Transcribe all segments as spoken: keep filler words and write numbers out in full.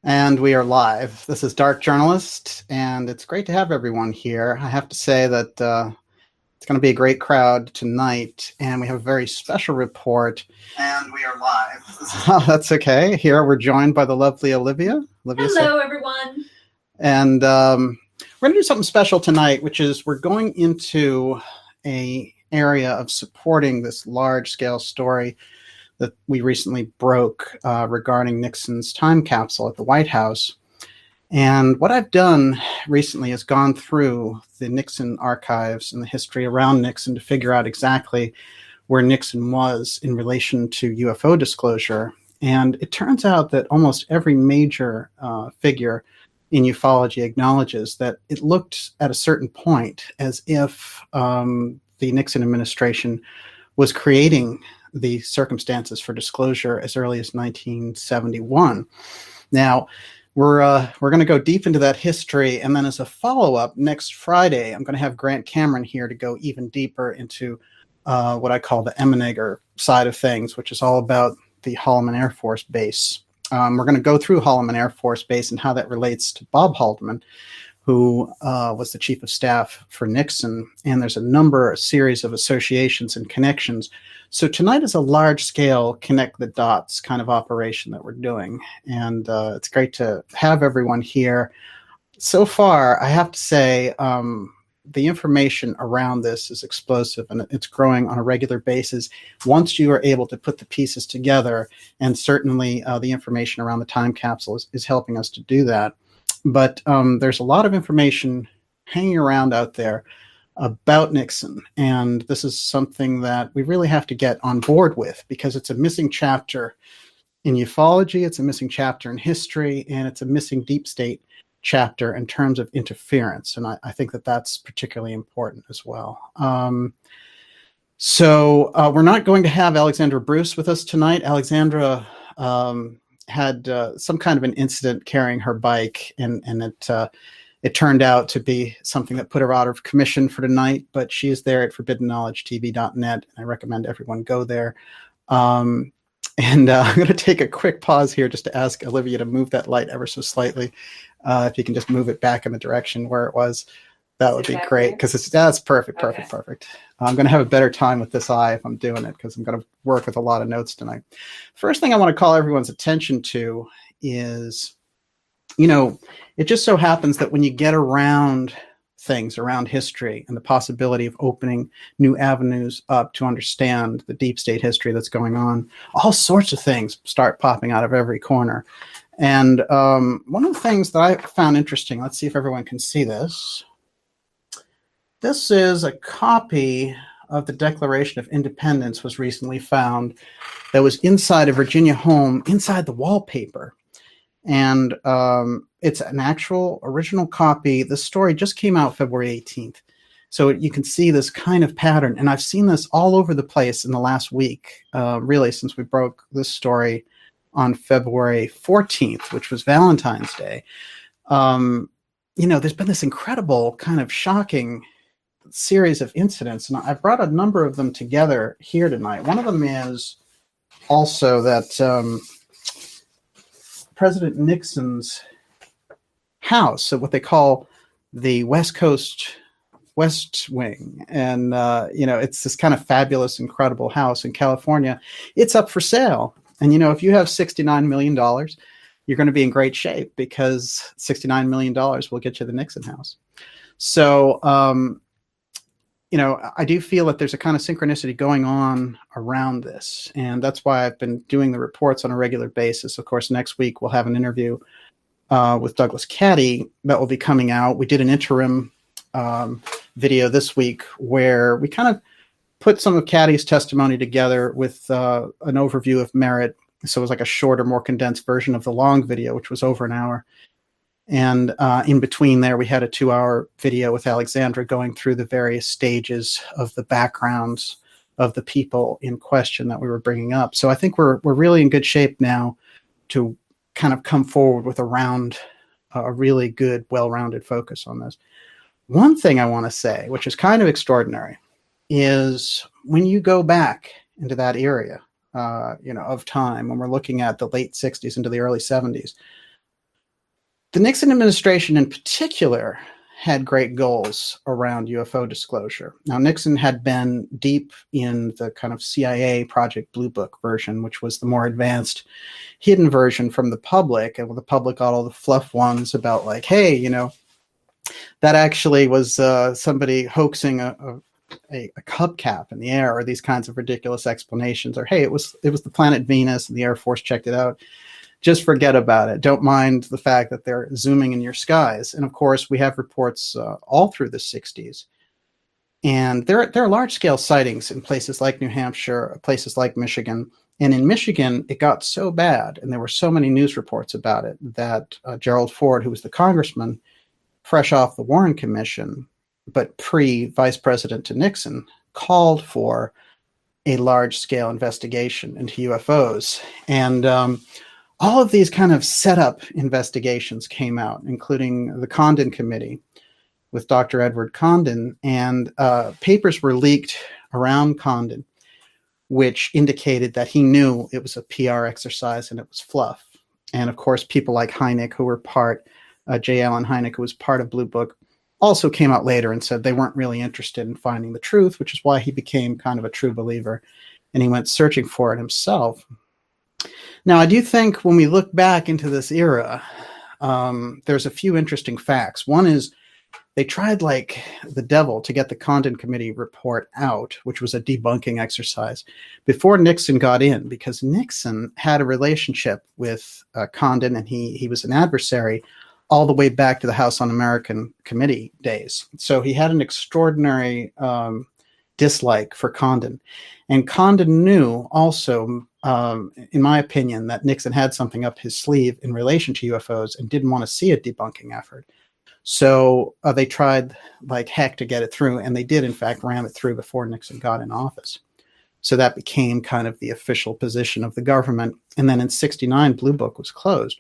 And we are live. This is Dark Journalist, and it's great to have everyone here. I have to say that uh, it's going to be a great crowd tonight, and we have a very special report. And we are live. Oh, that's okay. Here we're joined by the lovely Olivia. Olivia Hello, say- everyone. And um, we're going to do something special tonight, which is we're going into a area of supporting this large-scale story that we recently broke uh, regarding Nixon's time capsule at the White House. And what I've done recently is gone through the Nixon archives and the history around Nixon to figure out exactly where Nixon was in relation to U F O disclosure. And it turns out that almost every major uh, figure in ufology acknowledges that it looked at a certain point as if um, the Nixon administration was creating the circumstances for disclosure as early as nineteen seventy-one. Now, we're uh, we're going to go deep into that history, and then as a follow-up, next Friday, I'm going to have Grant Cameron here to go even deeper into uh, what I call the Emmenegger side of things, which is all about the Holloman Air Force Base. Um, we're going to go through Holloman Air Force Base and how that relates to Bob Haldeman, who uh, was the chief of staff for Nixon, and there's a number, a series of associations and connections. So tonight is a large-scale connect the dots kind of operation that we're doing, and uh, it's great to have everyone here. So far, I have to say, um, the information around this is explosive, and it's growing on a regular basis once you are able to put the pieces together, and certainly uh, the information around the time capsule is, is helping us to do that. But um, there's a lot of information hanging around out there about Nixon, and this is something that we really have to get on board with because it's a missing chapter in ufology, it's a missing chapter in history, and it's a missing deep state chapter in terms of interference, and I, I think that that's particularly important as well. Um, so uh, we're not going to have Alexandra Bruce with us tonight. Alexandra um, had uh, some kind of an incident carrying her bike, and, and it uh, it turned out to be something that put her out of commission for tonight, but she is there at forbidden knowledge t v dot net, and I recommend everyone go there. Um, and uh, I'm going to take a quick pause here just to ask Olivia to move that light ever so slightly. Uh, if you can just move it back in the direction where it was, that would be great, because it's that's perfect, perfect, okay. perfect. I'm going to have a better time with this eye if I'm doing it, because I'm going to work with a lot of notes tonight. First thing I want to call everyone's attention to is, you know, it just so happens that when you get around things, around history, and the possibility of opening new avenues up to understand the deep state history that's going on, all sorts of things start popping out of every corner. And um, one of the things that I found interesting, let's see if everyone can see this. This is a copy of the Declaration of Independence was recently found that was inside a Virginia home, inside the wallpaper. And um, it's an actual original copy. This story just came out February eighteenth. So you can see this kind of pattern. And I've seen this all over the place in the last week, uh, really, since we broke this story on February fourteenth, which was Valentine's Day. Um, you know, there's been this incredible kind of shocking series of incidents, and I brought a number of them together here tonight. One of them is also that um, President Nixon's house, so what they call the West Coast West Wing, and uh, you know, it's this kind of fabulous, incredible house in California. It's up for sale, and you know, if you have sixty-nine million dollars, you're going to be in great shape, because sixty-nine million dollars will get you the Nixon house. So, um, you know, I do feel that there's a kind of synchronicity going on around this, and that's why I've been doing the reports on a regular basis. Of course, next week we'll have an interview uh, with Douglas Caddy that will be coming out. We did an interim um, video this week where we kind of put some of Caddy's testimony together with uh, an overview of Merritt. So it was like a shorter, more condensed version of the long video, which was over an hour. And uh, in between there, we had a two-hour video with Alexandra going through the various stages of the backgrounds of the people in question that we were bringing up. So I think we're we're really in good shape now to kind of come forward with a round, uh, a really good, well-rounded focus on this. One thing I want to say, which is kind of extraordinary, is when you go back into that area, uh, you know, of time, when we're looking at the late sixties into the early seventies, The Nixon administration in particular had great goals around U F O disclosure. Now, Nixon had been deep in the kind of C I A Project Blue Book version, which was the more advanced hidden version from the public. And the public got all the fluff ones about like, hey, you know, that actually was uh, somebody hoaxing a, a, a, a hubcap in the air, or these kinds of ridiculous explanations, or hey, it was it was the planet Venus and the Air Force checked it out. Just forget about it. Don't mind the fact that they're zooming in your skies. And of course, we have reports uh, all through the sixties. And there, there are large-scale sightings in places like New Hampshire, places like Michigan. And in Michigan, it got so bad, and there were so many news reports about it, that uh, Gerald Ford, who was the congressman, fresh off the Warren Commission, but pre-Vice President to Nixon, called for a large-scale investigation into U F Os. And um, all of these kind of setup investigations came out, including the Condon Committee with Doctor Edward Condon, and uh, papers were leaked around Condon, which indicated that he knew it was a P R exercise and it was fluff. And of course, people like Hynek, who were part, uh, J. Allen Hynek, who was part of Blue Book, also came out later and said they weren't really interested in finding the truth, which is why he became kind of a true believer, and he went searching for it himself. Now, I do think when we look back into this era, um, there's a few interesting facts. One is they tried like the devil to get the Condon Committee report out, which was a debunking exercise, before Nixon got in, because Nixon had a relationship with uh, Condon, and he he was an adversary all the way back to the House Un-American Committee days. So he had an extraordinary um, dislike for Condon. And Condon knew also, um, in my opinion, that Nixon had something up his sleeve in relation to U F Os and didn't want to see a debunking effort. So uh, they tried like heck to get it through, and they did, in fact, ram it through before Nixon got in office. So that became kind of the official position of the government. And then in sixty-nine, Blue Book was closed.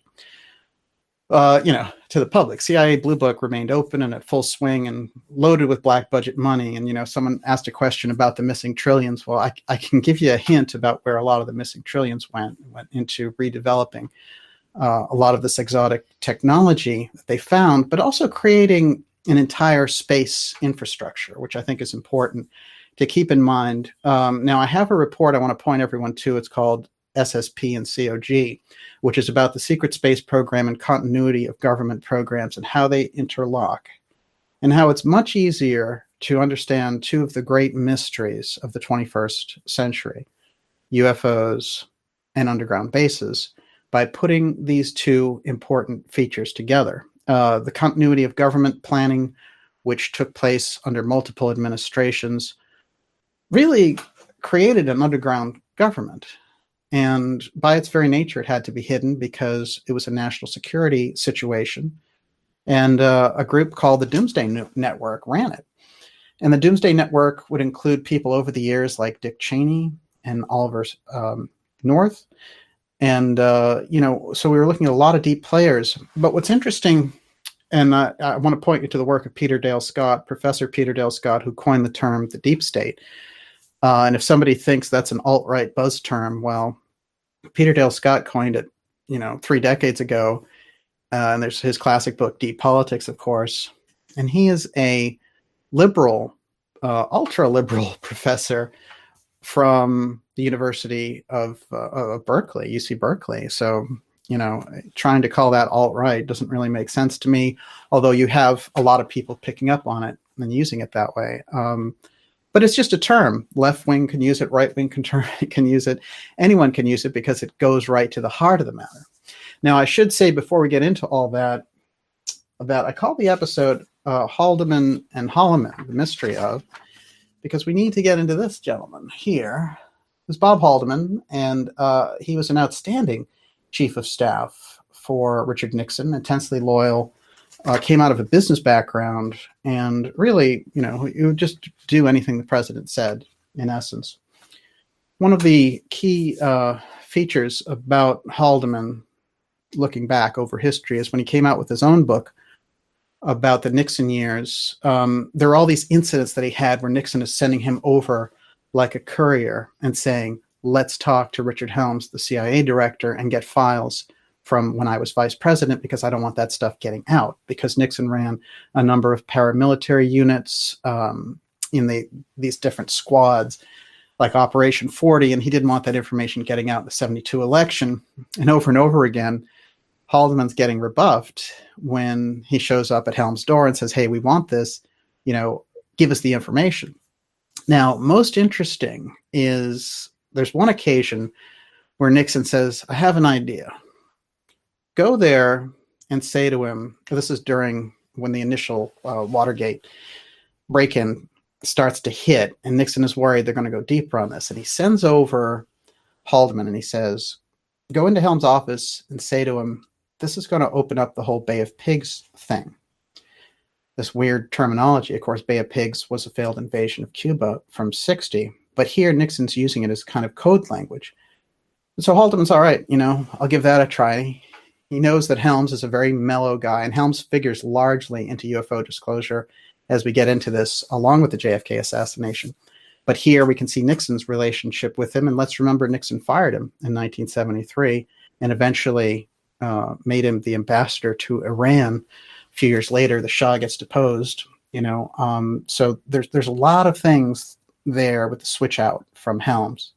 Uh, you know, to the public. C I A Blue Book remained open and at full swing and loaded with black budget money. And, you know, someone asked a question about the missing trillions. Well, I, I can give you a hint about where a lot of the missing trillions went, went into redeveloping uh, a lot of this exotic technology that they found, but also creating an entire space infrastructure, which I think is important to keep in mind. Um, now, I have a report I want to point everyone to. It's called S S P and C O G, which is about the secret space program and continuity of government programs and how they interlock, and how it's much easier to understand two of the great mysteries of the twenty-first century, U F Os and underground bases, by putting these two important features together. Uh, the continuity of government planning, which took place under multiple administrations, really created an underground government. And by its very nature, it had to be hidden because it was a national security situation. And uh, a group called the Doomsday Network ran it. And the Doomsday Network would include people over the years like Dick Cheney and Oliver um, North. And, uh, you know, so we were looking at a lot of deep players. But what's interesting, and uh, I want to point you to the work of Peter Dale Scott, Professor Peter Dale Scott, who coined the term the deep state. Uh, and if somebody thinks that's an alt-right buzz term, well, Peter Dale Scott coined it, you know, three decades ago. Uh, and there's his classic book, Deep Politics, of course. And he is a liberal, uh, ultra-liberal professor from the University of, uh, of Berkeley, U C Berkeley. So, you know, trying to call that alt-right doesn't really make sense to me, although you have a lot of people picking up on it and using it that way. Um, But it's just a term. Left wing can use it. Right wing can, turn, can use it. Anyone can use it because it goes right to the heart of the matter. Now, I should say before we get into all that, that I call the episode uh, Haldeman and Holloman, the mystery of, because we need to get into this gentleman here. It was Bob Haldeman, and uh, he was an outstanding chief of staff for Richard Nixon, intensely loyal. Uh, came out of a business background, and really, you know, he would just do anything the president said, in essence. One of the key uh, features about Haldeman, looking back over history, is when he came out with his own book about the Nixon years, um, there are all these incidents that he had where Nixon is sending him over like a courier and saying, let's talk to Richard Helms, the C I A director, and get files from when I was vice president because I don't want that stuff getting out, because Nixon ran a number of paramilitary units um, in the these different squads, like Operation forty, and he didn't want that information getting out in the seventy-two election. And over and over again, Haldeman's getting rebuffed when he shows up at Helms' door and says, hey, we want this, you know, give us the information. Now, most interesting is there's one occasion where Nixon says, I have an idea. Go there and say to him, this is during when the initial uh, Watergate break-in starts to hit, and Nixon is worried they're going to go deeper on this. And he sends over Haldeman and he says, go into Helms' office and say to him, this is going to open up the whole Bay of Pigs thing. This weird terminology. Of course, Bay of Pigs was a failed invasion of Cuba from sixty, but here Nixon's using it as kind of code language. So Haldeman's all right, you know, I'll give that a try. He knows that Helms is a very mellow guy, and Helms figures largely into U F O disclosure as we get into this, along with the J F K assassination. But here we can see Nixon's relationship with him, and let's remember Nixon fired him in nineteen seventy-three and eventually uh, made him the ambassador to Iran. A few years later, the Shah gets deposed, you know. Um, so there's there's a lot of things there with the switch out from Helms.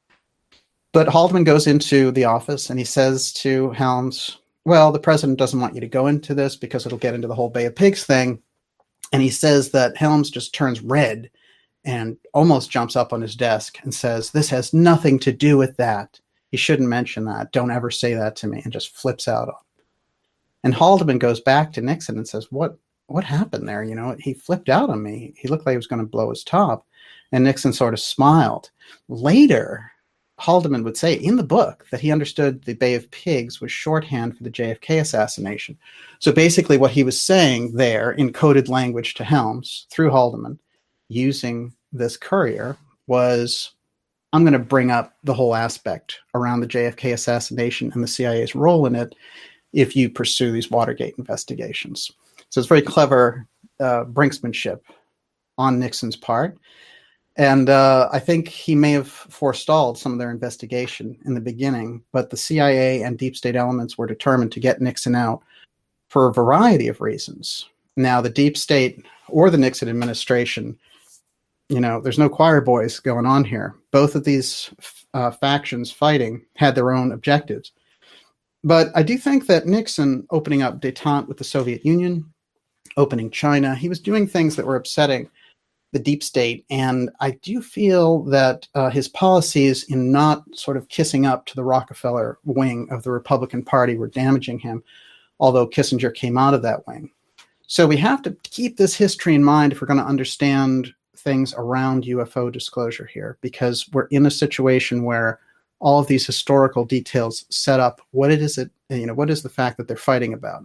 But Haldeman goes into the office and he says to Helms, well, the president doesn't want you to go into this because it'll get into the whole Bay of Pigs thing. And he says that Helms just turns red and almost jumps up on his desk and says, this has nothing to do with that. You shouldn't mention that. Don't ever say that to me, and just flips out on him. And Haldeman goes back to Nixon and says, what, what happened there? You know, he flipped out on me. He looked like he was going to blow his top. And Nixon sort of smiled. Later, Haldeman would say in the book that he understood the Bay of Pigs was shorthand for the J F K assassination. So basically what he was saying there in coded language to Helms through Haldeman using this courier was, I'm going to bring up the whole aspect around the J F K assassination and the C I A's role in it if you pursue these Watergate investigations. So it's very clever uh, brinksmanship on Nixon's part. And uh, I think he may have forestalled some of their investigation in the beginning, but the C I A and deep state elements were determined to get Nixon out for a variety of reasons. Now, the deep state or the Nixon administration, you know, there's no choir boys going on here. Both of these uh, factions fighting had their own objectives. But I do think that Nixon opening up détente with the Soviet Union, opening China, he was doing things that were upsetting the deep state. And I do feel that uh, his policies in not sort of kissing up to the Rockefeller wing of the Republican Party were damaging him, although Kissinger came out of that wing. So we have to keep this history in mind if we're going to understand things around U F O disclosure here, because we're in a situation where all of these historical details set up what it is, it, you know, what is the fact that they're fighting about.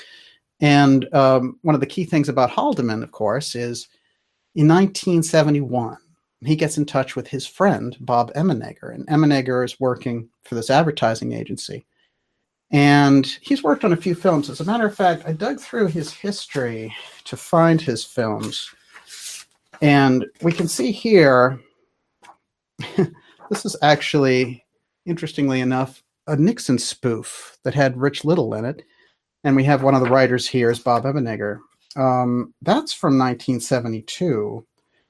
And um, one of the key things about Haldeman, of course, is in nineteen seventy-one, he gets in touch with his friend, Bob Emenegger. And Emenegger is working for this advertising agency. And he's worked on a few films. As a matter of fact, I dug through his history to find his films. And we can see here, this is actually, interestingly enough, a Nixon spoof that had Rich Little in it. And we have one of the writers here is Bob Emenegger. Um, that's from nineteen seventy-two.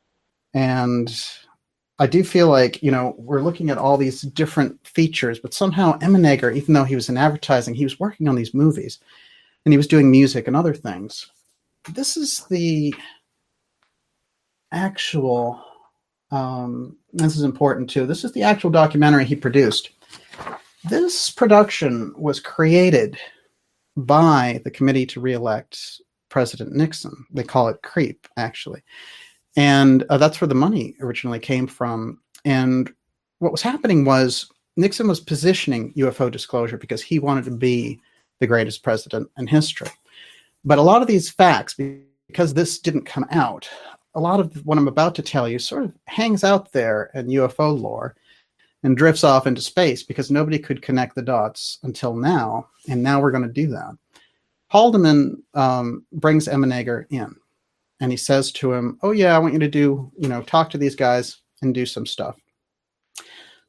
And I do feel like, you know, we're looking at all these different features, but somehow Emenegger, even though he was in advertising, he was working on these movies and he was doing music and other things. This is the actual, um, this is important too. This is the actual documentary he produced. This production was created by the Committee to Re-elect President Nixon. They call it CREEP, actually. And uh, that's where the money originally came from. And what was happening was Nixon was positioning U F O disclosure because he wanted to be the greatest president in history. But a lot of these facts, because this didn't come out, a lot of what I'm about to tell you sort of hangs out there in U F O lore and drifts off into space because nobody could connect the dots until now. And now we're going to do that. Haldeman um, brings Emenegger in. And he says to him, oh, yeah, I want you to do, you know, talk to these guys and do some stuff.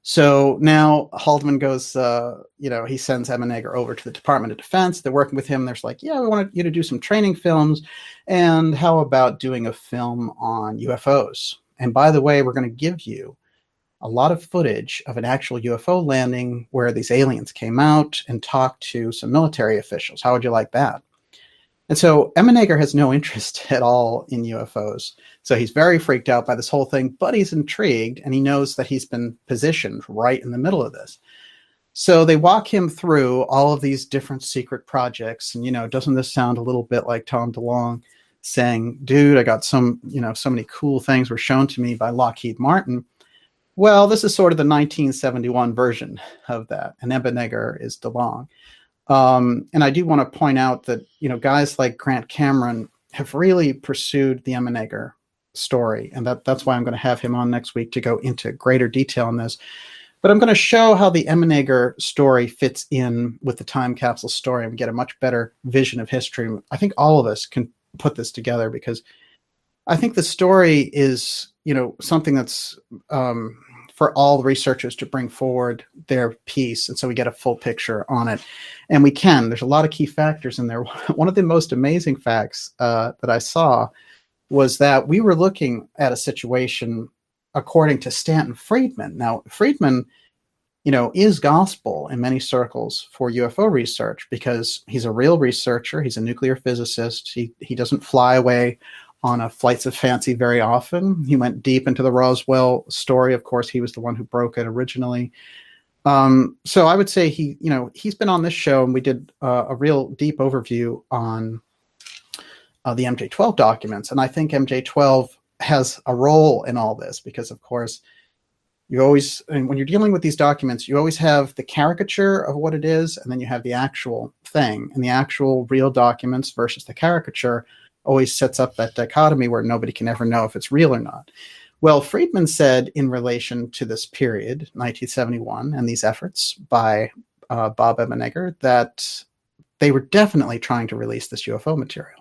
So now Haldeman goes, uh, you know, he sends Emenegger over to the Department of Defense. They're working with him. They're like, yeah, we want you to do some training films. And how about doing a film on U F Os? And by the way, we're going to give you a lot of footage of an actual U F O landing where these aliens came out and talked to some military officials. How would you like that? And so Emenegger has no interest at all in U F Os. So he's very freaked out by this whole thing, but he's intrigued, and he knows that he's been positioned right in the middle of this. So they walk him through all of these different secret projects. And, you know, doesn't this sound a little bit like Tom DeLonge saying, dude, I got some, you know, so many cool things were shown to me by Lockheed Martin. Well, this is sort of the nineteen seventy-one version of that. And Emenegger is DeLonge. Um, and I do want to point out that, you know, guys like Grant Cameron have really pursued the Emenegger story. And that, that's why I'm going to have him on next week to go into greater detail on this. But I'm going to show how the Emenegger story fits in with the time capsule story and get a much better vision of history. I think all of us can put this together because I think the story is, you know, something that's um, for all researchers to bring forward their piece. And so we get a full picture on it. And we can. There's a lot of key factors in there. One of the most amazing facts uh, that I saw was that we were looking at a situation according to Stanton Friedman. Now, Friedman, you know, is gospel in many circles for U F O research because he's a real researcher. He's a nuclear physicist. He he doesn't fly away on a flights of fancy very often. He went deep into the Roswell story. Of course, he was the one who broke it originally. Um, so I would say he, you know, he's been on this show, and we did uh, a real deep overview on uh, the M J twelve documents. And I think M J twelve has a role in all this because, of course, you always, and when you're dealing with these documents, you always have the caricature of what it is, and then you have the actual thing. And the actual real documents versus the caricature always sets up that dichotomy where nobody can ever know if it's real or not. Well, Friedman said in relation to this period, nineteen seventy-one, and these efforts by uh, Bob Emenegger, that they were definitely trying to release this U F O material.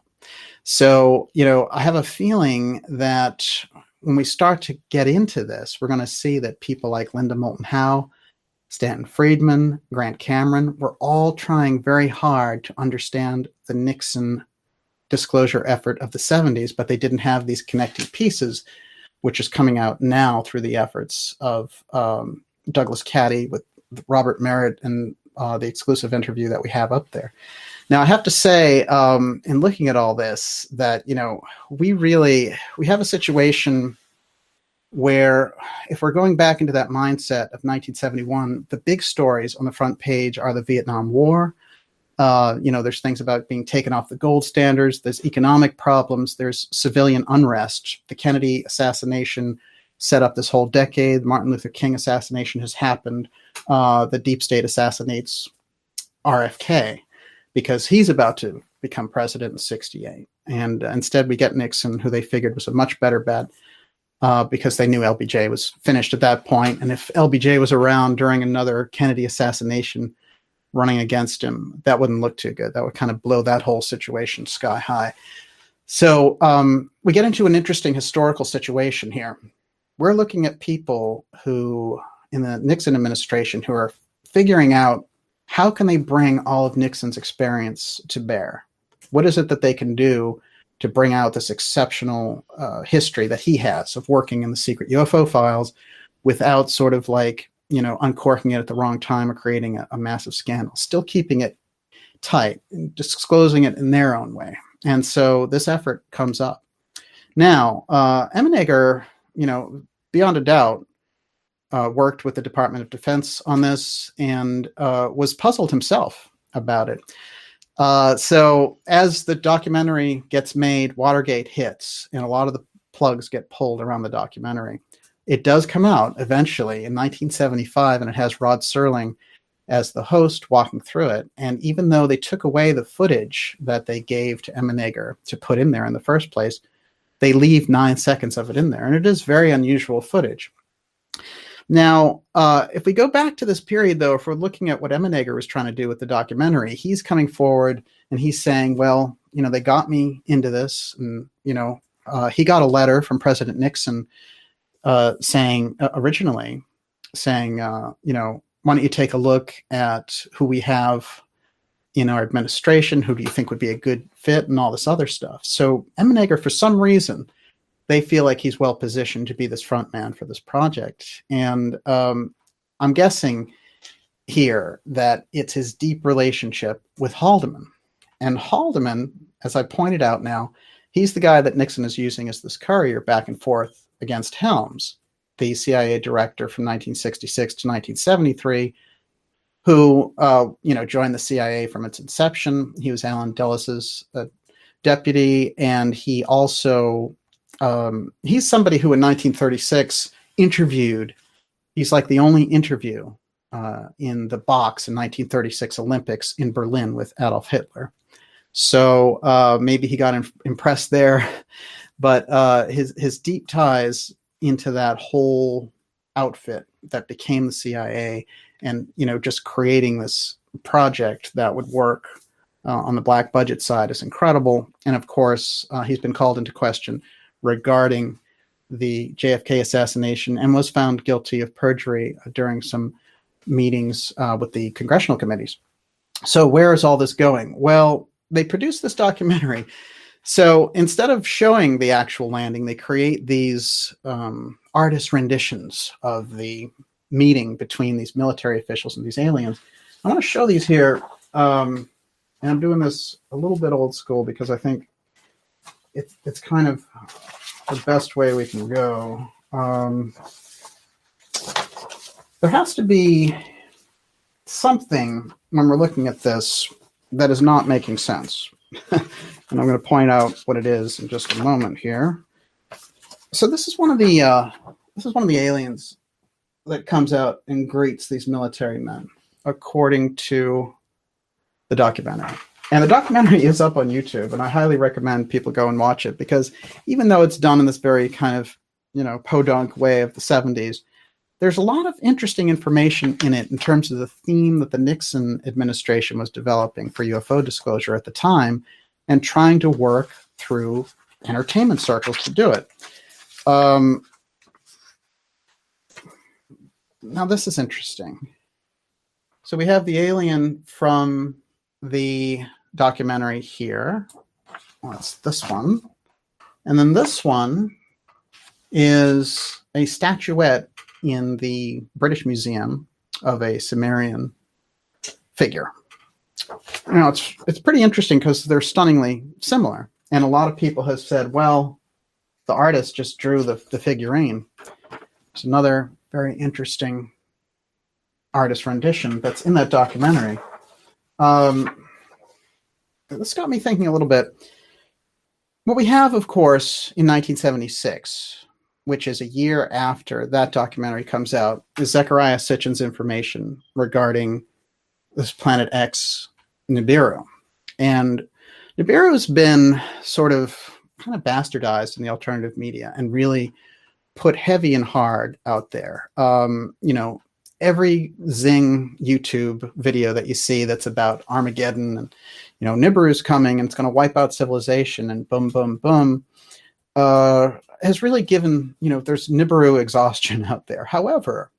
So, you know, I have a feeling that when we start to get into this, we're going to see that people like Linda Moulton Howe, Stanton Friedman, Grant Cameron, were all trying very hard to understand the Nixon disclosure effort of the seventies, but they didn't have these connecting pieces, which is coming out now through the efforts of um, Douglas Caddy with Robert Merritt and uh, the exclusive interview that we have up there. Now, I have to say, um, in looking at all this, that, you know, we really, we have a situation where if we're going back into that mindset of nineteen seventy-one, the big stories on the front page are the Vietnam War. Uh, you know, there's things about being taken off the gold standards. There's economic problems. There's civilian unrest. The Kennedy assassination set up this whole decade. Martin Luther King assassination has happened. Uh, the deep state assassinates R F K because he's about to become president in sixty-eight. And uh, instead we get Nixon, who they figured was a much better bet uh, because they knew L B J was finished at that point. And if L B J was around during another Kennedy assassination running against him, that wouldn't look too good. That would kind of blow that whole situation sky high. So um, we get into an interesting historical situation here. We're looking at people who, in the Nixon administration, who are figuring out how can they bring all of Nixon's experience to bear? What is it that they can do to bring out this exceptional uh, history that he has of working in the secret U F O files without sort of like, you know, uncorking it at the wrong time or creating a, a massive scandal, still keeping it tight and disclosing it in their own way. And so this effort comes up. Now, uh, Emenegger, you know, beyond a doubt, uh, worked with the Department of Defense on this and uh, was puzzled himself about it. Uh, so as the documentary gets made, Watergate hits, and a lot of the plugs get pulled around the documentary. It does come out eventually in nineteen seventy-five, and it has Rod Serling as the host walking through it. And even though they took away the footage that they gave to Emenegger to put in there in the first place, they leave nine seconds of it in there. And it is very unusual footage. Now, uh, if we go back to this period, though, if we're looking at what Emenegger was trying to do with the documentary, he's coming forward and he's saying, well, you know, they got me into this. And, you know, uh, he got a letter from President Nixon uh, saying uh, originally saying, uh, you know, why don't you take a look at who we have in our administration? Who do you think would be a good fit, and all this other stuff? So Emenegger, for some reason, they feel like he's well positioned to be this front man for this project. And um, I'm guessing here that it's his deep relationship with Haldeman. And Haldeman, as I pointed out now, he's the guy that Nixon is using as this courier back and forth against Helms, the C I A director from nineteen sixty-six to nineteen seventy-three, who uh, you know, joined the C I A from its inception. He was Allen Dulles' uh, deputy, and he also um, he's somebody who in nineteen thirty-six interviewed. He's like the only interview uh, in the box in nineteen thirty-six Olympics in Berlin with Adolf Hitler. So uh, maybe he got im- impressed there, but uh, his his deep ties into that whole outfit that became the C I A, and you know, just creating this project that would work uh, on the black budget side is incredible. And of course, uh, he's been called into question regarding the J F K assassination and was found guilty of perjury during some meetings uh, with the congressional committees. So where is all this going? Well, they produced this documentary. So instead of showing the actual landing, they create these um, artist renditions of the meeting between these military officials and these aliens. I want to show these here. Um, and I'm doing this a little bit old school because I think it's, it's kind of the best way we can go. Um, there has to be something when we're looking at this that is not making sense. And I'm going to point out what it is in just a moment here. So this is one of the uh, this is one of the aliens that comes out and greets these military men, according to the documentary. And the documentary is up on YouTube, and I highly recommend people go and watch it, because even though it's done in this very kind of, you know, podunk way of the seventies, there's a lot of interesting information in it in terms of the theme that the Nixon administration was developing for U F O disclosure at the time, and trying to work through entertainment circles to do it. Um, now, this is interesting. So we have the alien from the documentary here. Well, it's this one. And then this one is a statuette in the British Museum of a Sumerian figure. Now, it's it's pretty interesting because they're stunningly similar. And a lot of people have said, well, the artist just drew the, the figurine. It's another very interesting artist rendition that's in that documentary. Um, this got me thinking a little bit. What we have, of course, in nineteen seventy-six, which is a year after that documentary comes out, is Zecharia Sitchin's information regarding this Planet X Nibiru. And Nibiru's been sort of kind of bastardized in the alternative media and really put heavy and hard out there. Um, you know, every Zing YouTube video that you see that's about Armageddon and, you know, Nibiru's coming and it's going to wipe out civilization and boom, boom, boom, uh, has really given, you know, there's Nibiru exhaustion out there. However,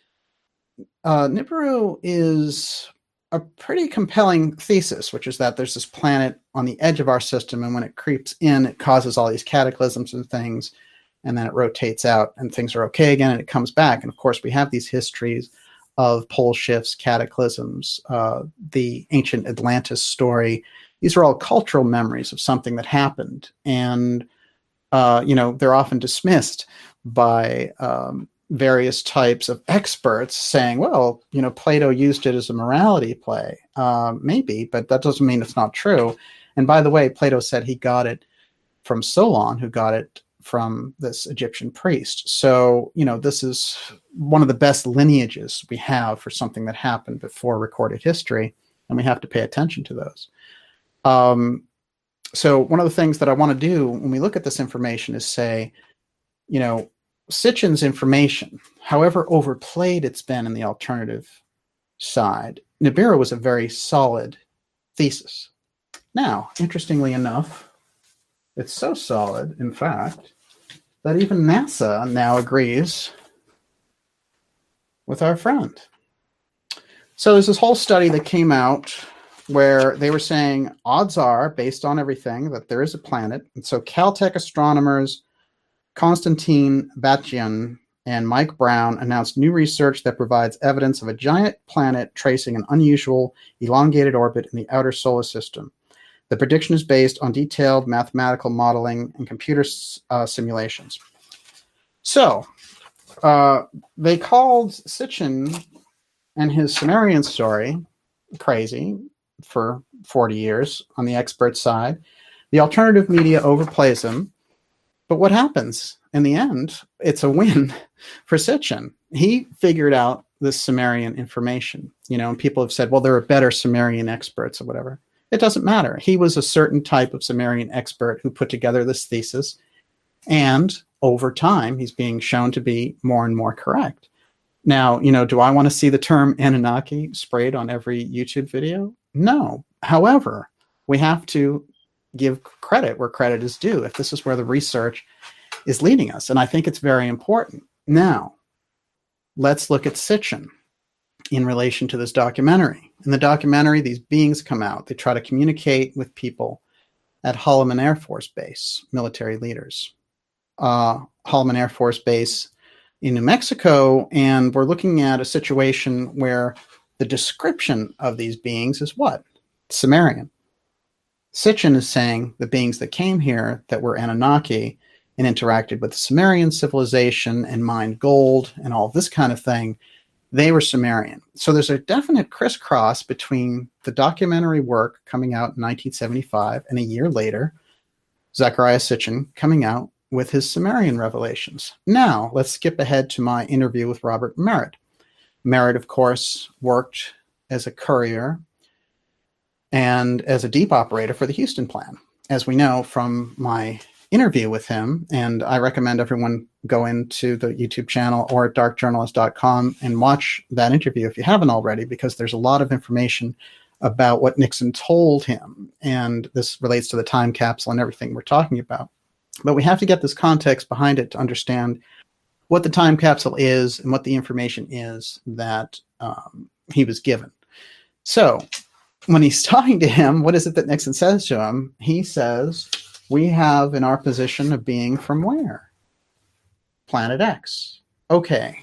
uh, Nibiru is a pretty compelling thesis, which is that there's this planet on the edge of our system, and when it creeps in, it causes all these cataclysms and things, and then it rotates out and things are okay again, and it comes back. And of course, we have these histories of pole shifts, cataclysms, uh, the ancient Atlantis story. These are all cultural memories of something that happened. And, uh, you know, they're often dismissed by um, various types of experts saying, well, you know, Plato used it as a morality play. Uh, maybe, but that doesn't mean it's not true. And by the way, Plato said he got it from Solon, who got it from this Egyptian priest. So, you know, this is one of the best lineages we have for something that happened before recorded history, and we have to pay attention to those. Um, so one of the things that I want to do when we look at this information is say, you know, Sitchin's information, however overplayed it's been in the alternative side, Nibiru was a very solid thesis. Now, interestingly enough, it's so solid, in fact, that even NASA now agrees with our friend. So there's this whole study that came out where they were saying odds are, based on everything, that there is a planet. And so Caltech astronomers Konstantin Batyan and Mike Brown announced new research that provides evidence of a giant planet tracing an unusual elongated orbit in the outer solar system. The prediction is based on detailed mathematical modeling and computer uh, simulations. So uh, they called Sitchin and his Sumerian story crazy for forty years on the expert side. The alternative media overplays him. But what happens in the end? It's a win for Sitchin. He figured out this Sumerian information, you know, and people have said, well, there are better Sumerian experts or whatever. It doesn't matter. He was a certain type of Sumerian expert who put together this thesis. And over time, he's being shown to be more and more correct. Now, you know, do I want to see the term Anunnaki sprayed on every YouTube video? No. However, we have to give credit where credit is due if this is where the research is leading us. And I think it's very important. Now, let's look at Sitchin in relation to this documentary. In the documentary, these beings come out. They try to communicate with people at Holloman Air Force Base, military leaders. Uh, Holloman Air Force Base in New Mexico, and we're looking at a situation where the description of these beings is what? Sumerian. Sitchin is saying the beings that came here that were Anunnaki and interacted with the Sumerian civilization and mined gold and all this kind of thing, they were Sumerian. So there's a definite crisscross between the documentary work coming out in nineteen seventy-five and a year later, Zecharia Sitchin coming out with his Sumerian revelations. Now, let's skip ahead to my interview with Robert Merritt. Merritt, of course, worked as a courier and as a deep operator for the Houston Plan, as we know from my interview with him. And I recommend everyone go into the YouTube channel or at dark journalist dot com and watch that interview if you haven't already, because there's a lot of information about what Nixon told him. And this relates to the time capsule and everything we're talking about. But we have to get this context behind it to understand what the time capsule is and what the information is that um, he was given. So when he's talking to him, what is it that Nixon says to him? He says, we have in our position a being from where? Planet X. Okay.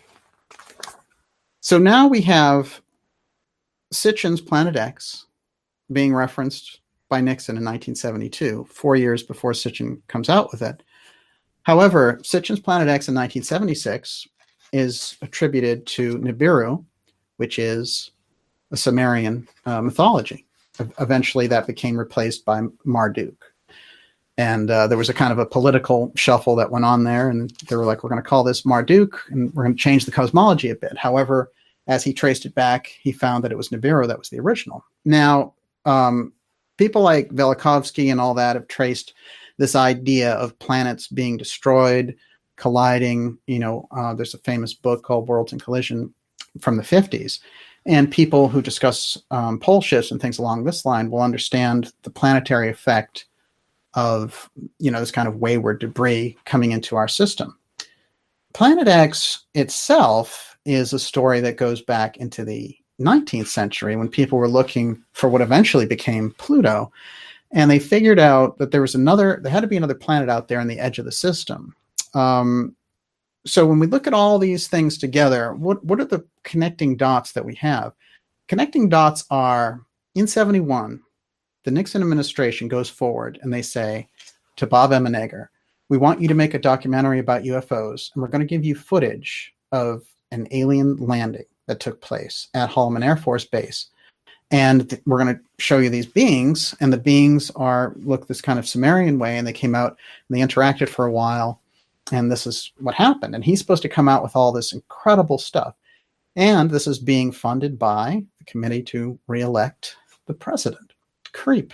So now we have Sitchin's Planet X being referenced by Nixon in nineteen seventy-two, four years before Sitchin comes out with it. However, Sitchin's Planet X in nineteen seventy-six is attributed to Nibiru, which is a Sumerian uh, mythology. Eventually, that became replaced by Marduk. And uh, there was a kind of a political shuffle that went on there, and they were like, we're going to call this Marduk, and we're going to change the cosmology a bit. However, as he traced it back, he found that it was Nibiru that was the original. Now, um, people like Velikovsky and all that have traced this idea of planets being destroyed, colliding. You know, uh, there's a famous book called Worlds in Collision from the fifties. And people who discuss um, pole shifts and things along this line will understand the planetary effect of, you know, this kind of wayward debris coming into our system. Planet X itself is a story that goes back into the nineteenth century when people were looking for what eventually became Pluto. And they figured out that there was another, there had to be another planet out there on the edge of the system. Um, so when we look at all these things together, what, what are the connecting dots that we have? Connecting dots are, in seventy-one, the Nixon administration goes forward and they say to Bob Emenegger, we want you to make a documentary about U F Os, and we're going to give you footage of an alien landing that took place at Holloman Air Force Base. And th- we're going to show you these beings, and the beings are, look this kind of Sumerian way, and they came out and they interacted for a while, and this is what happened. And he's supposed to come out with all this incredible stuff. And this is being funded by the Committee to Re-elect the President. CREEP,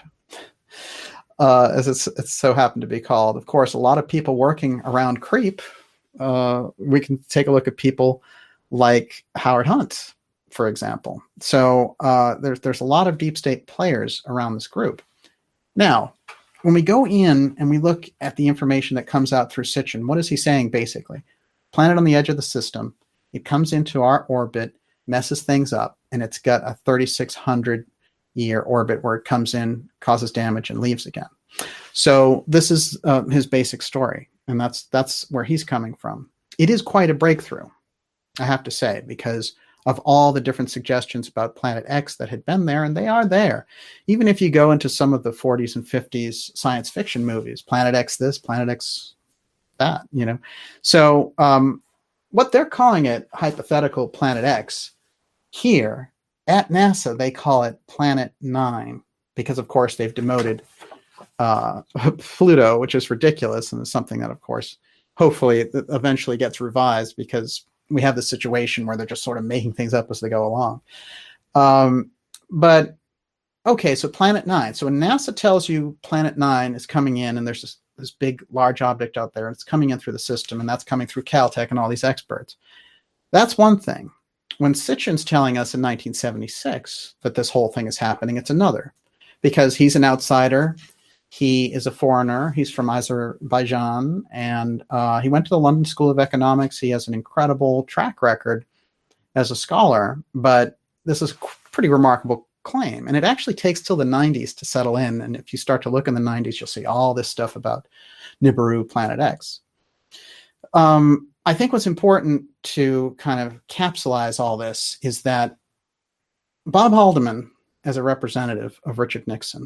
uh, as it's, it's so happened to be called. Of course, a lot of people working around CREEP, uh, we can take a look at people like Howard Hunt, for example. So uh, there's there's a lot of deep state players around this group. Now, when we go in and we look at the information that comes out through Sitchin, what is he saying basically? Planet on the edge of the system. It comes into our orbit, messes things up, and it's got a thirty-six hundred year orbit where it comes in, causes damage, and leaves again. So this is uh, his basic story, and that's that's where he's coming from. It is quite a breakthrough, I have to say, because of all the different suggestions about Planet X that had been there, and they are there. Even if you go into some of the forties and fifties science fiction movies, Planet X this, Planet X that, you know. So um, what they're calling it, hypothetical Planet X, here at NASA, they call it Planet Nine, because, of course, they've demoted uh, Pluto, which is ridiculous, and is something that, of course, hopefully it eventually gets revised, because we have this situation where they're just sort of making things up as they go along. Um, but, okay, so Planet Nine. So when NASA tells you Planet Nine is coming in, and there's this, this big, large object out there, and it's coming in through the system, and that's coming through Caltech and all these experts, that's one thing. When Sitchin's telling us in nineteen seventy-six that this whole thing is happening, it's another, because he's an outsider. He is a foreigner. He's from Azerbaijan, and uh, he went to the London School of Economics. He has an incredible track record as a scholar, but this is a pretty remarkable claim. And it actually takes till the nineties to settle in. And if you start to look in the nineties, you'll see all this stuff about Nibiru, Planet X. Um, I think what's important to kind of capsulize all this is that Bob Haldeman, as a representative of Richard Nixon,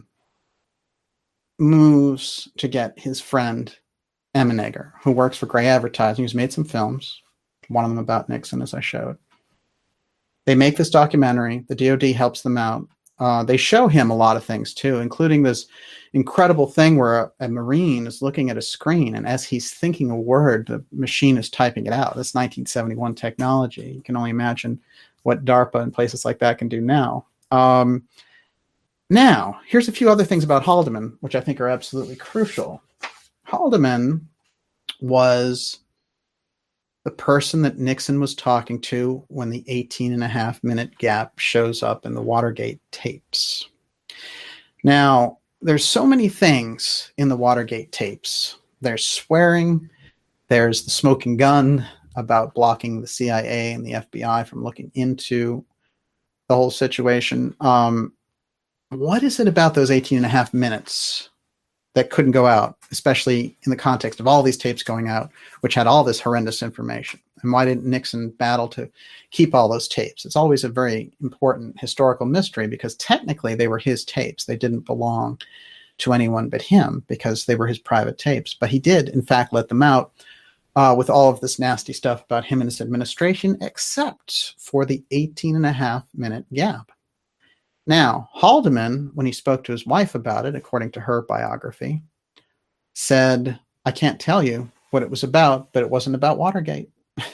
moves to get his friend Emenegger, who works for Gray Advertising, who's made some films, one of them about Nixon, as I showed. They make this documentary. The D O D helps them out. Uh, they show him a lot of things, too, including this incredible thing where a, a Marine is looking at a screen, and as he's thinking a word, the machine is typing it out. That's nineteen seventy-one technology. You can only imagine what DARPA and places like that can do now. Um, Now, here's a few other things about Haldeman, which I think are absolutely crucial. Haldeman was the person that Nixon was talking to when the eighteen and a half minute gap shows up in the Watergate tapes. Now, there's so many things in the Watergate tapes. There's swearing. There's the smoking gun about blocking the C I A and the F B I from looking into the whole situation. Um, What is it about those eighteen and a half minutes that couldn't go out, especially in the context of all these tapes going out, which had all this horrendous information? And why didn't Nixon battle to keep all those tapes? It's always a very important historical mystery, because technically they were his tapes. They didn't belong to anyone but him, because they were his private tapes. But he did, in fact, let them out uh, with all of this nasty stuff about him and his administration, except for the eighteen and a half minute gap. Now, Haldeman, when he spoke to his wife about it, according to her biography, said, I can't tell you what it was about, but it wasn't about Watergate.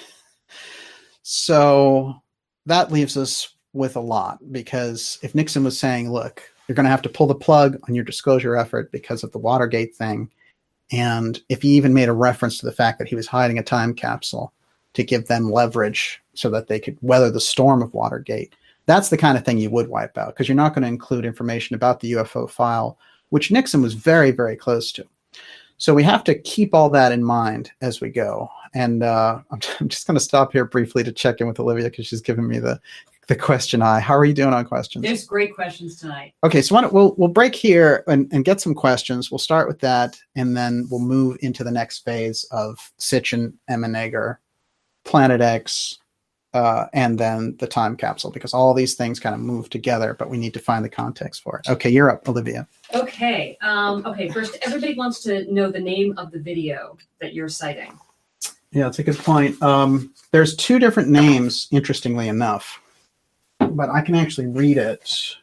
So that leaves us with a lot, because if Nixon was saying, look, you're going to have to pull the plug on your disclosure effort because of the Watergate thing, and if he even made a reference to the fact that he was hiding a time capsule to give them leverage so that they could weather the storm of Watergate, that's the kind of thing you would wipe out, because you're not going to include information about the U F O file, which Nixon was very, very close to. So we have to keep all that in mind as we go. And uh, I'm just going to stop here briefly to check in with Olivia, because she's giving me the, the question eye. How are you doing on questions? There's great questions tonight. Okay, so why don't, we'll, we'll break here and, and get some questions. We'll start with that, and then we'll move into the next phase of Sitchin, Emenegger, Planet X, Uh, and then the time capsule, because all these things kind of move together, but we need to find the context for it. Okay, you're up, Olivia. Okay. Um, okay, first, everybody wants to know the name of the video that you're citing. Yeah, that's a good point. Um, there's two different names, interestingly enough, but I can actually read it.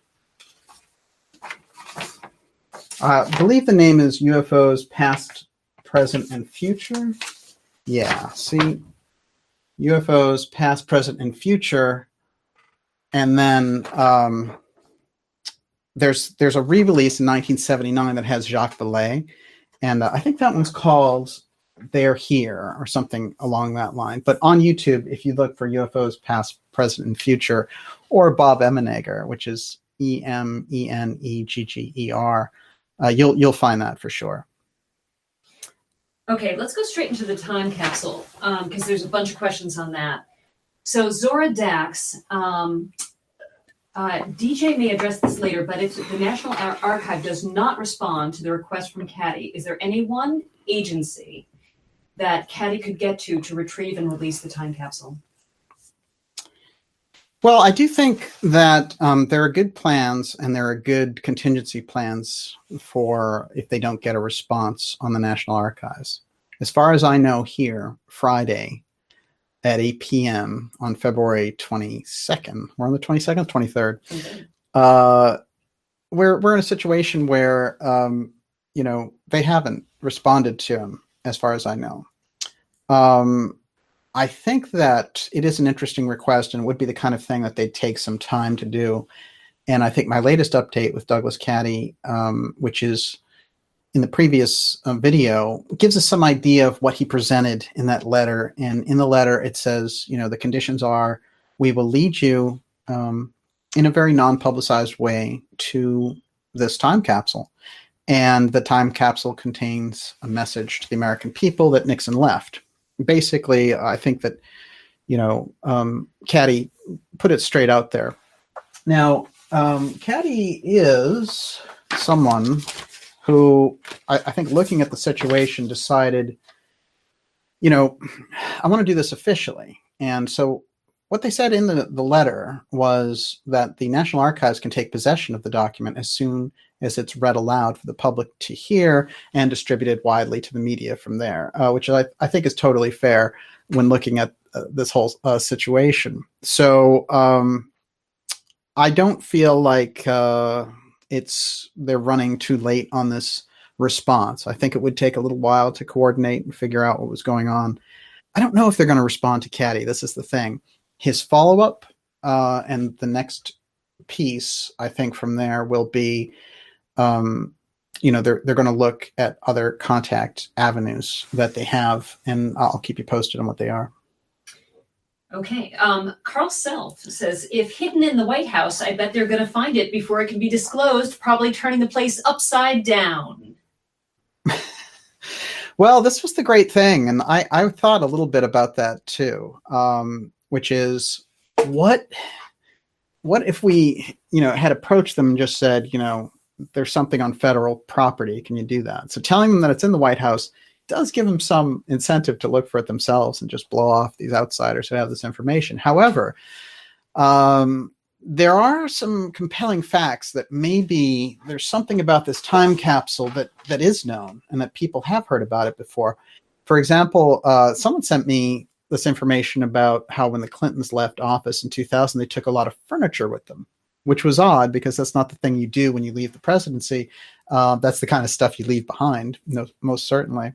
Uh, I believe the name is U F Os Past, Present, and Future. Yeah, see? U F Os, past, present, and future. And then um, there's there's a re-release in nineteen seventy-nine that has Jacques Vallée. And uh, I think that one's called They're Here or something along that line. But on YouTube, if you look for U F Os, past, present, and future, or Bob Emenegger, which is E M E N E G G E R, uh, you'll you'll find that for sure. Okay, let's go straight into the time capsule, because um, there's a bunch of questions on that. So Zora Dax, um, uh, D J may address this later, but if the National Ar- Archive does not respond to the request from Caddy, is there any one agency that Caddy could get to to retrieve and release the time capsule? Well, I do think that um, there are good plans and there are good contingency plans for if they don't get a response on the National Archives. As far as I know here, Friday at eight p.m. on February twenty-second, we're on the twenty-second, twenty-third, mm-hmm. uh, we're, we're in a situation where, um, you know, they haven't responded to him as far as I know. Um, I think that it is an interesting request and it would be the kind of thing that they'd take some time to do. And I think my latest update with Douglas Caddy, um, which is in the previous uh, video, gives us some idea of what he presented in that letter. And in the letter, it says, you know, the conditions are, we will lead you um, in a very non-publicized way to this time capsule. And the time capsule contains a message to the American people that Nixon left. Basically, I think that, you know, um, Caddy put it straight out there. Now, um, Caddy is someone who I, I think looking at the situation decided, you know, I want to do this officially. And so what they said in the, the letter was that the National Archives can take possession of the document as soon as it's read aloud for the public to hear and distributed widely to the media from there, uh, which I, I think is totally fair when looking at uh, this whole uh, situation. So um, I don't feel like uh, it's they're running too late on this response. I think it would take a little while to coordinate and figure out what was going on. I don't know if they're going to respond to Caddy. This is the thing. His follow-up uh, and the next piece, I think, from there will be, um, you know, they're they're going to look at other contact avenues that they have, and I'll keep you posted on what they are. Okay. Um, Carl Self says, if hidden in the White House, I bet they're going to find it before it can be disclosed, probably turning the place upside down. Well, this was the great thing, and I, I thought a little bit about that too, um, which is what what if we, you know, had approached them and just said, you know, there's something on federal property, can you do that? So telling them that it's in the White House does give them some incentive to look for it themselves and just blow off these outsiders who have this information. However, um, there are some compelling facts that maybe there's something about this time capsule that that is known and that people have heard about it before. For example, uh, someone sent me this information about how when the Clintons left office in two thousand, they took a lot of furniture with them, which was odd because that's not the thing you do when you leave the presidency. Uh, that's the kind of stuff you leave behind, no, most certainly.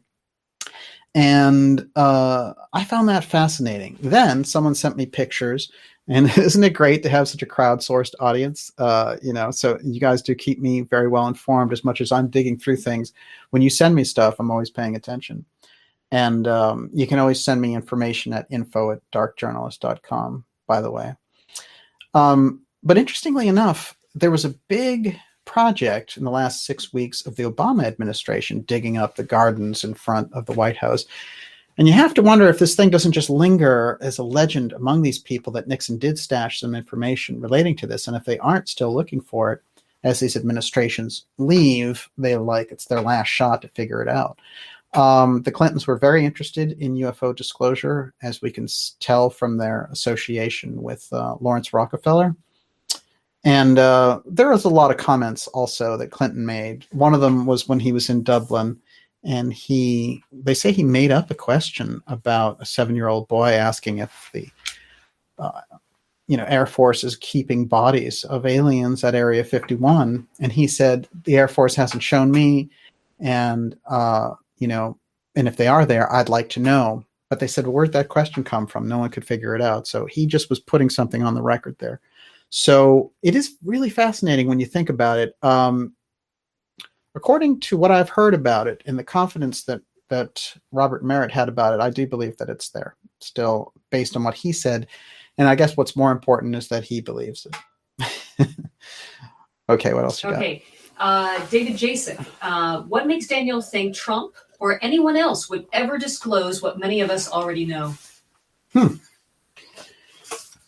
And uh, I found that fascinating. Then someone sent me pictures, and isn't it great to have such a crowdsourced audience? Uh, you know, so you guys do keep me very well informed as much as I'm digging through things. When you send me stuff, I'm always paying attention. And um, you can always send me information at info at dark journalist dot com, by the way. Um, but interestingly enough, there was a big project in the last six weeks of the Obama administration digging up the gardens in front of the White House. And you have to wonder if this thing doesn't just linger as a legend among these people that Nixon did stash some information relating to this. And if they aren't still looking for it as these administrations leave, they're like, it's their last shot to figure it out. Um, the Clintons were very interested in U F O disclosure, as we can tell from their association with uh, Lawrence Rockefeller. And uh, there was a lot of comments also that Clinton made. One of them was when he was in Dublin, and he, they say he made up a question about a seven-year-old boy asking if the, uh, you know, Air Force is keeping bodies of aliens at Area fifty-one. And he said, the Air Force hasn't shown me. And, uh, you know, and if they are there, I'd like to know. But they said, well, where'd that question come from? No one could figure it out. So he just was putting something on the record there. So it is really fascinating when you think about it. Um, according to what I've heard about it and the confidence that, that Robert Merritt had about it, I do believe that it's there still based on what he said. And I guess what's more important is that he believes it. Okay, what else you got? Okay, uh, David Jason, uh, what makes Daniel think Trump or anyone else would ever disclose what many of us already know? Hmm.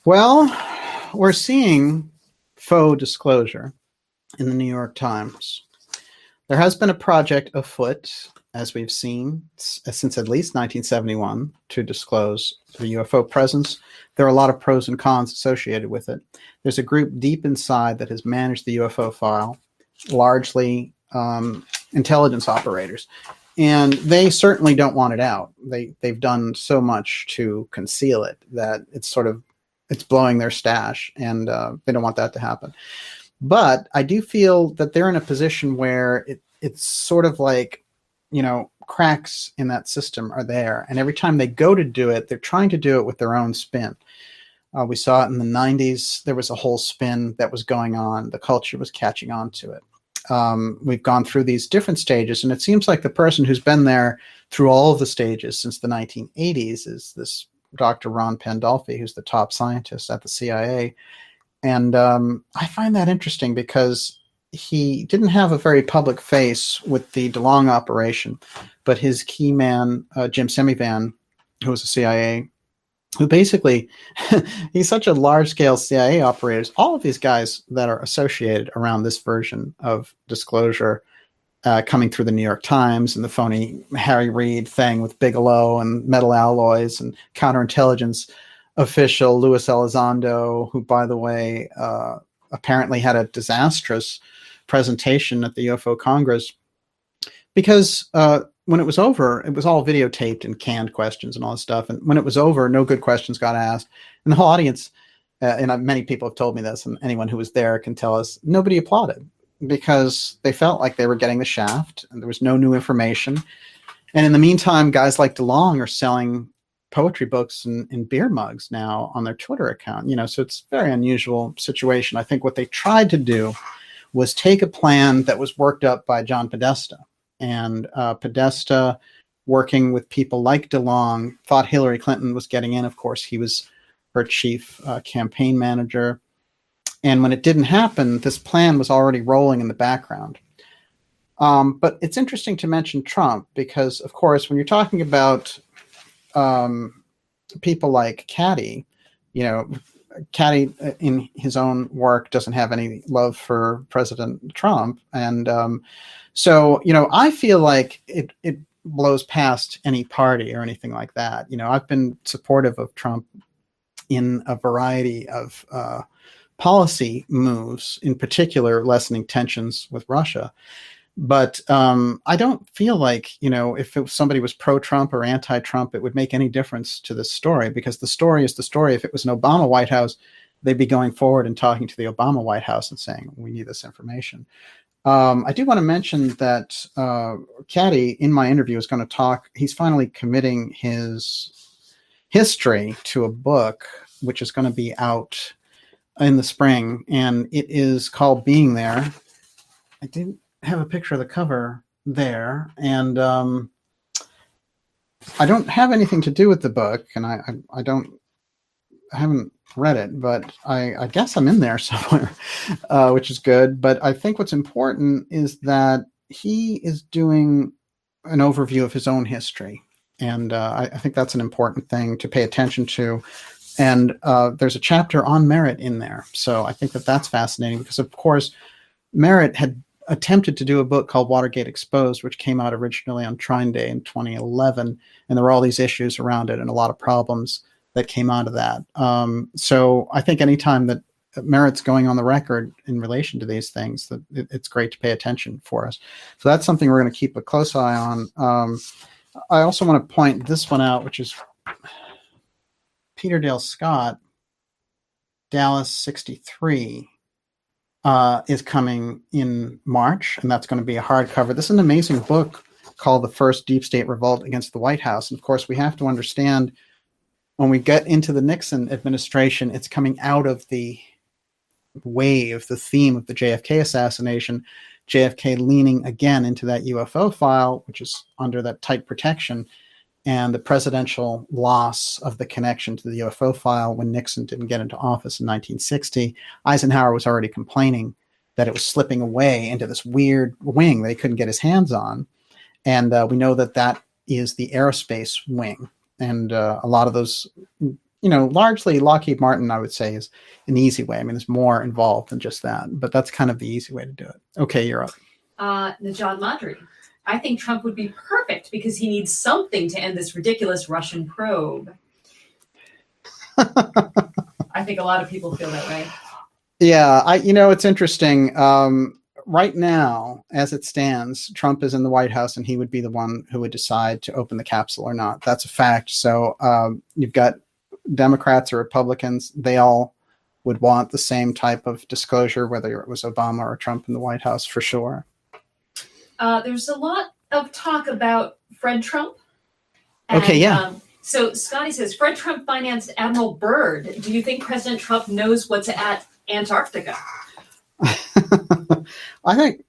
Well, we're seeing faux disclosure in the New York Times. There has been a project afoot, as we've seen, since at least nineteen seventy-one to disclose the U F O presence. There are a lot of pros and cons associated with it. There's a group deep inside that has managed the U F O file, largely um, intelligence operators. And they certainly don't want it out. They, they've done so much to conceal it that it's sort of, it's blowing their stash, and uh, they don't want that to happen. But I do feel that they're in a position where it, it's sort of like, you know, cracks in that system are there. And every time they go to do it, they're trying to do it with their own spin. Uh, we saw it in the nineties. There was a whole spin that was going on. The culture was catching on to it. Um, we've gone through these different stages, and it seems like the person who's been there through all of the stages since the nineteen eighties is this Doctor Ron Pandolfi, who's the top scientist at the C I A. And um, I find that interesting because he didn't have a very public face with the DeLong operation, but his key man, uh, Jim Semivan, who was a C I A, who basically, he's such a large-scale C I A operator. All of these guys that are associated around this version of disclosure uh, coming through the New York Times and the phony Harry Reid thing with Bigelow and metal alloys and counterintelligence official Luis Elizondo, who, by the way, uh, apparently had a disastrous presentation at the U F O Congress because uh, when it was over, it was all videotaped and canned questions and all this stuff. And when it was over, no good questions got asked. And the whole audience, uh, and many people have told me this, and anyone who was there can tell us, nobody applauded because they felt like they were getting the shaft and there was no new information. And in the meantime, guys like DeLong are selling poetry books and, and beer mugs now on their Twitter account. You know, so it's a very unusual situation. I think what they tried to do was take a plan that was worked up by John Podesta. And uh, Podesta, working with people like DeLong, thought Hillary Clinton was getting in. Of course, he was her chief uh, campaign manager. And when it didn't happen, this plan was already rolling in the background. Um, but it's interesting to mention Trump because, of course, when you're talking about um, people like Caddy, you know, Caddy in his own work doesn't have any love for President Trump. And um, so, you know, I feel like it, it blows past any party or anything like that. You know, I've been supportive of Trump in a variety of uh, policy moves, in particular, lessening tensions with Russia. But um, I don't feel like, you know, if it, somebody was pro-Trump or anti-Trump, it would make any difference to this story because the story is the story. If it was an Obama White House, they'd be going forward and talking to the Obama White House and saying, we need this information. Um, I do want to mention that uh, Caddy, in my interview, is going to talk. He's finally committing his history to a book, which is going to be out in the spring. And it is called Being There. I didn't have a picture of the cover there, and um, I don't have anything to do with the book, and I, I, I don't, I haven't read it, but I, I guess I'm in there somewhere, uh, which is good. But I think what's important is that he is doing an overview of his own history, and uh, I, I think that's an important thing to pay attention to. And uh, there's a chapter on Merritt in there, so I think that that's fascinating because, of course, Merritt had attempted to do a book called Watergate Exposed, which came out originally on Trine Day in twenty eleven. And there were all these issues around it and a lot of problems that came out of that. Um, so I think anytime that Merritt's going on the record in relation to these things, that it, it's great to pay attention for us. So that's something we're going to keep a close eye on. Um, I also want to point this one out, which is Peter Dale Scott, Dallas sixty-three. Uh, is coming in March, and that's going to be a hardcover. This is an amazing book called The First Deep State Revolt Against the White House. And of course, we have to understand when we get into the Nixon administration, it's coming out of the wave, the theme of the J F K assassination, J F K leaning again into that U F O file, which is under that tight protection, and the presidential loss of the connection to the U F O file when Nixon didn't get into office in nineteen sixty. Eisenhower was already complaining that it was slipping away into this weird wing that he couldn't get his hands on. And uh, we know that that is the aerospace wing. And uh, a lot of those, you you know, largely Lockheed Martin, I would say, is an easy way. I mean, there's more involved than just that, but that's kind of the easy way to do it. Okay, you're up. Uh, Najad Madri. I think Trump would be perfect because he needs something to end this ridiculous Russian probe. I think a lot of people feel that way. Yeah, I, you know, it's interesting. Um, right now, as it stands, Trump is in the White House, and he would be the one who would decide to open the capsule or not. That's a fact. So um, you've got Democrats or Republicans. They all would want the same type of disclosure, whether it was Obama or Trump in the White House, for sure. Uh, there's a lot of talk about Fred Trump. And, okay, yeah. Um, so Scotty says, Fred Trump financed Admiral Byrd. Do you think President Trump knows what's at Antarctica? I think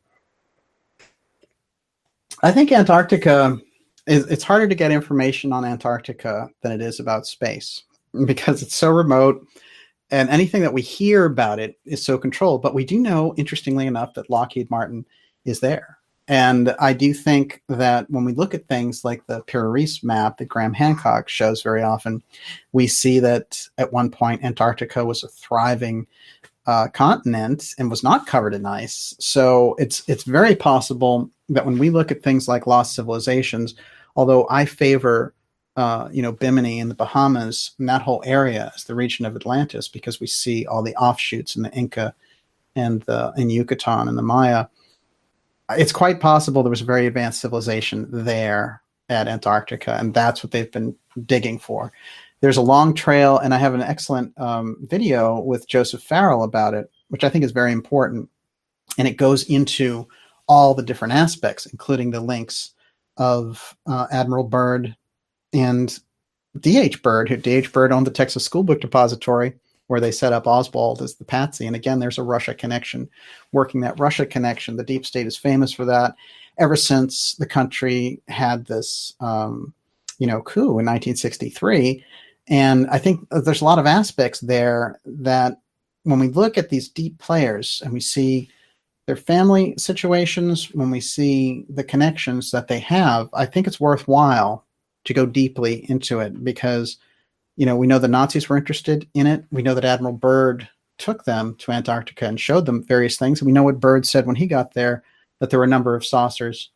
I think Antarctica is, it's harder to get information on Antarctica than it is about space because it's so remote and anything that we hear about it is so controlled. But we do know, interestingly enough, that Lockheed Martin is there. And I do think that when we look at things like the Piraeus map that Graham Hancock shows very often, we see that at one point Antarctica was a thriving uh, continent and was not covered in ice. So it's it's very possible that when we look at things like lost civilizations, although I favor uh, you know Bimini in the Bahamas and that whole area as the region of Atlantis because we see all the offshoots in the Inca and the in Yucatan and the Maya. It's quite possible there was a very advanced civilization there at Antarctica, and that's what they've been digging for. There's a long trail, and I have an excellent um, video with Joseph Farrell about it, which I think is very important. And it goes into all the different aspects, including the links of uh, Admiral Byrd and D H Byrd, who D H Byrd owned the Texas School Book Depository, where they set up Oswald as the patsy. And again, there's a Russia connection. Working that Russia connection, the deep state is famous for that. Ever since the country had this, um, you know, coup in nineteen sixty-three. And I think there's a lot of aspects there that when we look at these deep players and we see their family situations, when we see the connections that they have, I think it's worthwhile to go deeply into it because you know, we know the Nazis were interested in it. We know that Admiral Byrd took them to Antarctica and showed them various things. And we know what Byrd said when he got there, that there were a number of saucers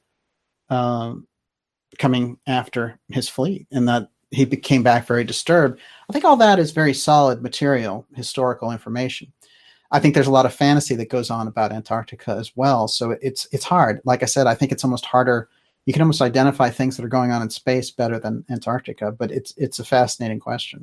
um, coming after his fleet and that he came back very disturbed. I think all that is very solid material, historical information. I think there's a lot of fantasy that goes on about Antarctica as well. So it's it's hard. Like I said, I think it's almost harder. You can almost identify things that are going on in space better than Antarctica, but it's it's a fascinating question.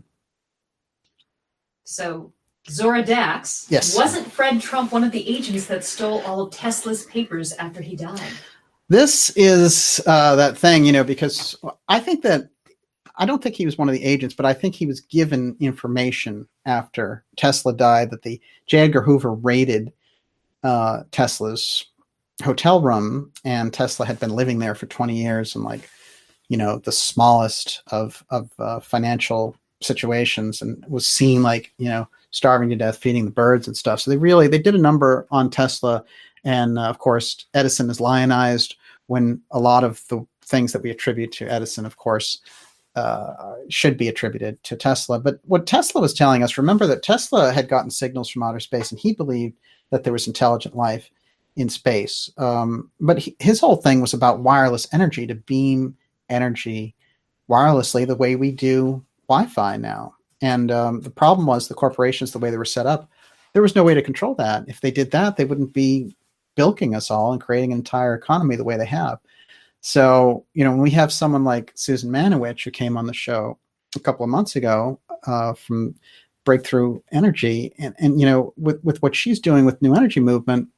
So Zora Dax, yes. Wasn't Fred Trump one of the agents that stole all of Tesla's papers after he died? This is uh, that thing, you know, because I think that I don't think he was one of the agents, but I think he was given information after Tesla died that the J. Edgar Hoover raided uh, Tesla's hotel room, and Tesla had been living there for twenty years in like, you know, the smallest of, of uh, financial situations and was seen like, you know, starving to death, feeding the birds and stuff. So they really, they did a number on Tesla. And uh, of course, Edison is lionized when a lot of the things that we attribute to Edison, of course, uh, should be attributed to Tesla. But what Tesla was telling us, remember that Tesla had gotten signals from outer space and he believed that there was intelligent life in space. Um, but he, his whole thing was about wireless energy, to beam energy wirelessly the way we do Wi-Fi now. And um, the problem was the corporations, the way they were set up, there was no way to control that. If they did that, they wouldn't be bilking us all and creating an entire economy the way they have. So, you know, when we have someone like Susan Manowich, who came on the show a couple of months ago uh, from Breakthrough Energy, and, and you know, with, with what she's doing with New Energy Movement,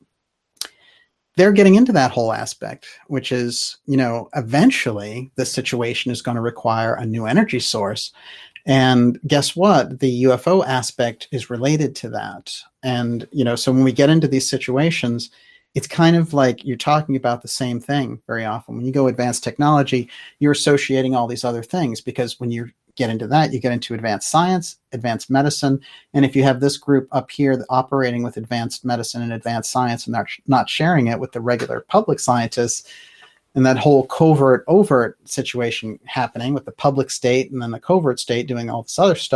they're getting into that whole aspect, which is, you know, eventually this situation is going to require a new energy source. And guess what? The U F O aspect is related to that. And, you know, so when we get into these situations, it's kind of like you're talking about the same thing very often. When you go advanced technology, you're associating all these other things because when you get into that, you get into advanced science, advanced medicine. And if you have this group up here operating with advanced medicine and advanced science and not, not sharing it with the regular public scientists, and that whole covert overt situation happening with the public state and then the covert state doing all this other stuff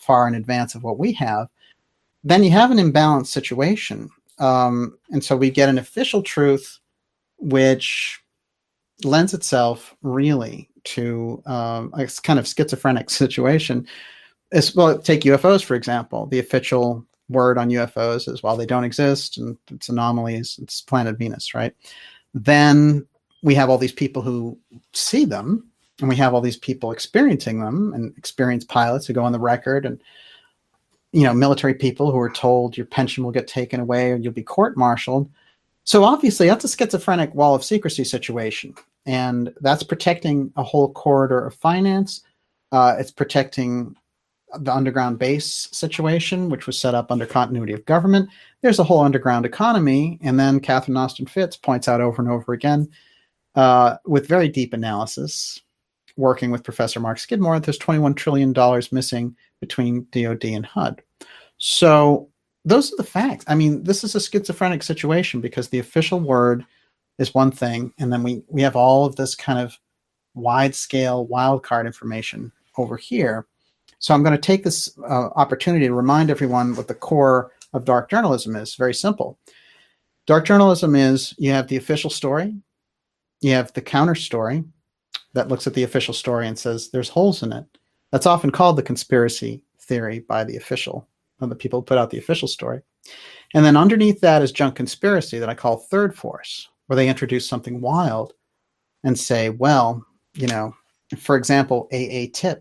far in advance of what we have, then you have an imbalanced situation. Um, and so we get an official truth which lends itself really to um, a kind of schizophrenic situation. As well, take U F Os, for example. The official word on U F Os is, well, they don't exist, and it's anomalies, it's planet Venus, right? Then we have all these people who see them, and we have all these people experiencing them, and experienced pilots who go on the record, and you know, military people who are told your pension will get taken away or you'll be court-martialed. So obviously that's a schizophrenic wall of secrecy situation, and that's protecting a whole corridor of finance. Uh, it's protecting the underground base situation, which was set up under continuity of government. There's a whole underground economy, and then Catherine Austin Fitts points out over and over again, uh, with very deep analysis, working with Professor Mark Skidmore, there's twenty-one trillion dollars missing between D O D and H U D. So those are the facts. I mean, this is a schizophrenic situation because the official word is one thing, and then we, we have all of this kind of wide-scale wildcard information over here. So I'm going to take this uh, opportunity to remind everyone what the core of dark journalism is. Very simple. Dark journalism is you have the official story, you have the counter story that looks at the official story and says there's holes in it. That's often called the conspiracy theory by the official, or the people who put out the official story. And then underneath that is junk conspiracy that I call third force, where they introduce something wild and say, well, you know, for example, A A tip,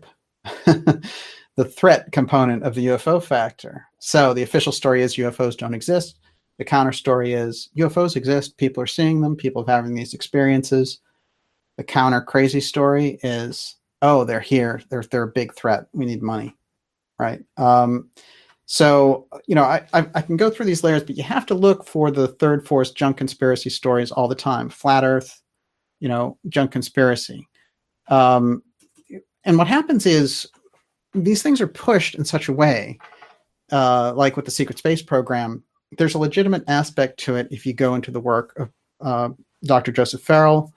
the threat component of the U F O factor. So the official story is U F Os don't exist. The counter story is U F Os exist. People are seeing them. People are having these experiences. The counter crazy story is, oh, they're here. They're, they're a big threat. We need money, right? Um, so, you know, I, I, I can go through these layers, but you have to look for the third force junk conspiracy stories all the time. Flat Earth, you know, junk conspiracy. Um, and what happens is these things are pushed in such a way, uh, like with the secret space program, there's a legitimate aspect to it if you go into the work of uh, Doctor Joseph Farrell,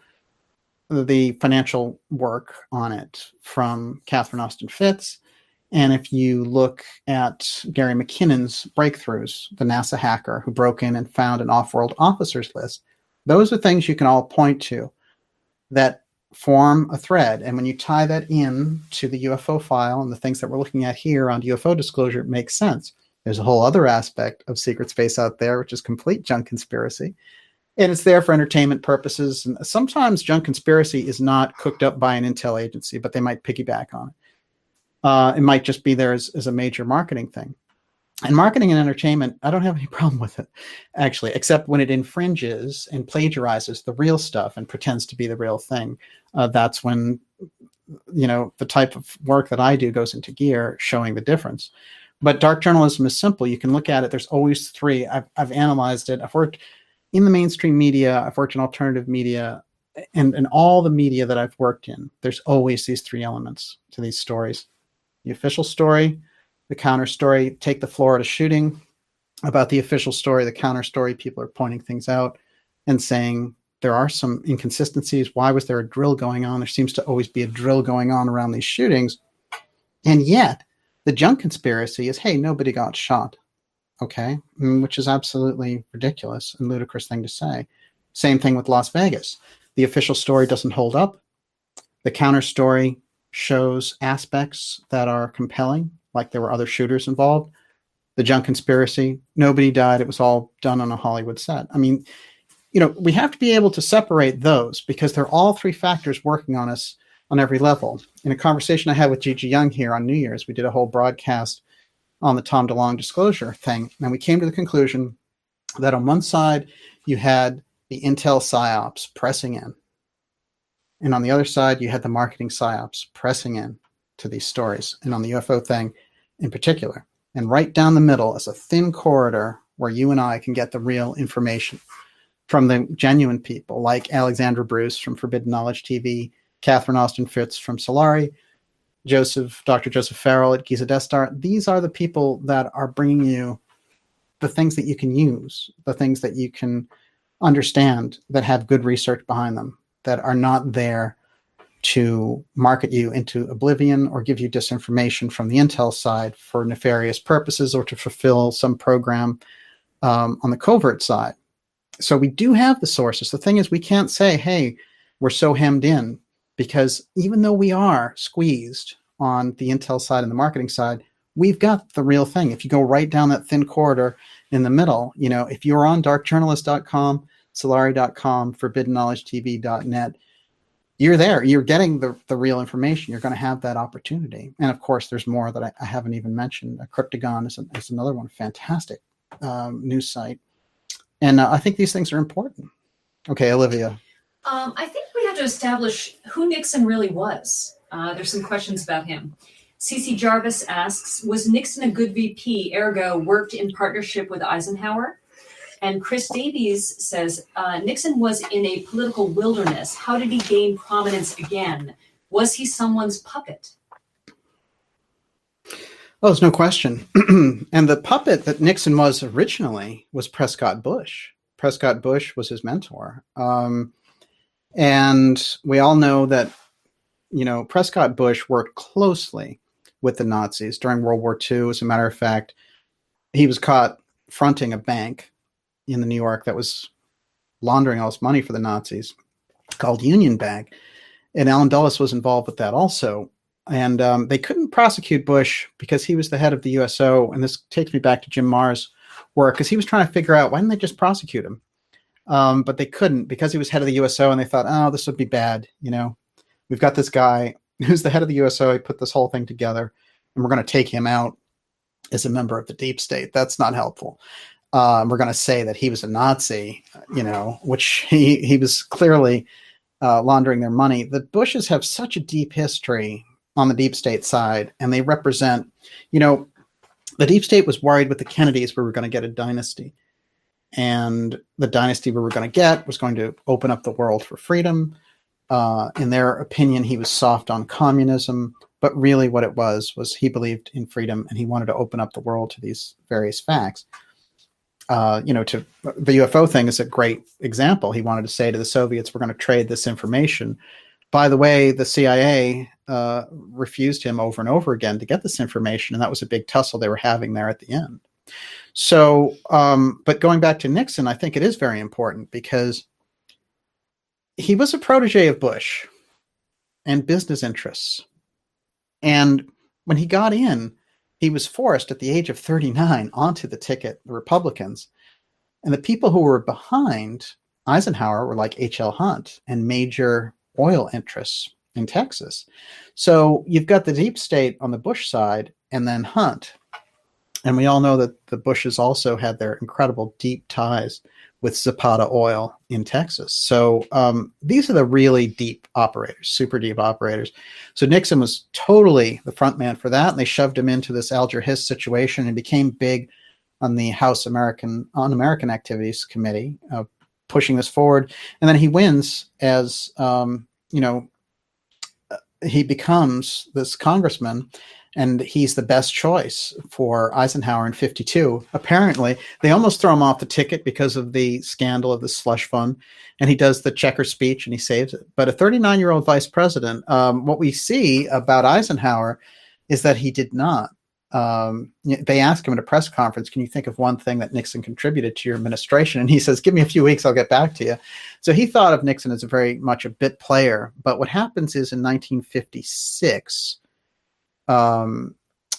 the financial work on it from Catherine Austin Fitts. And if you look at Gary McKinnon's breakthroughs, the NASA hacker who broke in and found an off-world officers list, those are things you can all point to that form a thread. And when you tie that in to the U F O file and the things that we're looking at here on U F O disclosure, it makes sense. There's a whole other aspect of secret space out there, which is complete junk conspiracy. And it's there for entertainment purposes. And sometimes junk conspiracy is not cooked up by an intel agency, but they might piggyback on it. Uh, it might just be there as, as a major marketing thing. And marketing and entertainment, I don't have any problem with it, actually, except when it infringes and plagiarizes the real stuff and pretends to be the real thing. Uh, that's when, you know, the type of work that I do goes into gear, showing the difference. But dark journalism is simple. You can look at it. There's always three. I've, I've analyzed it. I've worked in the mainstream media. I've worked in alternative media. And in all the media that I've worked in, there's always these three elements to these stories. The official story, the counter story. Take the Florida shooting. About the official story, the counter story, people are pointing things out and saying there are some inconsistencies. Why was there a drill going on? There seems to always be a drill going on around these shootings. And yet, the junk conspiracy is, hey, nobody got shot. Okay, which is absolutely ridiculous and ludicrous thing to say. Same thing with Las Vegas. The official story doesn't hold up. The counter story shows aspects that are compelling, like there were other shooters involved. The junk conspiracy, nobody died. It was all done on a Hollywood set. I mean, you know, we have to be able to separate those because they're all three factors working on us on every level. In a conversation I had with Gigi Young here on New Year's, we did a whole broadcast on the Tom DeLonge disclosure thing. And we came to the conclusion that on one side, you had the intel psyops pressing in. And on the other side, you had the marketing psyops pressing in to these stories. And on the U F O thing in particular. And right down the middle is a thin corridor where you and I can get the real information from the genuine people like Alexandra Bruce from Forbidden Knowledge T V, Catherine Austin Fitts from Solari, Joseph, Doctor Joseph Farrell at Giza Death Star. These are the people that are bringing you the things that you can use, the things that you can understand that have good research behind them, that are not there to market you into oblivion or give you disinformation from the intel side for nefarious purposes or to fulfill some program um, on the covert side. So we do have the sources. The thing is, we can't say, hey, we're so hemmed in, because even though we are squeezed on the intel side and the marketing side, we've got the real thing. If you go right down that thin corridor in the middle, you know, if you're on dark journalist dot com, Solari dot com, forbidden knowledge T V dot net, you're there. You're getting the, the real information. You're going to have that opportunity. And of course, there's more that I, I haven't even mentioned. Uh, Cryptagon is, a, is another one, fantastic um, news site. And uh, I think these things are important. Okay, Olivia. Um, I think we have to establish who Nixon really was. Uh, there's some questions about him. C C Jarvis asks, was Nixon a good V P, ergo worked in partnership with Eisenhower? And Chris Davies says, uh, Nixon was in a political wilderness. How did he gain prominence again? Was he someone's puppet? Oh, there's no question. And the puppet that Nixon was originally was Prescott Bush. Prescott Bush was his mentor. Um, and we all know that, you know, Prescott Bush worked closely with the Nazis during World War Two. As a matter of fact, he was caught fronting a bank in the New York that was laundering all this money for the Nazis, called Union Bank. And Allen Dulles was involved with that also. And um, they couldn't prosecute Bush because he was the head of the U S O. And this takes me back to Jim Marr's work, because he was trying to figure out, why didn't they just prosecute him? Um, but they couldn't, because he was head of the U S O, and they thought, oh, this would be bad. You know, we've got this guy who's the head of the U S O. He put this whole thing together, and we're going to take him out as a member of the deep state. That's not helpful. Um, we're going to say that he was a Nazi, you know, which he, he was clearly uh, laundering their money. The Bushes have such a deep history on the deep state side, and they represent, you know, the deep state was worried with the Kennedys we were going to get a dynasty. And the dynasty we were going to get was going to open up the world for freedom. Uh, in their opinion, he was soft on communism, but really what it was, was he believed in freedom, and he wanted to open up the world to these various facts. Uh, you know, to the U F O thing is a great example. He wanted to say to the Soviets, we're going to trade this information. By the way, the C I A uh, refused him over and over again to get this information, and that was a big tussle they were having there at the end. So, um, but going back to Nixon, I think it is very important, because he was a protege of Bush and business interests. And when he got in, he was forced at the age of thirty-nine onto the ticket, the Republicans. And the people who were behind Eisenhower were like H L Hunt and major oil interests in Texas. So you've got the deep state on the Bush side, and then Hunt. And we all know that the Bushes also had their incredible deep ties with Zapata Oil in Texas. So um, these are the really deep operators, super deep operators. So Nixon was totally the front man for that. And they shoved him into this Alger Hiss situation, and became big on the House American on American Activities Committee, uh, pushing this forward. And then he wins as, um, you know, he becomes this congressman, and he's the best choice for Eisenhower in fifty-two. Apparently, they almost throw him off the ticket because of the scandal of the slush fund, and he does the checker speech and he saves it. But a thirty-nine-year-old vice president, um, what we see about Eisenhower is that he did not. Um, they ask him at a press conference, can you think of one thing that Nixon contributed to your administration? And he says, give me a few weeks, I'll get back to you. So he thought of Nixon as a very much a bit player. But what happens is in nineteen fifty-six, um,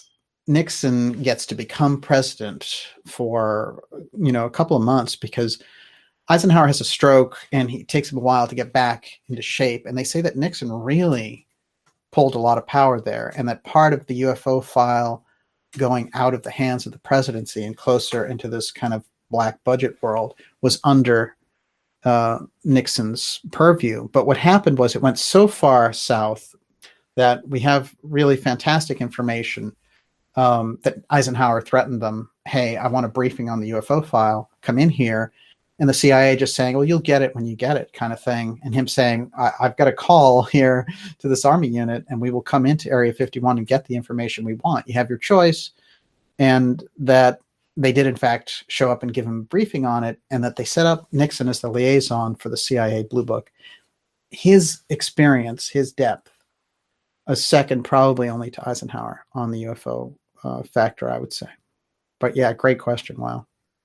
Nixon gets to become president for, you know, a couple of months, because Eisenhower has a stroke and he takes him a while to get back into shape. And they say that Nixon really pulled a lot of power there, and that part of the U F O file going out of the hands of the presidency and closer into this kind of black budget world was under uh, Nixon's purview. But what happened was it went so far south that we have really fantastic information um, that Eisenhower threatened them. Hey, I want a briefing on the U F O file. Come in here. And the C I A just saying, well, you'll get it when you get it, kind of thing. And him saying, I- I've got a call here to this Army unit, and we will come into Area fifty-one and get the information we want. You have your choice. And that they did, in fact, show up and give him a briefing on it, and that they set up Nixon as the liaison for the C I A Blue Book. his experience, his depth, a second probably only to Eisenhower on the U F O uh, factor, I would say. But yeah, great question. Wow.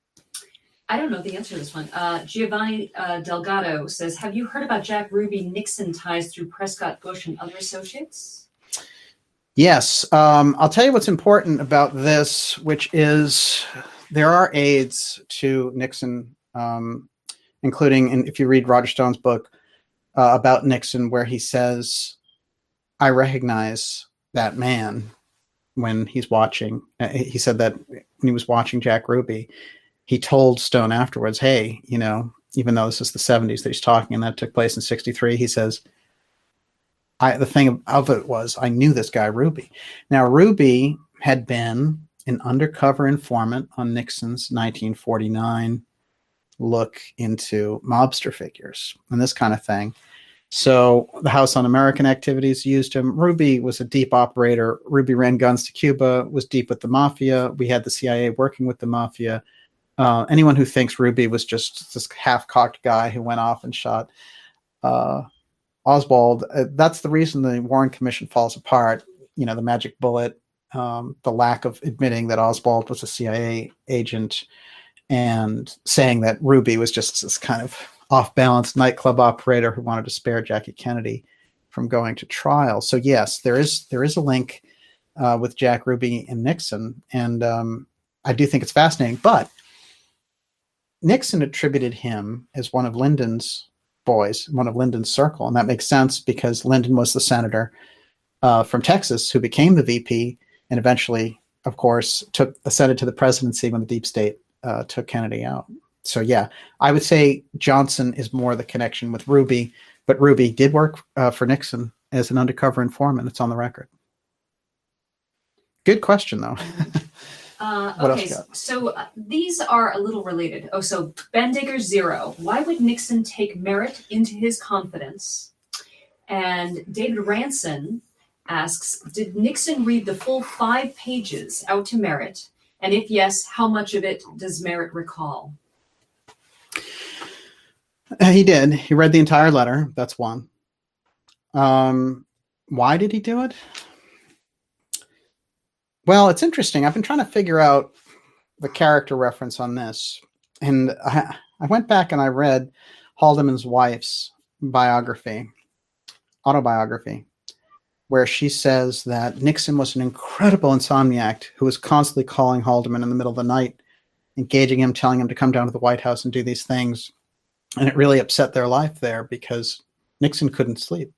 I don't know the answer to this one. Uh, Giovanni uh, Delgado says, have you heard about Jack Ruby Nixon ties through Prescott Bush and other associates? Yes. Um, I'll tell you what's important about this, which is there are aides to Nixon, um, including, and if you read Roger Stone's book uh, about Nixon, where he says, I recognize that man when he's watching. Uh, he said that when he was watching Jack Ruby, he told Stone afterwards, hey, you know, even though this is the seventies that he's talking and that took place in sixty-three, he says, I, the thing of it was I knew this guy Ruby. Now, Ruby had been an undercover informant on Nixon's nineteen forty-nine look into mobster figures and this kind of thing. So the House Un-American Activities used him. Ruby was a deep operator. Ruby ran guns to Cuba, was deep with the mafia. We had the C I A working with the mafia. Uh, anyone who thinks Ruby was just this half-cocked guy who went off and shot uh, Oswald, uh, that's the reason the Warren Commission falls apart. You know, the magic bullet, um, the lack of admitting that Oswald was a C I A agent, and saying that Ruby was just this kind of off-balance nightclub operator who wanted to spare Jackie Kennedy from going to trial. So yes, there is there is a link uh, with Jack Ruby and Nixon, and um, I do think it's fascinating. But Nixon attributed him as one of Lyndon's boys, one of Lyndon's circle, and that makes sense because Lyndon was the senator uh, from Texas who became the V P and eventually, of course, took ascended to the presidency when the deep state uh, took Kennedy out. So yeah, I would say Johnson is more the connection with Ruby, but Ruby did work uh, for Nixon as an undercover informant. It's on the record. Good question, though. Uh, What okay, else you got? so uh, these are a little related. Oh, so Ben Digger Zero. Why would Nixon take Merritt into his confidence? And David Ranson asks, did Nixon read the full five pages out to Merritt? And if yes, how much of it does Merritt recall? Uh, he did. He read the entire letter. That's one. Um, why did he do it? Well, it's interesting. I've been trying to figure out the character reference on this. And I, I went back and I read Haldeman's wife's biography, autobiography, where she says that Nixon was an incredible insomniac who was constantly calling Haldeman in the middle of the night, engaging him, telling him to come down to the White House and do these things. And it really upset their life there because Nixon couldn't sleep.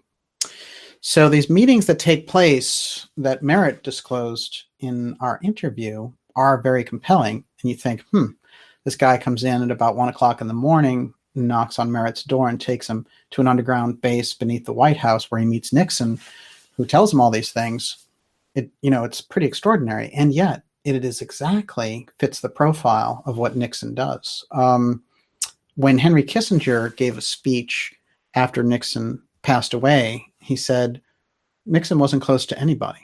So these meetings that take place that Merritt disclosed in our interview are very compelling. And you think, hmm, this guy comes in at about one o'clock in the morning, knocks on Merritt's door and takes him to an underground base beneath the White House where he meets Nixon, who tells him all these things. It, you know, it's pretty extraordinary. And yet it is exactly fits the profile of what Nixon does. Um, when Henry Kissinger gave a speech after Nixon passed away, he said Nixon wasn't close to anybody.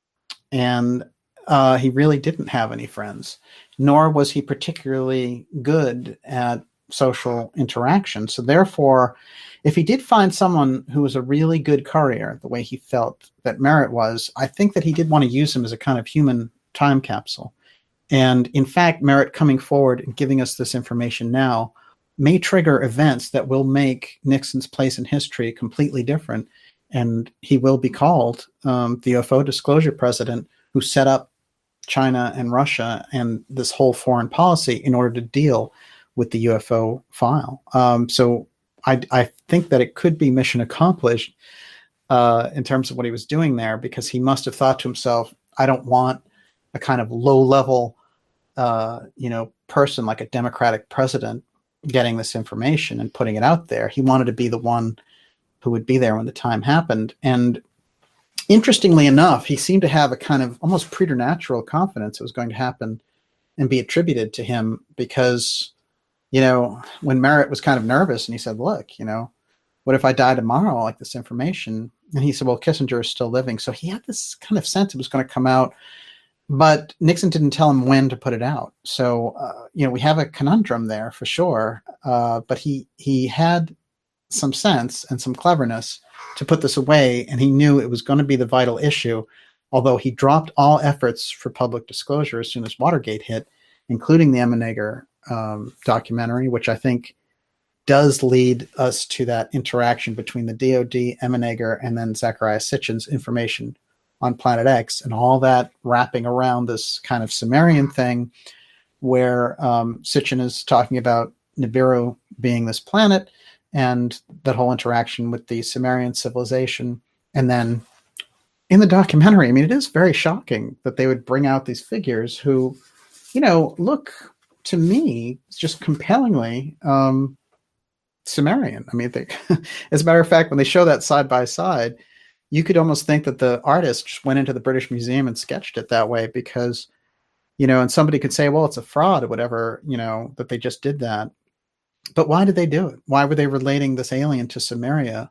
And uh, he really didn't have any friends, nor was he particularly good at social interaction. So therefore, if he did find someone who was a really good courier, the way he felt that Merritt was, I think that he did want to use him as a kind of human time capsule. And in fact, Merritt coming forward and giving us this information now may trigger events that will make Nixon's place in history completely different. And he will be called um, the U F O disclosure president who set up China and Russia and this whole foreign policy in order to deal with the U F O file. Um, so I, I think that it could be mission accomplished uh, in terms of what he was doing there, because he must have thought to himself, I don't want a kind of low level, uh, you know, person like a Democratic president getting this information and putting it out there. He wanted to be the one who would be there when the time happened. And interestingly enough, he seemed to have a kind of almost preternatural confidence it was going to happen and be attributed to him because, you know, when Merritt was kind of nervous and he said, look, you know, what if I die tomorrow, like this information? And he said, well, Kissinger is still living. So he had this kind of sense it was going to come out, but Nixon didn't tell him when to put it out. So, uh, you know, we have a conundrum there for sure. Uh, but he, he had some sense and some cleverness to put this away, and he knew it was going to be the vital issue, although he dropped all efforts for public disclosure as soon as Watergate hit, including the Emmenegger um, documentary, which I think does lead us to that interaction between the D O D, Emmenegger, and then Zecharia Sitchin's information on Planet X, and all that wrapping around this kind of Sumerian thing where um, Sitchin is talking about Nibiru being this planet and that whole interaction with the Sumerian civilization. And then in the documentary, I mean, it is very shocking that they would bring out these figures who, you know, look to me just compellingly um, Sumerian. I mean, they, as a matter of fact, when they show that side by side, you could almost think that the artist just went into the British Museum and sketched it that way because, you know, and somebody could say, well, it's a fraud or whatever, you know, that they just did that. But why did they do it? Why were they relating this alien to Sumeria,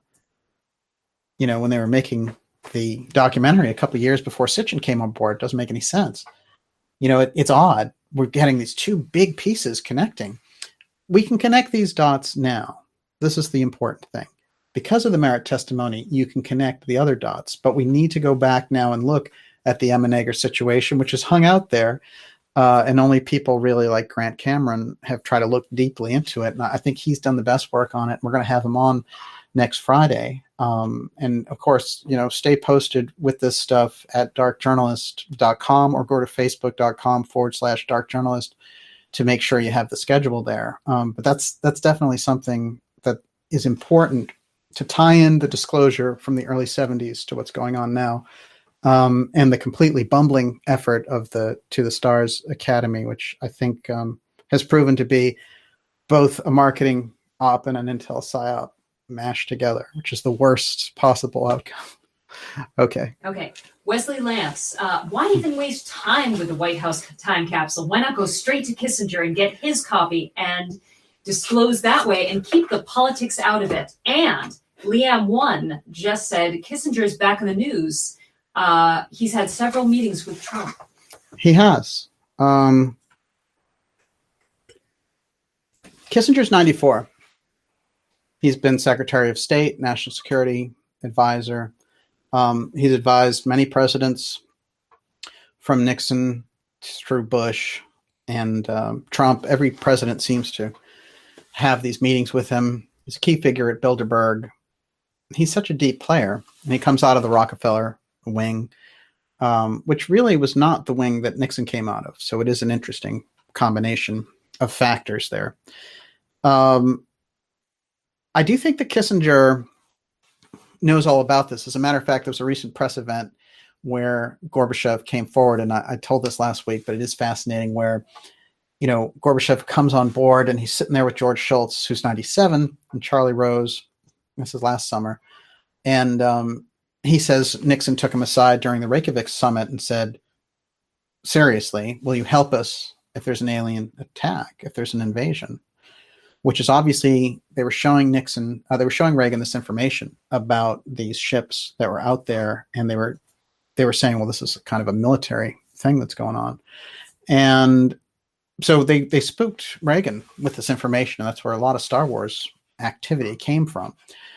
you know, when they were making the documentary a couple of years before Sitchin came on board? It doesn't make any sense. You know, it, it's odd. We're getting these two big pieces connecting. We can connect these dots now. This is the important thing. Because of the Merritt testimony, you can connect the other dots, but we need to go back now and look at the Emmenegger situation, which is hung out there, uh, and only people really like Grant Cameron have tried to look deeply into it. And I think he's done the best work on it. We're going to have him on next Friday. Um, and of course, you know, stay posted with this stuff at dark journalist dot com or go to facebook.com forward slash dark journalist to make sure you have the schedule there. Um, but that's, that's definitely something that is important to tie in the disclosure from the early seventies to what's going on now, um, and the completely bumbling effort of the To the Stars Academy, which I think um, has proven to be both a marketing op and an intel psyop mashed together, which is the worst possible outcome. Okay. Okay. Wesley Lance, uh, why even waste time with the White House time capsule? Why not go straight to Kissinger and get his copy and disclose that way and keep the politics out of it? And Liam One just said Kissinger is back in the news. Uh, he's had several meetings with Trump. He has. Um, Kissinger's ninety-four. He's been Secretary of State, National Security Advisor. Um, he's advised many presidents from Nixon through Bush and um, Trump. Every president seems to have these meetings with him. He's a key figure at Bilderberg. He's such a deep player, and he comes out of the Rockefeller wing, um, which really was not the wing that Nixon came out of. So it is an interesting combination of factors there. Um, I do think that Kissinger knows all about this. As a matter of fact, there was a recent press event where Gorbachev came forward, and I, I told this last week, but it is fascinating, where, you know, Gorbachev comes on board and he's sitting there with George Shultz, who's ninety-seven, and Charlie Rose. This is last summer. And um, he says Nixon took him aside during the Reykjavik summit and said, seriously, will you help us if there's an alien attack, if there's an invasion? Which is obviously, they were showing Nixon, uh, they were showing Reagan this information about these ships that were out there. And they were, they were saying, well, this is kind of a military thing that's going on. And so they, they spooked Reagan with this information. And that's where a lot of Star Wars activity came from.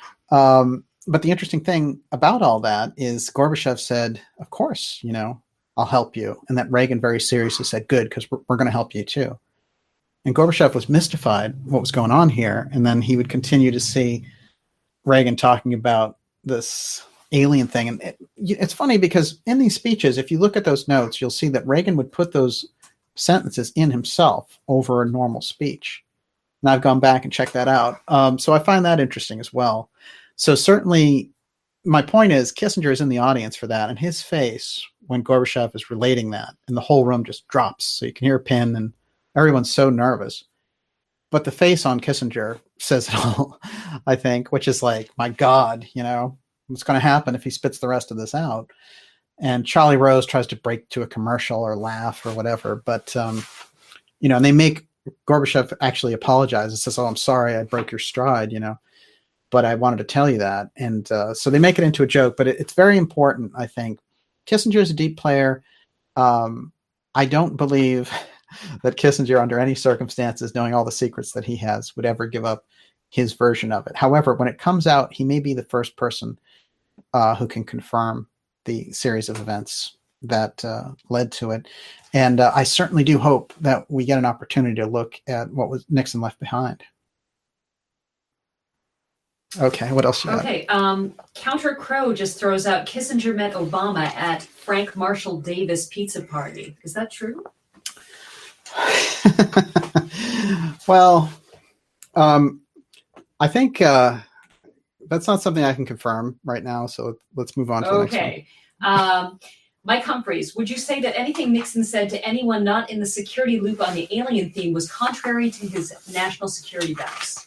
Um, but the interesting thing about all that is Gorbachev said, of course, you know, I'll help you. And that Reagan very seriously said, good, because we're, we're going to help you too. And Gorbachev was mystified what was going on here. And then he would continue to see Reagan talking about this alien thing. And it, it's funny because in these speeches, if you look at those notes, you'll see that Reagan would put those sentences in himself over a normal speech. And I've gone back and checked that out. Um, so I find that interesting as well. So certainly my point is Kissinger is in the audience for that. And his face when Gorbachev is relating that, and the whole room just drops. So you can hear a pin and everyone's so nervous. But the face on Kissinger says it all, I think, which is like, my God, you know, what's going to happen if he spits the rest of this out? And Charlie Rose tries to break to a commercial or laugh or whatever. But, um, you know, and they make Gorbachev actually apologize and says, oh, I'm sorry, I broke your stride, you know, but I wanted to tell you that. And uh, so they make it into a joke, but it, it's very important, I think. Kissinger is a deep player. Um, I don't believe that Kissinger, under any circumstances, knowing all the secrets that he has, would ever give up his version of it. However, when it comes out, he may be the first person uh, who can confirm the series of events that uh, led to it. And uh, I certainly do hope that we get an opportunity to look at what was Nixon left behind. Okay, what else you got? Okay, um, Counter Crow just throws out Kissinger met Obama at Frank Marshall Davis pizza party. Is that true? Well, um, I think uh, that's not something I can confirm right now, so let's move on to the next one. Okay. Um, Mike Humphreys, would you say that anything Nixon said to anyone not in the security loop on the alien theme was contrary to his national security vows?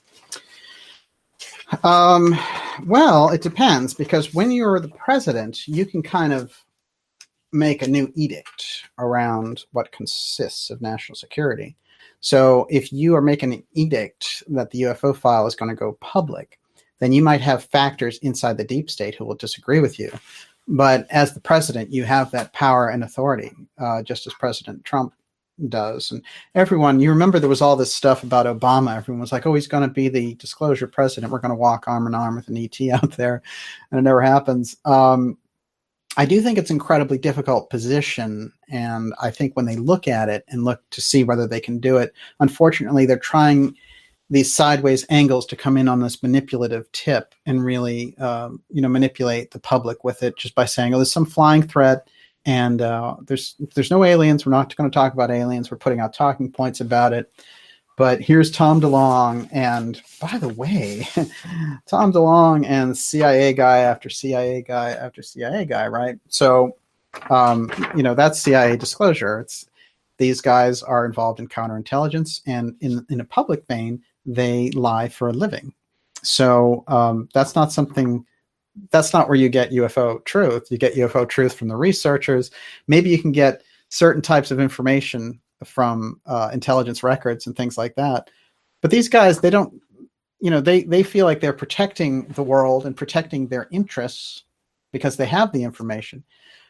Um, well, it depends, because when you're the president, you can kind of make a new edict around what consists of national security. So if you are making an edict that the U F O file is going to go public, then you might have factors inside the deep state who will disagree with you. But as the president, you have that power and authority, uh, just as President Trump does. And everyone, you remember there was all this stuff about Obama. Everyone was like, oh, he's going to be the disclosure president. We're going to walk arm in arm with an E T out there. And it never happens. Um, I do think it's an incredibly difficult position. And I think when they look at it and look to see whether they can do it, unfortunately, they're trying these sideways angles to come in on this manipulative tip and really, um, you know, manipulate the public with it just by saying, oh, there's some flying threat. And uh, there's there's no aliens. We're not going to talk about aliens. We're putting out talking points about it. But here's Tom DeLonge. And by the way, Tom DeLonge and C I A guy after C I A guy after C I A guy, right? So, um, you know, that's C I A disclosure. It's these guys are involved in counterintelligence. And in, in a public vein, they lie for a living. So um, that's not something... That's not where you get U F O truth. You get U F O truth from the researchers. Maybe you can get certain types of information from uh, intelligence records and things like that. But these guys, they don't, you know, they, they feel like they're protecting the world and protecting their interests because they have the information.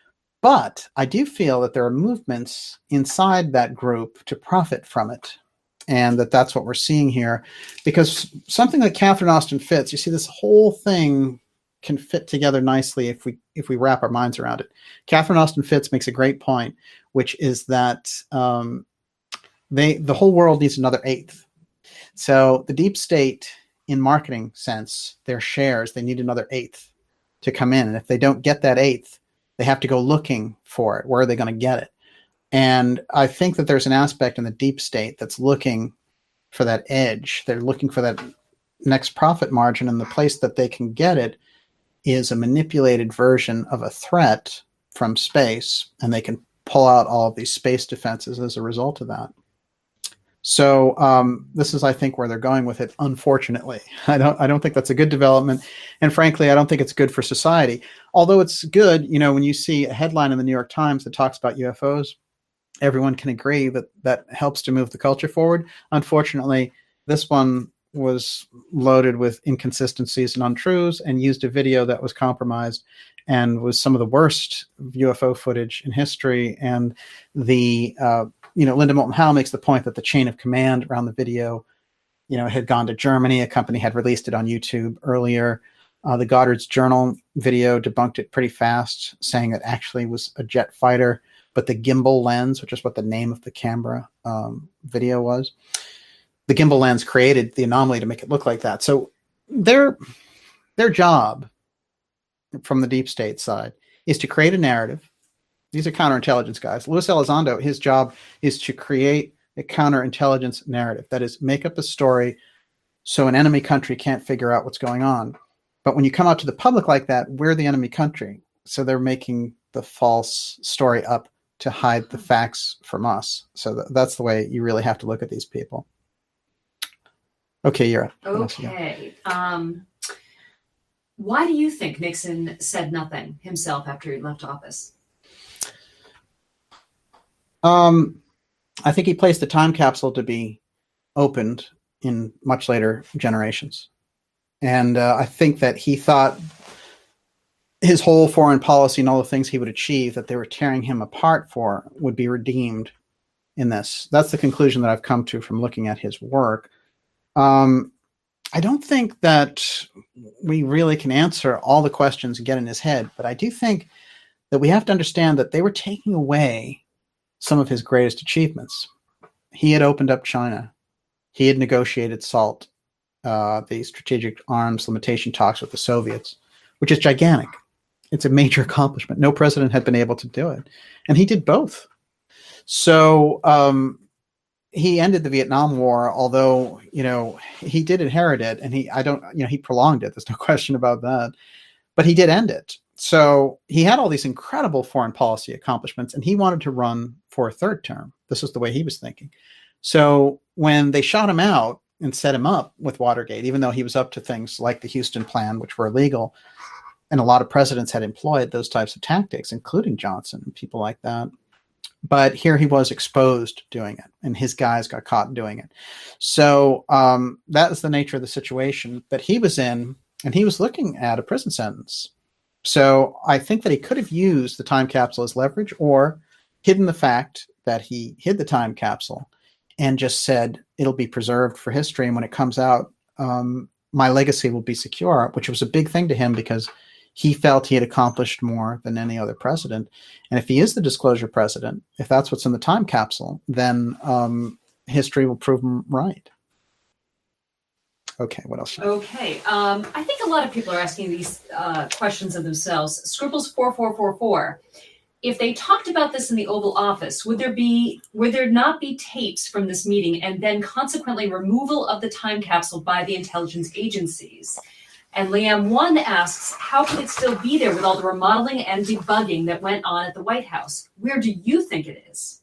But I do feel that there are movements inside that group to profit from it. And that that's what we're seeing here. Because something like Catherine Austin Fitts, you see this whole thing can fit together nicely if we if we wrap our minds around it. Catherine Austin Fitts makes a great point, which is that um, they the whole world needs another eighth. So the deep state, in marketing sense, their shares, they need another eighth to come in. And if they don't get that eighth, they have to go looking for it. Where are they going to get it? And I think that there's an aspect in the deep state that's looking for that edge. They're looking for that next profit margin, and the place that they can get it is a manipulated version of a threat from space, and they can pull out all of these space defenses as a result of that. So um, this is, I think, where they're going with it. Unfortunately, I don't, I don't think that's a good development, and frankly, I don't think it's good for society. Although it's good, you know, when you see a headline in the New York Times that talks about U F Os, everyone can agree that that helps to move the culture forward. Unfortunately, this one was loaded with inconsistencies and untruths and used a video that was compromised and was some of the worst U F O footage in history. And the, uh, you know, Linda Moulton Howe makes the point that the chain of command around the video, you know, had gone to Germany. A company had released it on YouTube earlier. Uh, the Goddard's Journal video debunked it pretty fast, saying it actually was a jet fighter, but the gimbal lens, which is what the name of the camera um, video was, the gimbal lens created the anomaly to make it look like that. So their their job from the deep state side is to create a narrative. These are counterintelligence guys. Luis Elizondo, his job is to create a counterintelligence narrative. That is, make up a story so an enemy country can't figure out what's going on. But when you come out to the public like that, we're the enemy country. So they're making the false story up to hide the facts from us. So th- that's the way you really have to look at these people. Okay, you're up. Okay. Um, why do you think Nixon said nothing himself after he left office? Um, I think he placed the time capsule to be opened in much later generations. And uh, I think that he thought his whole foreign policy and all the things he would achieve that they were tearing him apart for would be redeemed in this. That's the conclusion that I've come to from looking at his work. Um, I don't think that we really can answer all the questions and get in his head, but I do think that we have to understand that they were taking away some of his greatest achievements. He had opened up China. He had negotiated SALT, uh, the strategic arms limitation talks with the Soviets, which is gigantic. It's a major accomplishment. No president had been able to do it. And he did both. So um, he ended the Vietnam War, although, you know, he did inherit it. And he, I don't, you know, he prolonged it. There's no question about that. But he did end it. So he had all these incredible foreign policy accomplishments, and he wanted to run for a third term. This was the way he was thinking. So when they shot him out and set him up with Watergate, even though he was up to things like the Houston Plan, which were illegal, and a lot of presidents had employed those types of tactics, including Johnson and people like that. But here he was exposed doing it, and his guys got caught doing it. So um, that is the nature of the situation that he was in, and he was looking at a prison sentence. So I think that he could have used the time capsule as leverage, or hidden the fact that he hid the time capsule and just said it'll be preserved for history. And when it comes out, um, my legacy will be secure, which was a big thing to him because he felt he had accomplished more than any other president. And if he is the disclosure president, if that's what's in the time capsule, then um, history will prove him right. Okay, what else? Okay, um, I think a lot of people are asking these uh, questions of themselves. Scribbles four four four four. If they talked about this in the Oval Office, would there be would there not be tapes from this meeting and then consequently removal of the time capsule by the intelligence agencies? And Liam one asks, how could it still be there with all the remodeling and debugging that went on at the White House? Where do you think it is?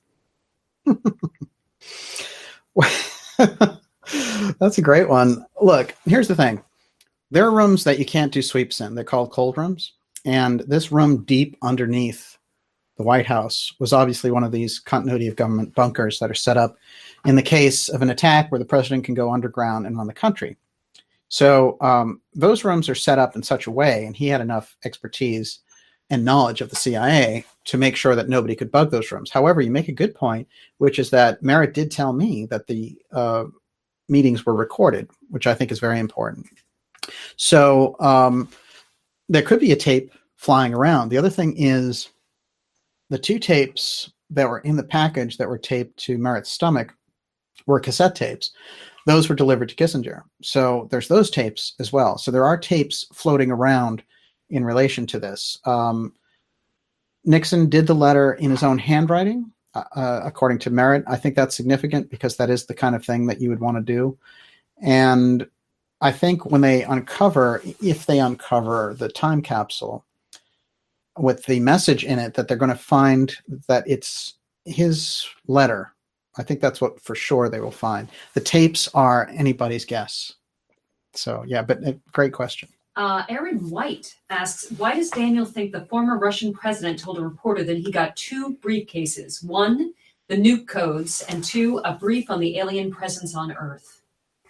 That's a great one. Look, here's the thing. There are rooms that you can't do sweeps in. They're called cold rooms. And this room deep underneath the White House was obviously one of these continuity of government bunkers that are set up in the case of an attack where the president can go underground and run the country. So um, those rooms are set up in such a way, and he had enough expertise and knowledge of the C I A to make sure that nobody could bug those rooms. However, you make a good point, which is that Merritt did tell me that the uh, meetings were recorded, which I think is very important. So um, there could be a tape flying around. The other thing is the two tapes that were in the package that were taped to Merritt's stomach were cassette tapes. Those were delivered to Kissinger. So there's those tapes as well. So there are tapes floating around in relation to this. Um, Nixon did the letter in his own handwriting, uh, according to Merritt. I think that's significant because that is the kind of thing that you would want to do. And I think when they uncover, if they uncover the time capsule with the message in it, that they're going to find that it's his letter. I think that's what for sure they will find. The tapes are anybody's guess. So, yeah, but a great question. Uh, Aaron White asks, why does Daniel think the former Russian president told a reporter that he got two briefcases? One, the nuke codes, and two, a brief on the alien presence on Earth.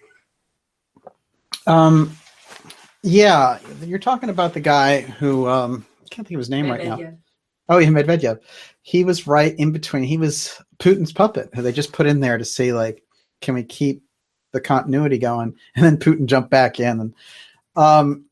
Um, yeah, you're talking about the guy who, um, I can't think of his name right now. Oh, yeah, Medvedev. He was right in between. He was Putin's puppet, who they just put in there to see, like, can we keep the continuity going? And then Putin jumped back in. And um,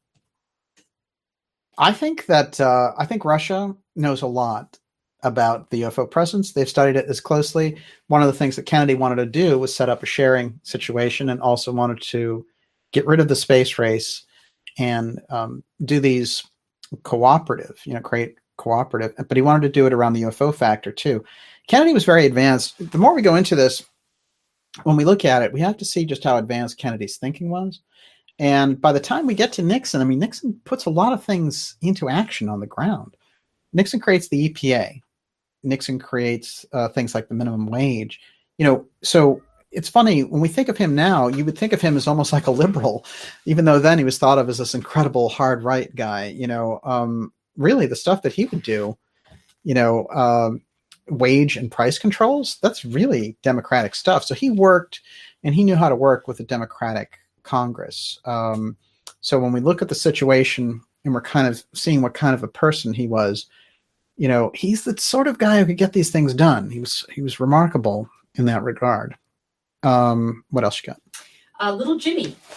I think that uh, I think Russia knows a lot about the U F O presence. They've studied it as closely. One of the things that Kennedy wanted to do was set up a sharing situation, and also wanted to get rid of the space race and um, do these cooperative, you know, create cooperative, but he wanted to do it around the U F O factor too. Kennedy was very advanced. The more we go into this, when we look at it, we have to see just how advanced Kennedy's thinking was. And by the time we get to Nixon, I mean, Nixon puts a lot of things into action on the ground. Nixon creates the E P A. Nixon creates uh, things like the minimum wage. You know, so it's funny, when we think of him now, you would think of him as almost like a liberal, even though then he was thought of as this incredible hard right guy. You know, um, really the stuff that he would do, you know, um, wage and price controls, that's really democratic stuff. So he worked, and he knew how to work with a democratic Congress. Um, so when we look at the situation and we're kind of seeing what kind of a person he was, you know, he's the sort of guy who could get these things done. He was, he was remarkable in that regard. Um, what else you got? Uh, little Jimmy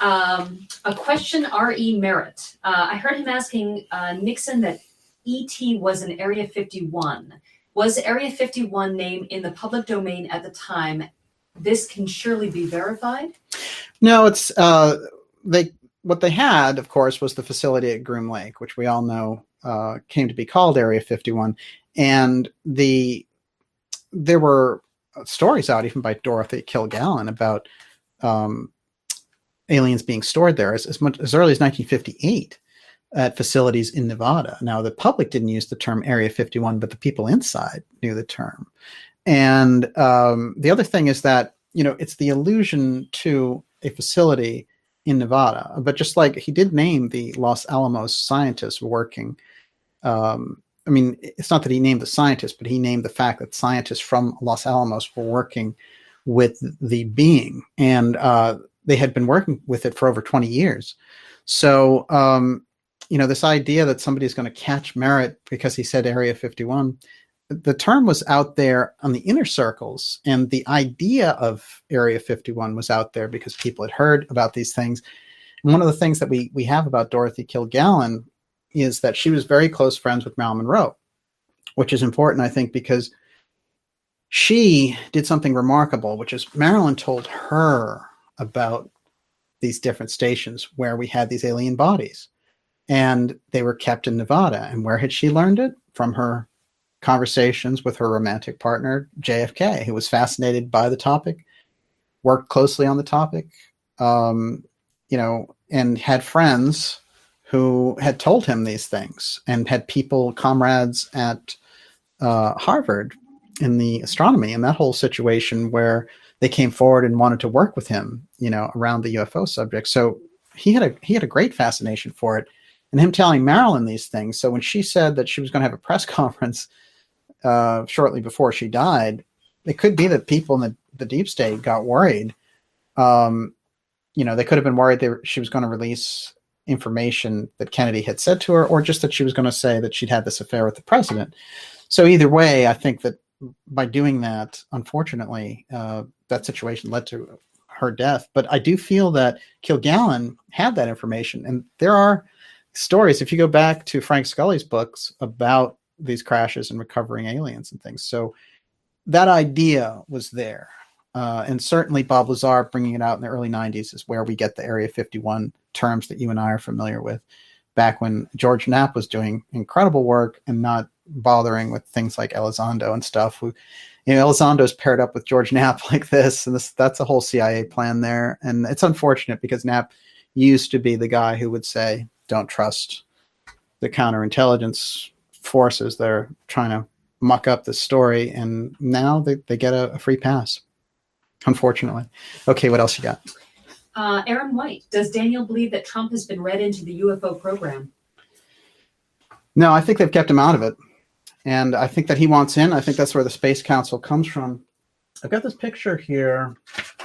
Um, a question, R E. Merritt. Uh, I heard him asking uh, Nixon that E T was in Area fifty-one. Was Area fifty-one name in the public domain at the time? This can surely be verified. No, it's uh, they. What they had, of course, was the facility at Groom Lake, which we all know uh, came to be called Area fifty-one, and the there were stories out even by Dorothy Kilgallen about um, aliens being stored there as, as much as early as nineteen fifty-eight at facilities in Nevada. Now, the public didn't use the term Area fifty-one, but the people inside knew the term. And um, the other thing is that, you know, it's the allusion to a facility in Nevada, but just like he did name the Los Alamos scientists working. Um, I mean, it's not that he named the scientists, but he named the fact that scientists from Los Alamos were working with the being, and uh, they had been working with it for over twenty years. So, um, you know, this idea that somebody's going to catch Merritt because he said Area fifty-one, the term was out there on the inner circles, and the idea of Area fifty-one was out there because people had heard about these things. And one of the things that we we have about Dorothy Kilgallen is that she was very close friends with Marilyn Monroe, which is important, I think, because she did something remarkable, which is Marilyn told her about these different stations where we had these alien bodies, and they were kept in Nevada. And where had she learned it? From her conversations with her romantic partner, J F K, who was fascinated by the topic, worked closely on the topic, um, you know, and had friends who had told him these things, and had people, comrades at uh, Harvard in the astronomy and that whole situation where they came forward and wanted to work with him, you know, around the U F O subject. So he had a he had a great fascination for it, and him telling Marilyn these things. So when she said that she was going to have a press conference uh, shortly before she died, it could be that people in the, the deep state got worried. Um, you know, they could have been worried that she was going to release information that Kennedy had said to her, or just that she was going to say that she'd had this affair with the president. So either way, I think that by doing that, unfortunately, uh, that situation led to her death. But I do feel that Kilgallen had that information. And there are stories, if you go back to Frank Scully's books, about these crashes and recovering aliens and things. So that idea was there. Uh, and certainly Bob Lazar bringing it out in the early nineties is where we get the Area fifty-one terms that you and I are familiar with, back when George Knapp was doing incredible work and not bothering with things like Elizondo and stuff. Who, you know, Elizondo's paired up with George Knapp like this, and this that's a whole C I A plan there. And it's unfortunate because Knapp used to be the guy who would say, don't trust the counterintelligence forces that are trying to muck up the story. And now they, they get a, a free pass, unfortunately. Okay, what else you got? Uh, Aaron White, does Daniel believe that Trump has been read into the U F O program? No, I think they've kept him out of it. And I think that he wants in. I think that's where the Space Council comes from. I've got this picture here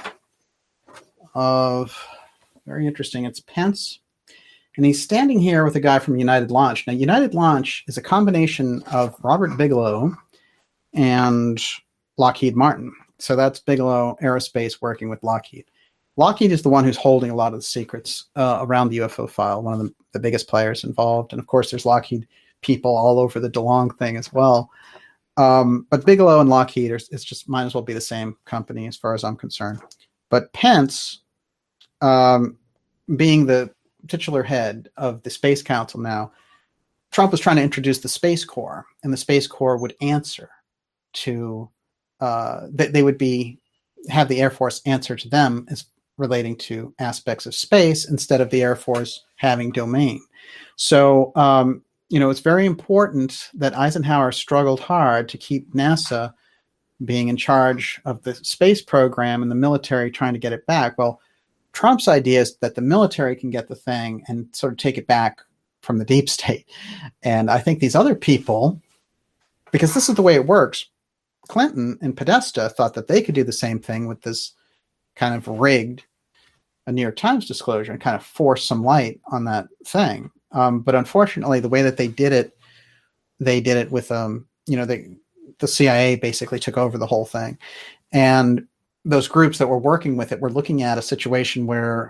of, very interesting, it's Pence. And he's standing here with a guy from United Launch. Now, United Launch is a combination of Robert Bigelow and Lockheed Martin. So that's Bigelow Aerospace working with Lockheed. Lockheed is the one who's holding a lot of the secrets uh, around the U F O file, one of the, the biggest players involved. And of course, there's Lockheed people all over the DeLong thing as well. Um, but Bigelow and Lockheed, are, it's just might as well be the same company as far as I'm concerned. But Pence, um, being the titular head of the Space Council now, Trump was trying to introduce the Space Corps, and the Space Corps would answer to, uh, they, they would be, have the Air Force answer to them as relating to aspects of space instead of the Air Force having domain. So, um, you know, it's very important that Eisenhower struggled hard to keep NASA being in charge of the space program and the military trying to get it back. Well, Trump's idea is that the military can get the thing and sort of take it back from the deep state. And I think these other people, because this is the way it works, Clinton and Podesta thought that they could do the same thing with this kind of rigged a New York Times disclosure and kind of force some light on that thing. Um, but unfortunately, the way that they did it, they did it with, um, you know, they, the C I A basically took over the whole thing. And those groups that were working with it were looking at a situation where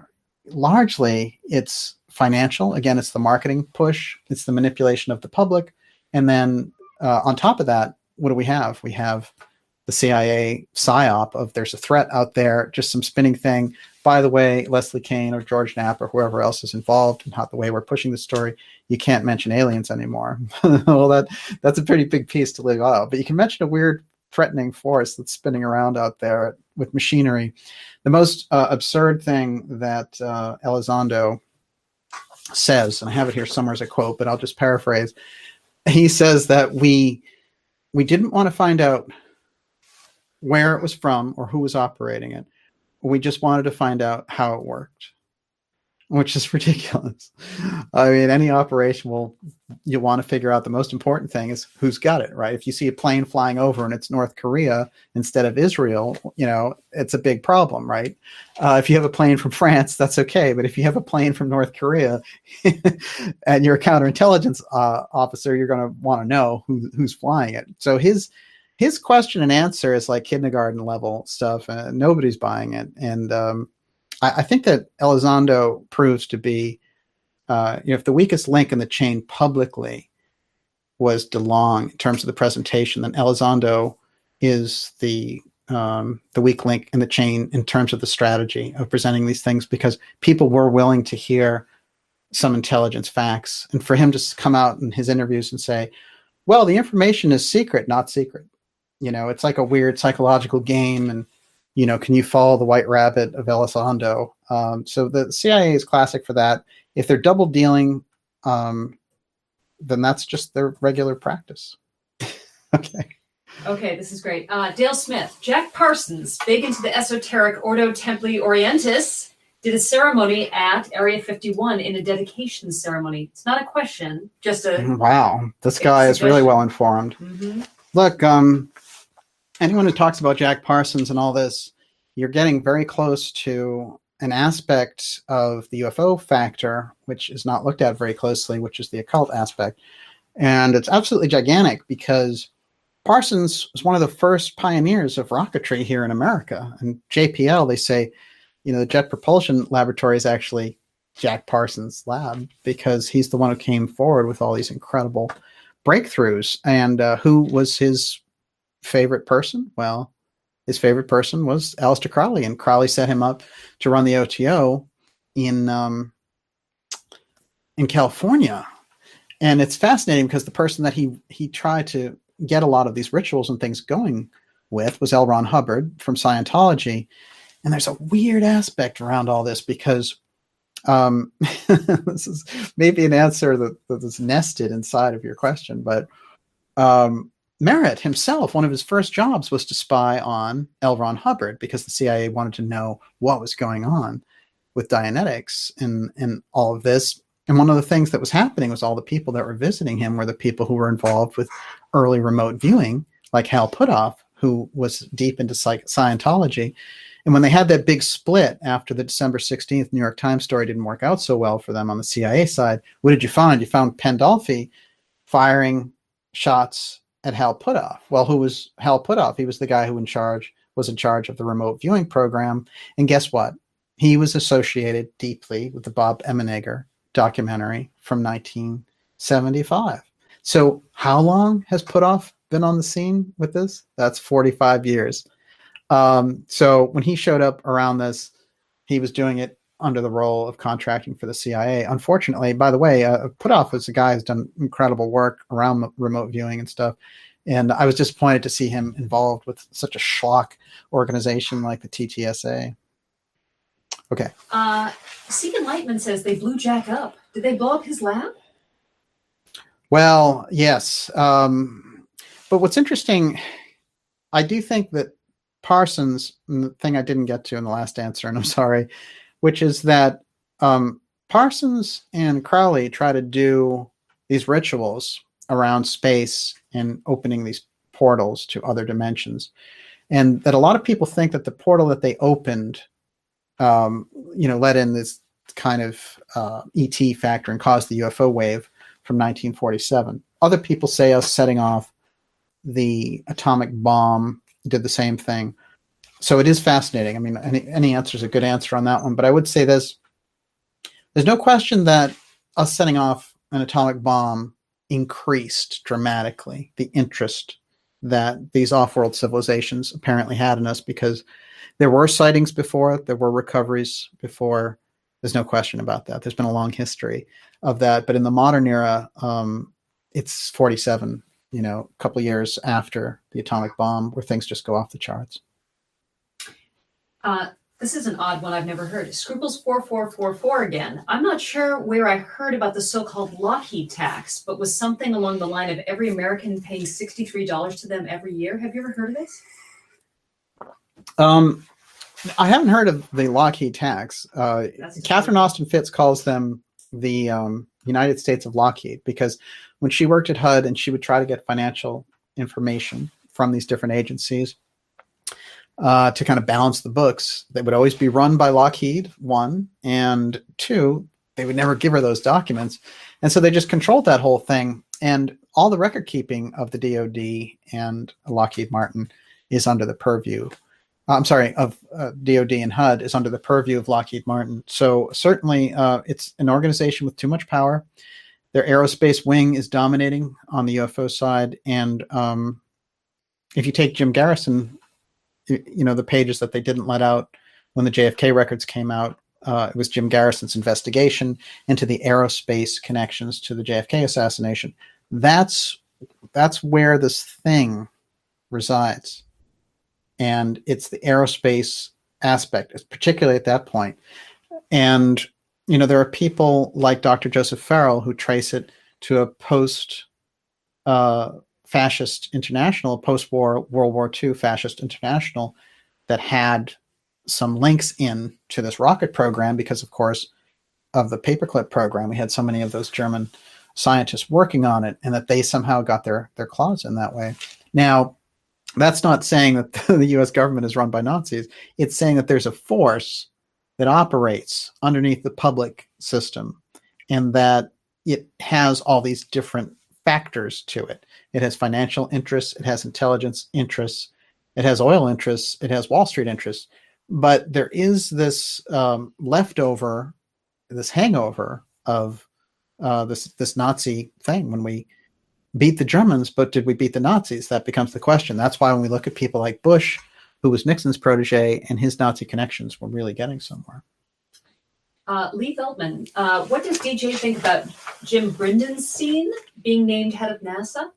largely it's financial. Again, it's the marketing push, it's the manipulation of the public. And then uh, on top of that, what do we have? We have the C I A psyop of there's a threat out there, just some spinning thing. By the way, Leslie Kean or George Knapp or whoever else is involved in how the way we're pushing the story, you can't mention aliens anymore. Well, that that's a pretty big piece to leave out. But you can mention a weird threatening force that's spinning around out there with machinery. The most uh, absurd thing that uh, Elizondo says, and I have it here somewhere as a quote, but I'll just paraphrase. He says that we we didn't want to find out where it was from or who was operating it. We just wanted to find out how it worked, which is ridiculous. I mean, any operation will, you want to figure out the most important thing is who's got it, right? If you see a plane flying over and it's North Korea instead of Israel, you know, it's a big problem, right? Uh, if you have a plane from France, that's okay. But if you have a plane from North Korea and you're a counterintelligence uh, officer, you're going to want to know who, who's flying it. So his his question and answer is like kindergarten level stuff, and nobody's buying it. And um, I, I think that Elizondo proves to be, uh, you know, if the weakest link in the chain publicly was DeLong in terms of the presentation, then Elizondo is the um, the weak link in the chain in terms of the strategy of presenting these things, because people were willing to hear some intelligence facts. And for him to come out in his interviews and say, well, the information is secret, not secret. You know, it's like a weird psychological game. And, you know, can you follow the white rabbit of Elizondo? Um, so the C I A is classic for that. If they're double dealing, um, then that's just their regular practice. Okay. Okay, this is great. Uh, Dale Smith, Jack Parsons, big into the esoteric Ordo Templi Orientis, did a ceremony at Area fifty-one in a dedication ceremony. It's not a question, just a... Wow, this guy is really well informed. Mm-hmm. Look, um, anyone who talks about Jack Parsons and all this, you're getting very close to an aspect of the U F O factor, which is not looked at very closely, which is the occult aspect. And it's absolutely gigantic because Parsons was one of the first pioneers of rocketry here in America. And J P L, they say, you know, the Jet Propulsion Laboratory is actually Jack Parsons' lab because he's the one who came forward with all these incredible breakthroughs. And uh, who was his favorite person? Well, his favorite person was Aleister Crowley, and Crowley set him up to run the O T O in um, in California. And it's fascinating because the person that he he tried to get a lot of these rituals and things going with was L. Ron Hubbard from Scientology. And there's a weird aspect around all this because um, this is maybe an answer that, that is nested inside of your question, but um, Merritt himself, one of his first jobs was to spy on L. Ron Hubbard because the C I A wanted to know what was going on with Dianetics and, and all of this. And one of the things that was happening was all the people that were visiting him were the people who were involved with early remote viewing, like Hal Puthoff, who was deep into psych- Scientology. And when they had that big split after the December sixteenth New York Times story didn't work out so well for them on the C I A side, what did you find? You found Pandolfi firing shots at Hal Puthoff. Well, who was Hal Puthoff? He was the guy who in charge was in charge of the remote viewing program. And guess what? He was associated deeply with the Bob Emenegger documentary from nineteen seventy-five. So how long has Puthoff been on the scene with this? That's forty-five years. Um, so when he showed up around this, he was doing it under the role of contracting for the C I A. Unfortunately, by the way, uh, Puthoff is a guy who's done incredible work around remote viewing and stuff. And I was disappointed to see him involved with such a schlock organization like the T T S A. Okay. Uh, Seekin Lightman says they blew Jack up. Did they blow up his lab? Well, yes. Um, but what's interesting, I do think that Parsons, the thing I didn't get to in the last answer, and I'm sorry, which is that um, Parsons and Crowley try to do these rituals around space and opening these portals to other dimensions. And that a lot of people think that the portal that they opened Um, you know, let in this kind of uh, E T factor and caused the U F O wave from nineteen forty-seven. Other people say us setting off the atomic bomb did the same thing. So it is fascinating. I mean, any, any answer is a good answer on that one. But I would say this, there's no question that us setting off an atomic bomb increased dramatically the interest that these off-world civilizations apparently had in us, because there were sightings before, there were recoveries before. There's no question about that. There's been a long history of that. But in the modern era, um, it's forty-seven, you know, a couple of years after the atomic bomb, where things just go off the charts. Uh, this is an odd one I've never heard. Scruples four four four four again. I'm not sure where I heard about the so-called Lockheed tax, but was something along the line of every American paying sixty-three dollars to them every year. Have you ever heard of this? Um, I haven't heard of the Lockheed tax. Uh, Catherine Austin Fitts calls them the um, United States of Lockheed, because when she worked at H U D and she would try to get financial information from these different agencies uh, to kind of balance the books, they would always be run by Lockheed, one, and two, they would never give her those documents. And so they just controlled that whole thing. And all the record keeping of the D O D and Lockheed Martin is under the purview I'm sorry, of uh, D O D and H U D is under the purview of Lockheed Martin. So certainly uh, it's an organization with too much power. Their aerospace wing is dominating on the U F O side. And um, if you take Jim Garrison, you, you know, the pages that they didn't let out when the J F K records came out, uh, it was Jim Garrison's investigation into the aerospace connections to the J F K assassination. That's, that's where this thing resides. And it's the aerospace aspect, particularly at that point. And, you know, there are people like Doctor Joseph Farrell who trace it to a post uh, fascist international, post-war World War Two fascist international that had some links in to this rocket program because, of course, of the paperclip program. We had so many of those German scientists working on it, and that they somehow got their, their claws in that way. Now, that's not saying that the U S government is run by Nazis. It's saying that there's a force that operates underneath the public system, and that it has all these different factors to it. It has financial interests, it has intelligence interests, it has oil interests, it has Wall Street interests. But there is this um, leftover, this hangover of uh, this this Nazi thing when we beat the Germans, but did we beat the Nazis? That becomes the question. That's why when we look at people like Bush, who was Nixon's protege, and his Nazi connections, we're really getting somewhere. Uh, Lee Feldman, uh, what does D J think about Jim Bridenstine being named head of NASA?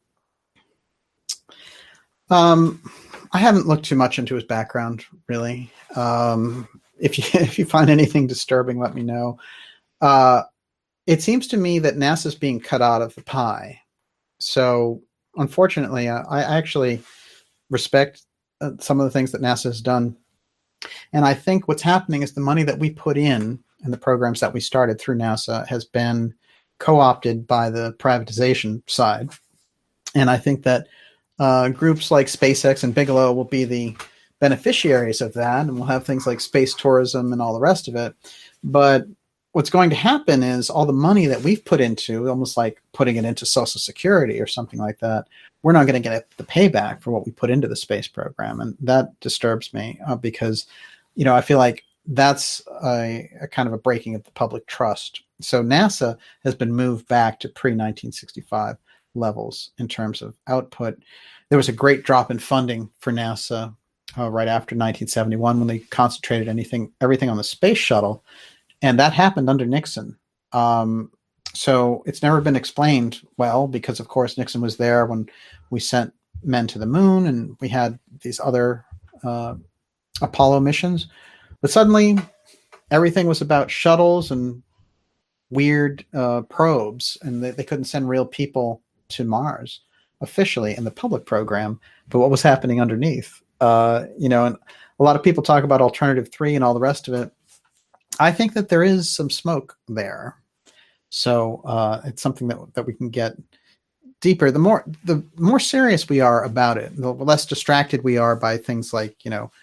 Um, I haven't looked too much into his background, really. Um, if you if you find anything disturbing, let me know. Uh, it seems to me that NASA's being cut out of the pie. So, unfortunately, I, I actually respect uh, some of the things that NASA has done. And I think what's happening is the money that we put in and the programs that we started through NASA has been co-opted by the privatization side. And I think that uh, groups like SpaceX and Bigelow will be the beneficiaries of that. And we'll have things like space tourism and all the rest of it. But what's going to happen is all the money that we've put into, almost like putting it into Social Security or something like that, we're not going to get the payback for what we put into the space program. And that disturbs me uh, because, you know, I feel like that's a, a kind of a breaking of the public trust. So NASA has been moved back to pre nineteen sixty-five levels in terms of output. There was a great drop in funding for NASA uh, right after nineteen seventy-one when they concentrated anything, everything on the space shuttle. And that happened under Nixon. Um, so it's never been explained well, because, of course, Nixon was there when we sent men to the moon and we had these other uh, Apollo missions. But suddenly everything was about shuttles and weird uh, probes, and they, they couldn't send real people to Mars officially in the public program. But what was happening underneath? Uh, you know, and a lot of people talk about Alternative three and all the rest of it. I think that there is some smoke there. So uh, it's something that that we can get deeper. The more the more serious we are about it, the less distracted we are by things like, you know,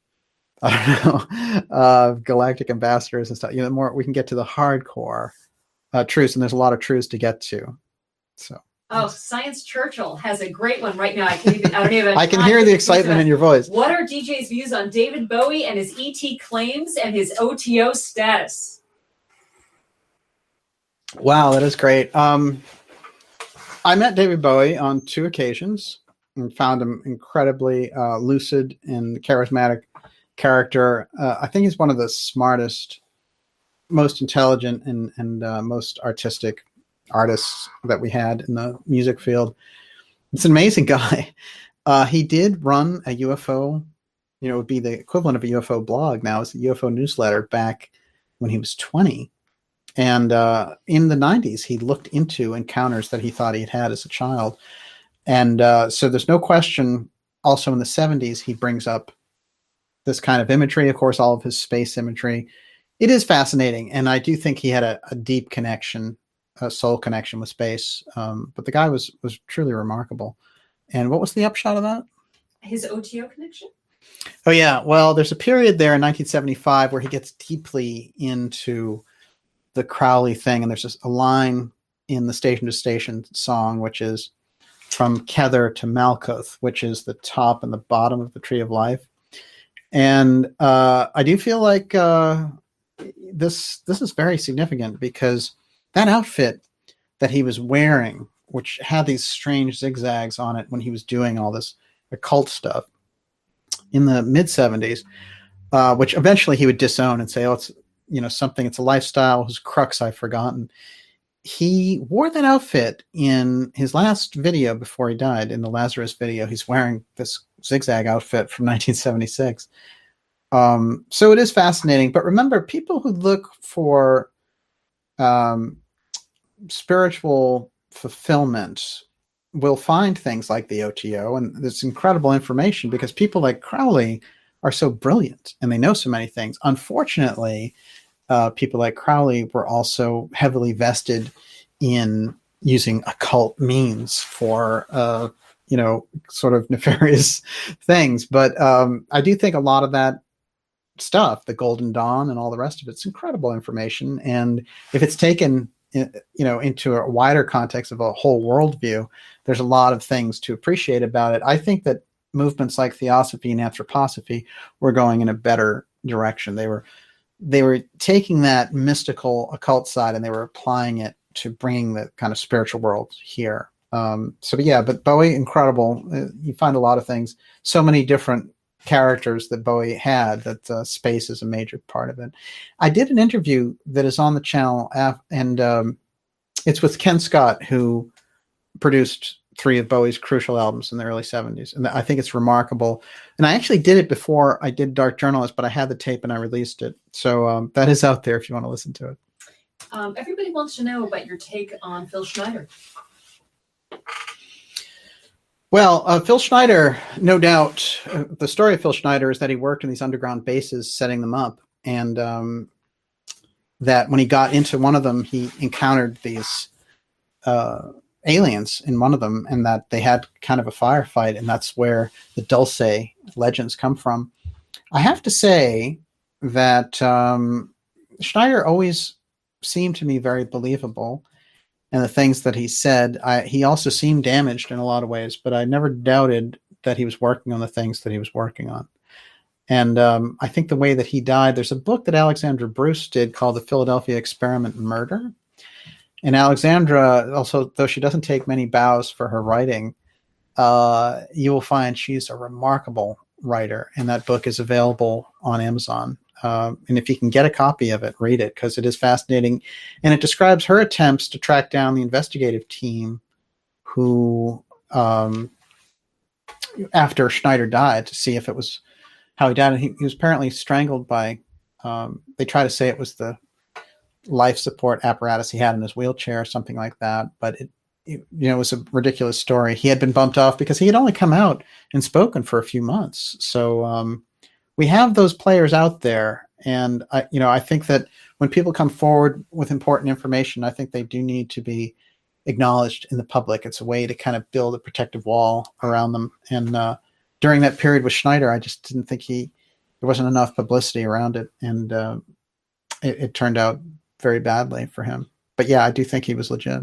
I don't know, uh, galactic ambassadors and stuff. You know, the more we can get to the hardcore uh, truths, and there's a lot of truths to get to. So. Oh, Science Churchill has a great one right now. I can even, I don't even. I can hear the excitement in your voice. What are D J's views on David Bowie and his E T claims and his O T O status? Wow, that is great. Um, I met David Bowie on two occasions and found him incredibly uh, lucid and charismatic character. Uh, I think he's one of the smartest, most intelligent, and and uh, most artistic artists that we had in the music field. It's an amazing guy. Uh, he did run a U F O, you know, it would be the equivalent of a U F O blog now. It's a U F O newsletter back when he was twenty. And uh, in the nineties, he looked into encounters that he thought he had had as a child. And uh, so there's no question, also in the seventies, he brings up this kind of imagery, of course, all of his space imagery. It is fascinating. And I do think he had a, a deep connection, a soul connection with space. Um, but the guy was was truly remarkable. And what was the upshot of that? His O T O connection? Oh, yeah. Well, there's a period there in nineteen seventy-five where he gets deeply into the Crowley thing. And there's just a line in the Station to Station song, which is from Kether to Malkuth, which is the top and the bottom of the Tree of Life. And uh, I do feel like uh, this this is very significant because that outfit that he was wearing, which had these strange zigzags on it when he was doing all this occult stuff in the mid seventies, uh, which eventually he would disown and say, oh, it's, you know, something, it's a lifestyle whose crux I've forgotten. He wore that outfit in his last video before he died, in the Lazarus video. He's wearing this zigzag outfit from nineteen seventy-six. Um, so it is fascinating. But remember, people who look for um, spiritual fulfillment will find things like the O T O, and there's incredible information because people like Crowley are so brilliant and they know so many things. Unfortunately, uh, people like Crowley were also heavily vested in using occult means for, uh, you know, sort of nefarious things. But um, I do think a lot of that stuff, the Golden Dawn and all the rest of it, it's incredible information. And if it's taken, you know, into a wider context of a whole worldview, there's a lot of things to appreciate about it. I think that movements like Theosophy and Anthroposophy were going in a better direction. They were they were taking that mystical occult side and they were applying it to bringing the kind of spiritual world here. Um, so, but yeah, but Bowie, incredible. Uh, you find a lot of things, so many different characters that Bowie had, that uh, space is a major part of it. I did an interview that is on the channel, and um, it's with Ken Scott, who produced three of Bowie's crucial albums in the early seventies. And I think it's remarkable. And I actually did it before I did Dark Journalist, but I had the tape and I released it. So um, that is out there if you want to listen to it. Um, everybody wants to know about your take on Phil Schneider. Well, uh, Phil Schneider, no doubt, uh, the story of Phil Schneider is that he worked in these underground bases setting them up. And um, that when he got into one of them, he encountered these uh, aliens in one of them, and that they had kind of a firefight. And that's where the Dulce legends come from. I have to say that um, Schneider always seemed to me very believable. And the things that he said, I, he also seemed damaged in a lot of ways, but I never doubted that he was working on the things that he was working on. And um, I think the way that he died, there's a book that Alexandra Bruce did called The Philadelphia Experiment Murder. And Alexandra, also, though she doesn't take many bows for her writing, uh, you will find she's a remarkable writer. And that book is available on Amazon. Uh, and if you can get a copy of it, read it, because it is fascinating. And it describes her attempts to track down the investigative team who, um, after Schneider died, to see if it was how he died. And he, he was apparently strangled by, um, they try to say it was the life support apparatus he had in his wheelchair or something like that. But it, it, you know, it was a ridiculous story. He had been bumped off because he had only come out and spoken for a few months. So, um, we have those players out there, and I, you know, I think that when people come forward with important information, I think they do need to be acknowledged in the public. It's a way to kind of build a protective wall around them. And uh, during that period with Schneider, I just didn't think he there wasn't enough publicity around it, and uh, it, it turned out very badly for him. But yeah, I do think he was legit.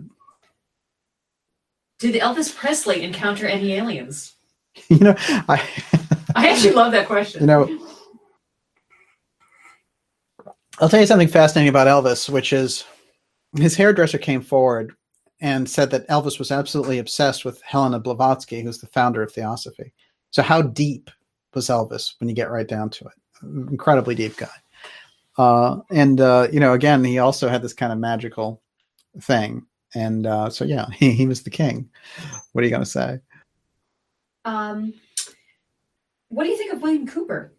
Did Elvis Presley encounter any aliens? You know, I I actually love that question. You know, I'll tell you something fascinating about Elvis, which is his hairdresser came forward and said that Elvis was absolutely obsessed with Helena Blavatsky, who's the founder of Theosophy. So how deep was Elvis when you get right down to it? Incredibly deep guy. Uh, and, uh, you know, again, he also had this kind of magical thing. And uh, so, yeah, he, he was the king. What are you going to say? Um, what do you think of William Cooper?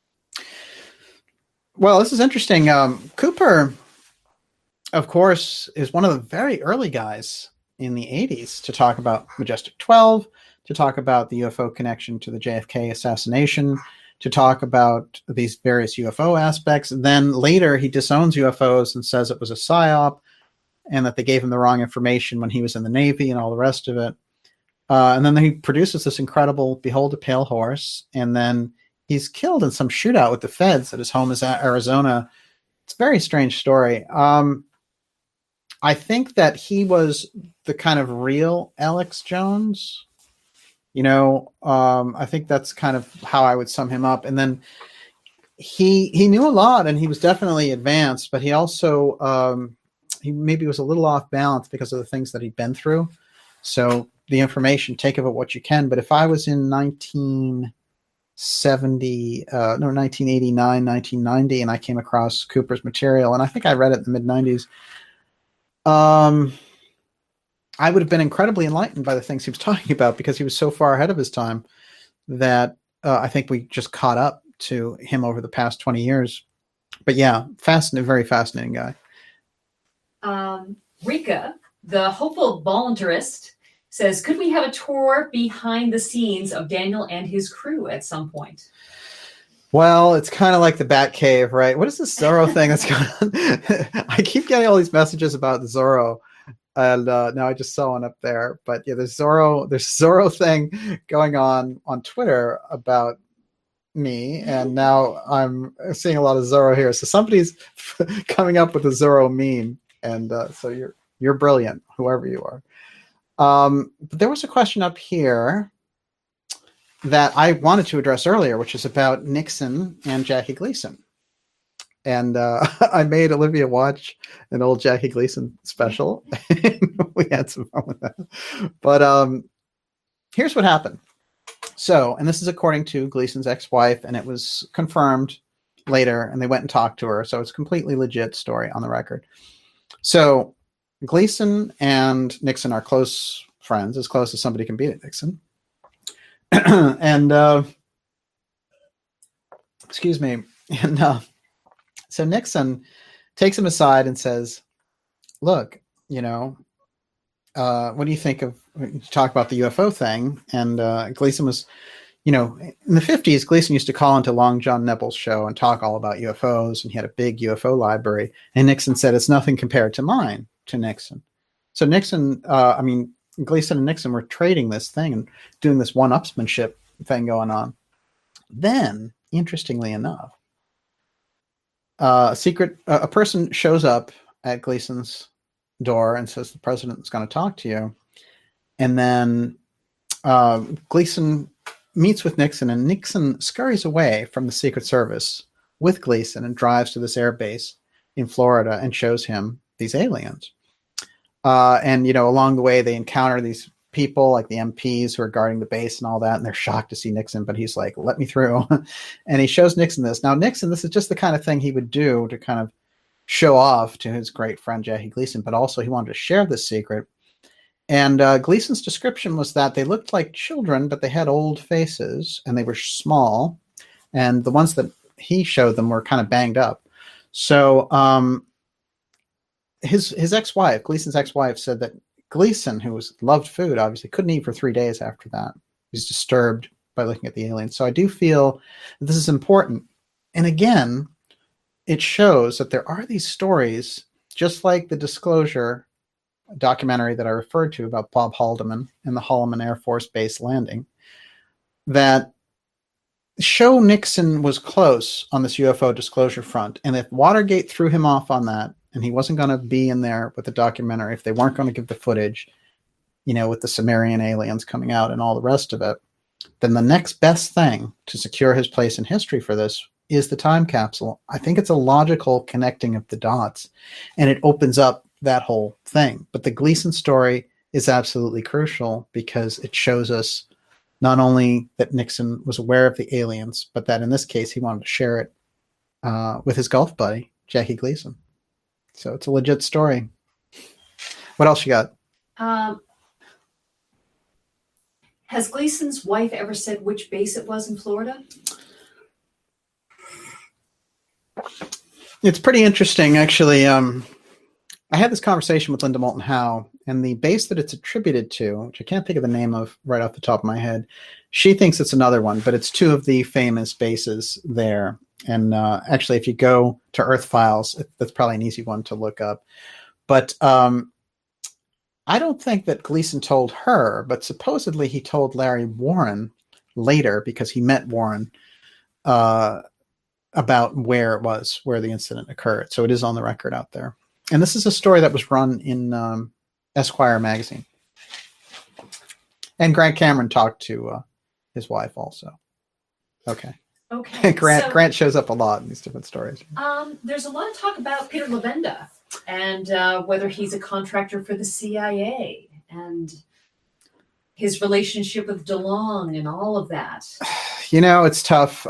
Well, this is interesting. Um, Cooper, of course, is one of the very early guys in the eighties to talk about Majestic twelve, to talk about the U F O connection to the J F K assassination, to talk about these various U F O aspects. And then later he disowns U F Os and says it was a psyop and that they gave him the wrong information when he was in the Navy and all the rest of it. Uh, and then he produces this incredible Behold a Pale Horse, and then he's killed in some shootout with the feds at his home in Arizona. It's a very strange story. Um, I think that he was the kind of real Alex Jones. You know, um, I think that's kind of how I would sum him up. And then he he knew a lot, and he was definitely advanced, but he also um, he maybe was a little off balance because of the things that he'd been through. So the information, take of it what you can. But if I was in nineteen seventy, uh, no, nineteen eighty-nine, nineteen ninety, and I came across Cooper's material, and I think I read it in the mid nineties, um, I would have been incredibly enlightened by the things he was talking about, because he was so far ahead of his time that uh, I think we just caught up to him over the past twenty years. But yeah, fascinating, very fascinating guy. Um, Rika, the hopeful voluntarist, says, could we have a tour behind the scenes of Daniel and his crew at some point? Well, it's kind of like the Bat Cave, right? What is this Zorro thing that's going on? I keep getting all these messages about Zorro, and uh, now I just saw one up there. But yeah, there's Zorro, there's Zorro thing going on on Twitter about me, and now I'm seeing a lot of Zorro here. So somebody's coming up with a Zorro meme, and uh, so you're you're brilliant, whoever you are. Um, but there was a question up here that I wanted to address earlier, which is about Nixon and Jackie Gleason. And uh, I made Olivia watch an old Jackie Gleason special. We had some fun with that. But um, here's what happened. So, and this is according to Gleason's ex-wife, and it was confirmed later, and they went and talked to her. So it's a completely legit story on the record. So Gleason and Nixon are close friends, as close as somebody can be to Nixon. and, uh, excuse me. And uh, so Nixon takes him aside and says, look, you know, uh, what do you think of, you talk about the U F O thing? And uh, Gleason was, you know, in the fifties, Gleason used to call into Long John Nebel's show and talk all about U F Os, and he had a big U F O library. And Nixon said, it's nothing compared to mine, to Nixon. So Nixon, uh, I mean, Gleason and Nixon were trading this thing and doing this one-upsmanship thing going on. Then, interestingly enough, uh, a secret, uh, a person shows up at Gleason's door and says, the president's going to talk to you. And then uh, Gleason meets with Nixon, and Nixon scurries away from the Secret Service with Gleason and drives to this air base in Florida and shows him these aliens. Uh, and, you know, along the way, they encounter these people like the M Ps who are guarding the base and all that, and they're shocked to see Nixon, but he's like, let me through. And he shows Nixon this. Now, Nixon, this is just the kind of thing he would do to kind of show off to his great friend Jackie Gleason, but also he wanted to share this secret. And uh, Gleason's description was that they looked like children, but they had old faces, and they were small. And the ones that he showed them were kind of banged up. So um, his his ex-wife, Gleason's ex-wife, said that Gleason, who was loved food, obviously couldn't eat for three days after that. He was disturbed by looking at the aliens. So I do feel that this is important. And again, it shows that there are these stories, just like the Disclosure documentary that I referred to about Bob Haldeman and the Holloman Air Force Base landing, that show Nixon was close on this U F O disclosure front. And if Watergate threw him off on that, and he wasn't going to be in there with the documentary, if they weren't going to give the footage, you know, with the Sumerian aliens coming out and all the rest of it, then the next best thing to secure his place in history for this is the time capsule. I think it's a logical connecting of the dots, and it opens up that whole thing. But the Gleason story is absolutely crucial because it shows us not only that Nixon was aware of the aliens, but that in this case, he wanted to share it uh, with his golf buddy, Jackie Gleason. So it's a legit story. What else you got? Um, has Gleason's wife ever said which base it was in Florida? It's pretty interesting, actually. Um, I had this conversation with Linda Moulton Howe, and the base that it's attributed to, which I can't think of the name of right off the top of my head, she thinks it's another one, but it's two of the famous bases there. And uh, actually, if you go to Earth Files, that's probably an easy one to look up. But um, I don't think that Gleason told her, but supposedly he told Larry Warren later because he met Warren uh, about where it was, where the incident occurred. So it is on the record out there. And this is a story that was run in um, Esquire magazine. And Grant Cameron talked to uh, his wife also. Okay. Okay. Grant so, Grant shows up a lot in these different stories. Um, there's a lot of talk about Peter Levenda and uh, whether he's a contractor for the C I A and his relationship with DeLong and all of that. You know, it's tough.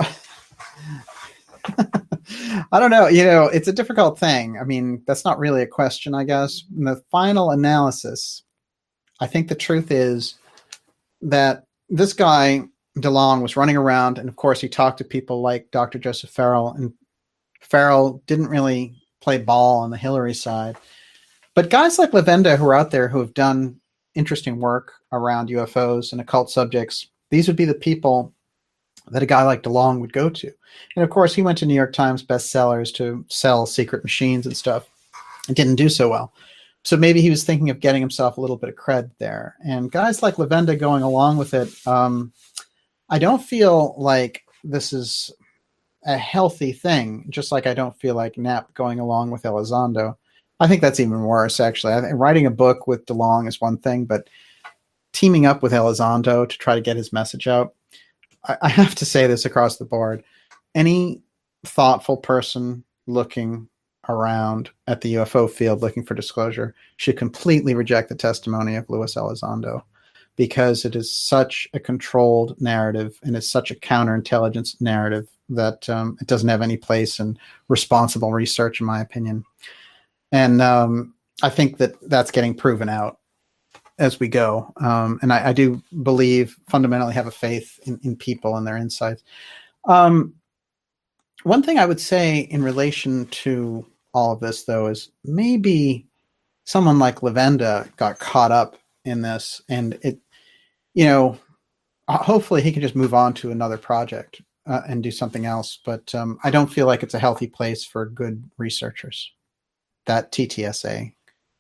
I don't know. You know, it's a difficult thing. I mean, that's not really a question, I guess. In the final analysis, I think the truth is that this guy, DeLong, was running around, and of course he talked to people like Doctor Joseph Farrell, and Farrell didn't really play ball on the Hillary side. But guys like Levenda who are out there who have done interesting work around U F Os and occult subjects, these would be the people that a guy like DeLong would go to. And of course, he went to New York Times bestsellers to sell secret machines and stuff. It didn't do so well. So maybe he was thinking of getting himself a little bit of cred there. And guys like Levenda going along with it, um, I don't feel like this is a healthy thing, just like I don't feel like Knapp going along with Elizondo. I think that's even worse, actually. I think writing a book with DeLong is one thing, but teaming up with Elizondo to try to get his message out, I, I have to say this across the board. Any thoughtful person looking around at the U F O field looking for disclosure should completely reject the testimony of Luis Elizondo, because it is such a controlled narrative and it's such a counterintelligence narrative that um, it doesn't have any place in responsible research, in my opinion. And um, I think that that's getting proven out as we go. Um, and I, I do believe, fundamentally have a faith in, in people and their insights. Um, one thing I would say in relation to all of this, though, is maybe someone like Levenda got caught up in this, and it, you know, hopefully he can just move on to another project uh, and do something else. But um, I don't feel like it's a healthy place for good researchers. That T T S A.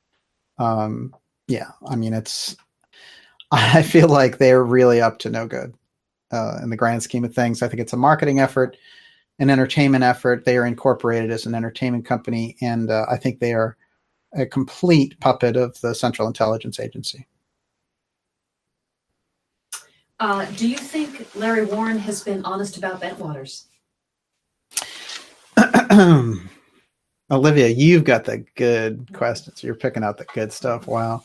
Um, yeah, I mean, it's, I feel like they're really up to no good uh, in the grand scheme of things. I think it's a marketing effort, an entertainment effort. They are incorporated as an entertainment company, and uh, I think they are a complete puppet of the Central Intelligence Agency. Uh, do you think Larry Warren has been honest about Bentwaters? Olivia, you've got the good questions. You're picking out the good stuff. Wow.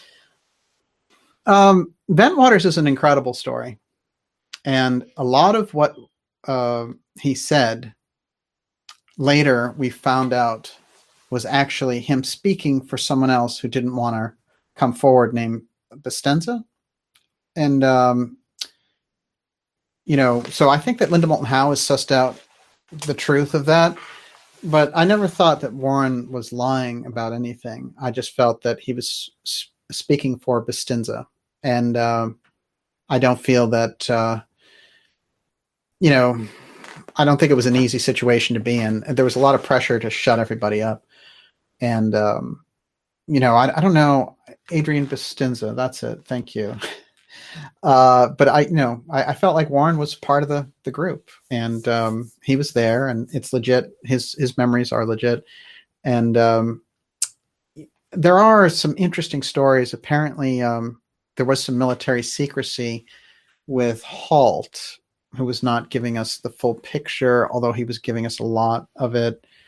Um, Bentwaters is an incredible story. And a lot of what uh, he said later we found out was actually him speaking for someone else who didn't want to come forward, named Bustinza. And, um, you know, so I think that Linda Moulton Howe has sussed out the truth of that. But I never thought that Warren was lying about anything. I just felt that he was sp- speaking for Bustinza. And um, I don't feel that, uh, you know, I don't think it was an easy situation to be in. There was a lot of pressure to shut everybody up. And, um, you know, I, I don't know. Adrian Bustinza, that's it. Thank you. Uh, but I, you know, I, I felt like Warren was part of the, the group, and um, he was there, and it's legit. His, his memories are legit. And um, there are some interesting stories. Apparently um, there was some military secrecy with Halt, who was not giving us the full picture, although he was giving us a lot of it.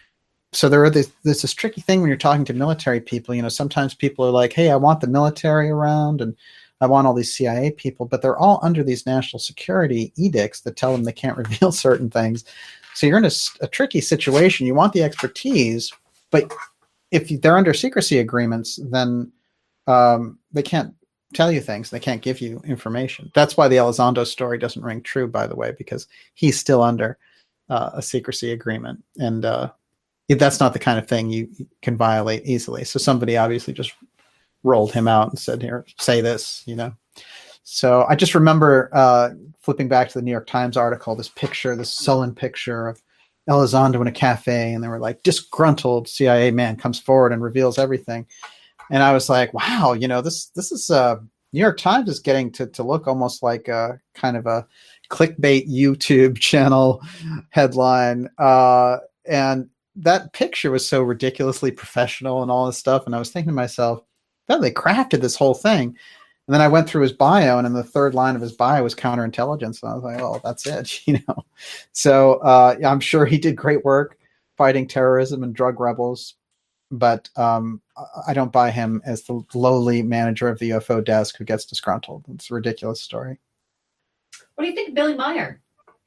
so there are this, there's this tricky thing when you're talking to military people. You know, sometimes people are like, hey, I want the military around and I want all these C I A people, but they're all under these national security edicts that tell them they can't reveal certain things. So you're in a, a tricky situation. You want the expertise, but if they're under secrecy agreements, then um, they can't tell you things. They can't give you information. That's why the Elizondo story doesn't ring true, by the way, because he's still under uh, a secrecy agreement. And uh, that's not the kind of thing you can violate easily. So somebody obviously just rolled him out and said, here, say this, you know. So I just remember uh, flipping back to the New York Times article, this picture, this sullen picture of Elizondo in a cafe, and they were like, disgruntled C I A man comes forward and reveals everything. And I was like, wow, you know, this this is uh, New York Times is getting to, to look almost like a kind of a clickbait YouTube channel headline. Uh, and that picture was so ridiculously professional and all this stuff. And I was thinking to myself, oh, they crafted this whole thing. And then I went through his bio, and in the third line of his bio was counterintelligence. And I was like, oh, that's it, you know. So uh, yeah, I'm sure he did great work fighting terrorism and drug rebels, but um, I don't buy him as the lowly manager of the U F O desk who gets disgruntled. It's a ridiculous story. What do you think of Billy Meier?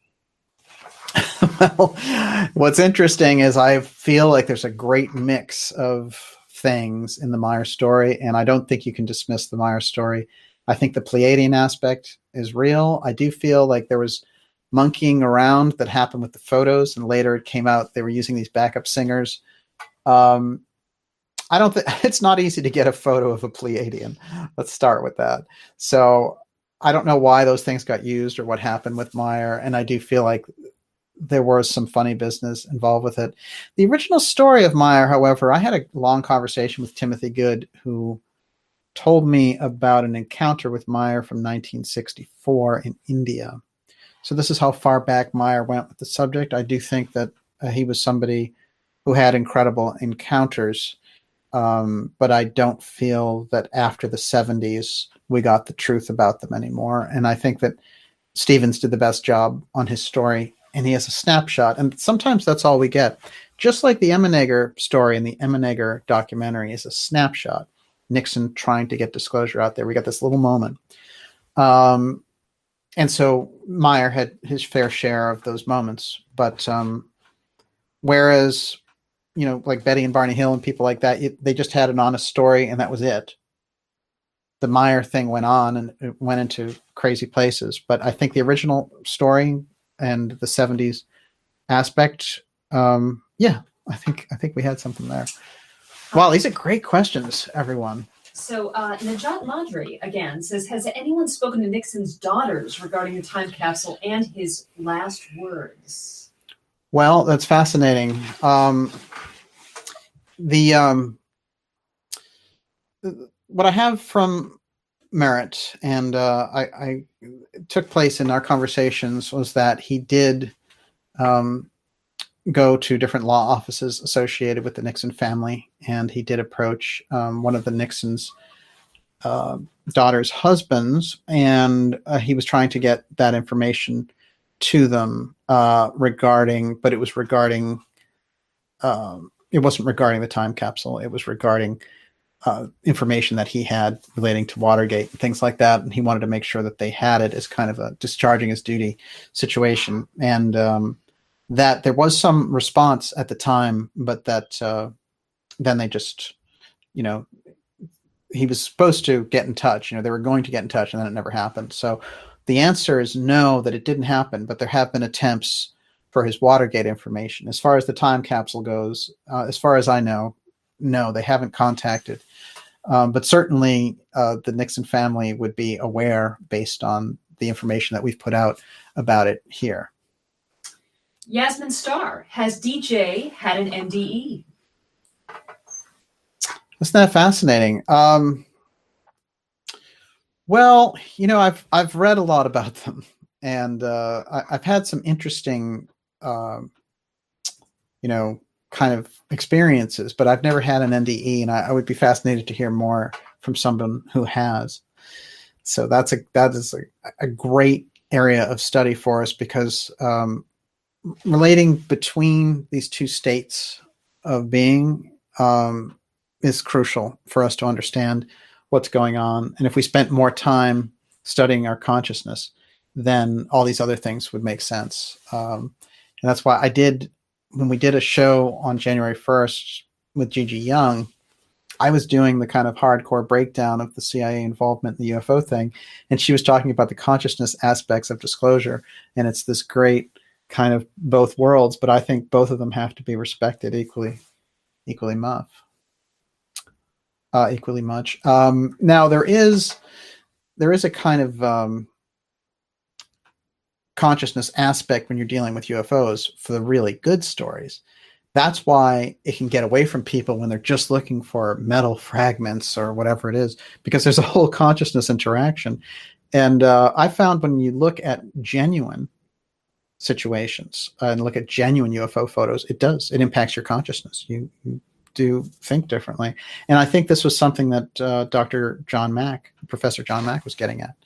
Well, what's interesting is I feel like there's a great mix of things in the Meier story, and I don't think you can dismiss the Meier story. I think the Pleiadian aspect is real. I do feel like there was monkeying around that happened with the photos, and later it came out they were using these backup singers. Um, I don't think it's not easy to get a photo of a Pleiadian. Let's start with that. So I don't know why those things got used or what happened with Meier, and I do feel like there was some funny business involved with it. The original story of Meier, however, I had a long conversation with Timothy Good, who told me about an encounter with Meier from nineteen sixty-four in India. So this is how far back Meier went with the subject. I do think that uh, he was somebody who had incredible encounters, um, but I don't feel that after the seventies we got the truth about them anymore. And I think that Stevens did the best job on his story, and he has a snapshot, and sometimes that's all we get. Just like the Emmenegger story and the Emmenegger documentary is a snapshot. Nixon trying to get disclosure out there. We got this little moment. Um, and so Meier had his fair share of those moments. But um, whereas, you know, like Betty and Barney Hill and people like that, it, they just had an honest story and that was it. The Meier thing went on and it went into crazy places. But I think the original story and the seventies aspect, um, yeah, I think I think we had something there. Wow, these are great questions, everyone. So uh, Najat Madri, again, says, has anyone spoken to Nixon's daughters regarding the time capsule and his last words? Well, that's fascinating. Um, the um, what I have from Merritt, and uh, I, I took place in our conversations, was that he did um, go to different law offices associated with the Nixon family, and he did approach um, one of the Nixon's uh, daughter's husbands, and uh, he was trying to get that information to them uh, regarding, but it was regarding, um, it wasn't regarding the time capsule. It was regarding uh, information that he had relating to Watergate and things like that. And he wanted to make sure that they had it as kind of a discharging his duty situation. And um, that there was some response at the time, but that uh, then they just, you know, he was supposed to get in touch. You know, they were going to get in touch, and then it never happened. So the answer is no, that it didn't happen, but there have been attempts for his Watergate information. As far as the time capsule goes, uh, as far as I know, no, they haven't contacted. Um, but certainly uh, the Nixon family would be aware based on the information that we've put out about it here. Yasmin Starr, has D J had an N D E? Isn't that fascinating? Um, well, you know, I've I've read a lot about them, and uh, I, I've had some interesting, um, you know, kind of experiences, but I've never had an N D E, and I, I would be fascinated to hear more from someone who has. So that's a that is a, a great area of study for us, because um, relating between these two states of being um, is crucial for us to understand what's going on. And if we spent more time studying our consciousness, then all these other things would make sense. Um, and that's why I did, when we did a show on January first with Gigi Young, I was doing the kind of hardcore breakdown of the C I A involvement in the U F O thing. And she was talking about the consciousness aspects of disclosure. And it's this great kind of both worlds, but I think both of them have to be respected equally, equally much. Uh, equally much. Um, now there is, there is a kind of um, consciousness aspect when you're dealing with U F Os for the really good stories. That's why it can get away from people when they're just looking for metal fragments or whatever it is, because there's a whole consciousness interaction. And uh, I found when you look at genuine situations uh, and look at genuine U F O photos, it does. It impacts your consciousness. You, you do think differently. And I think this was something that uh, Doctor John Mack, Professor John Mack was getting at.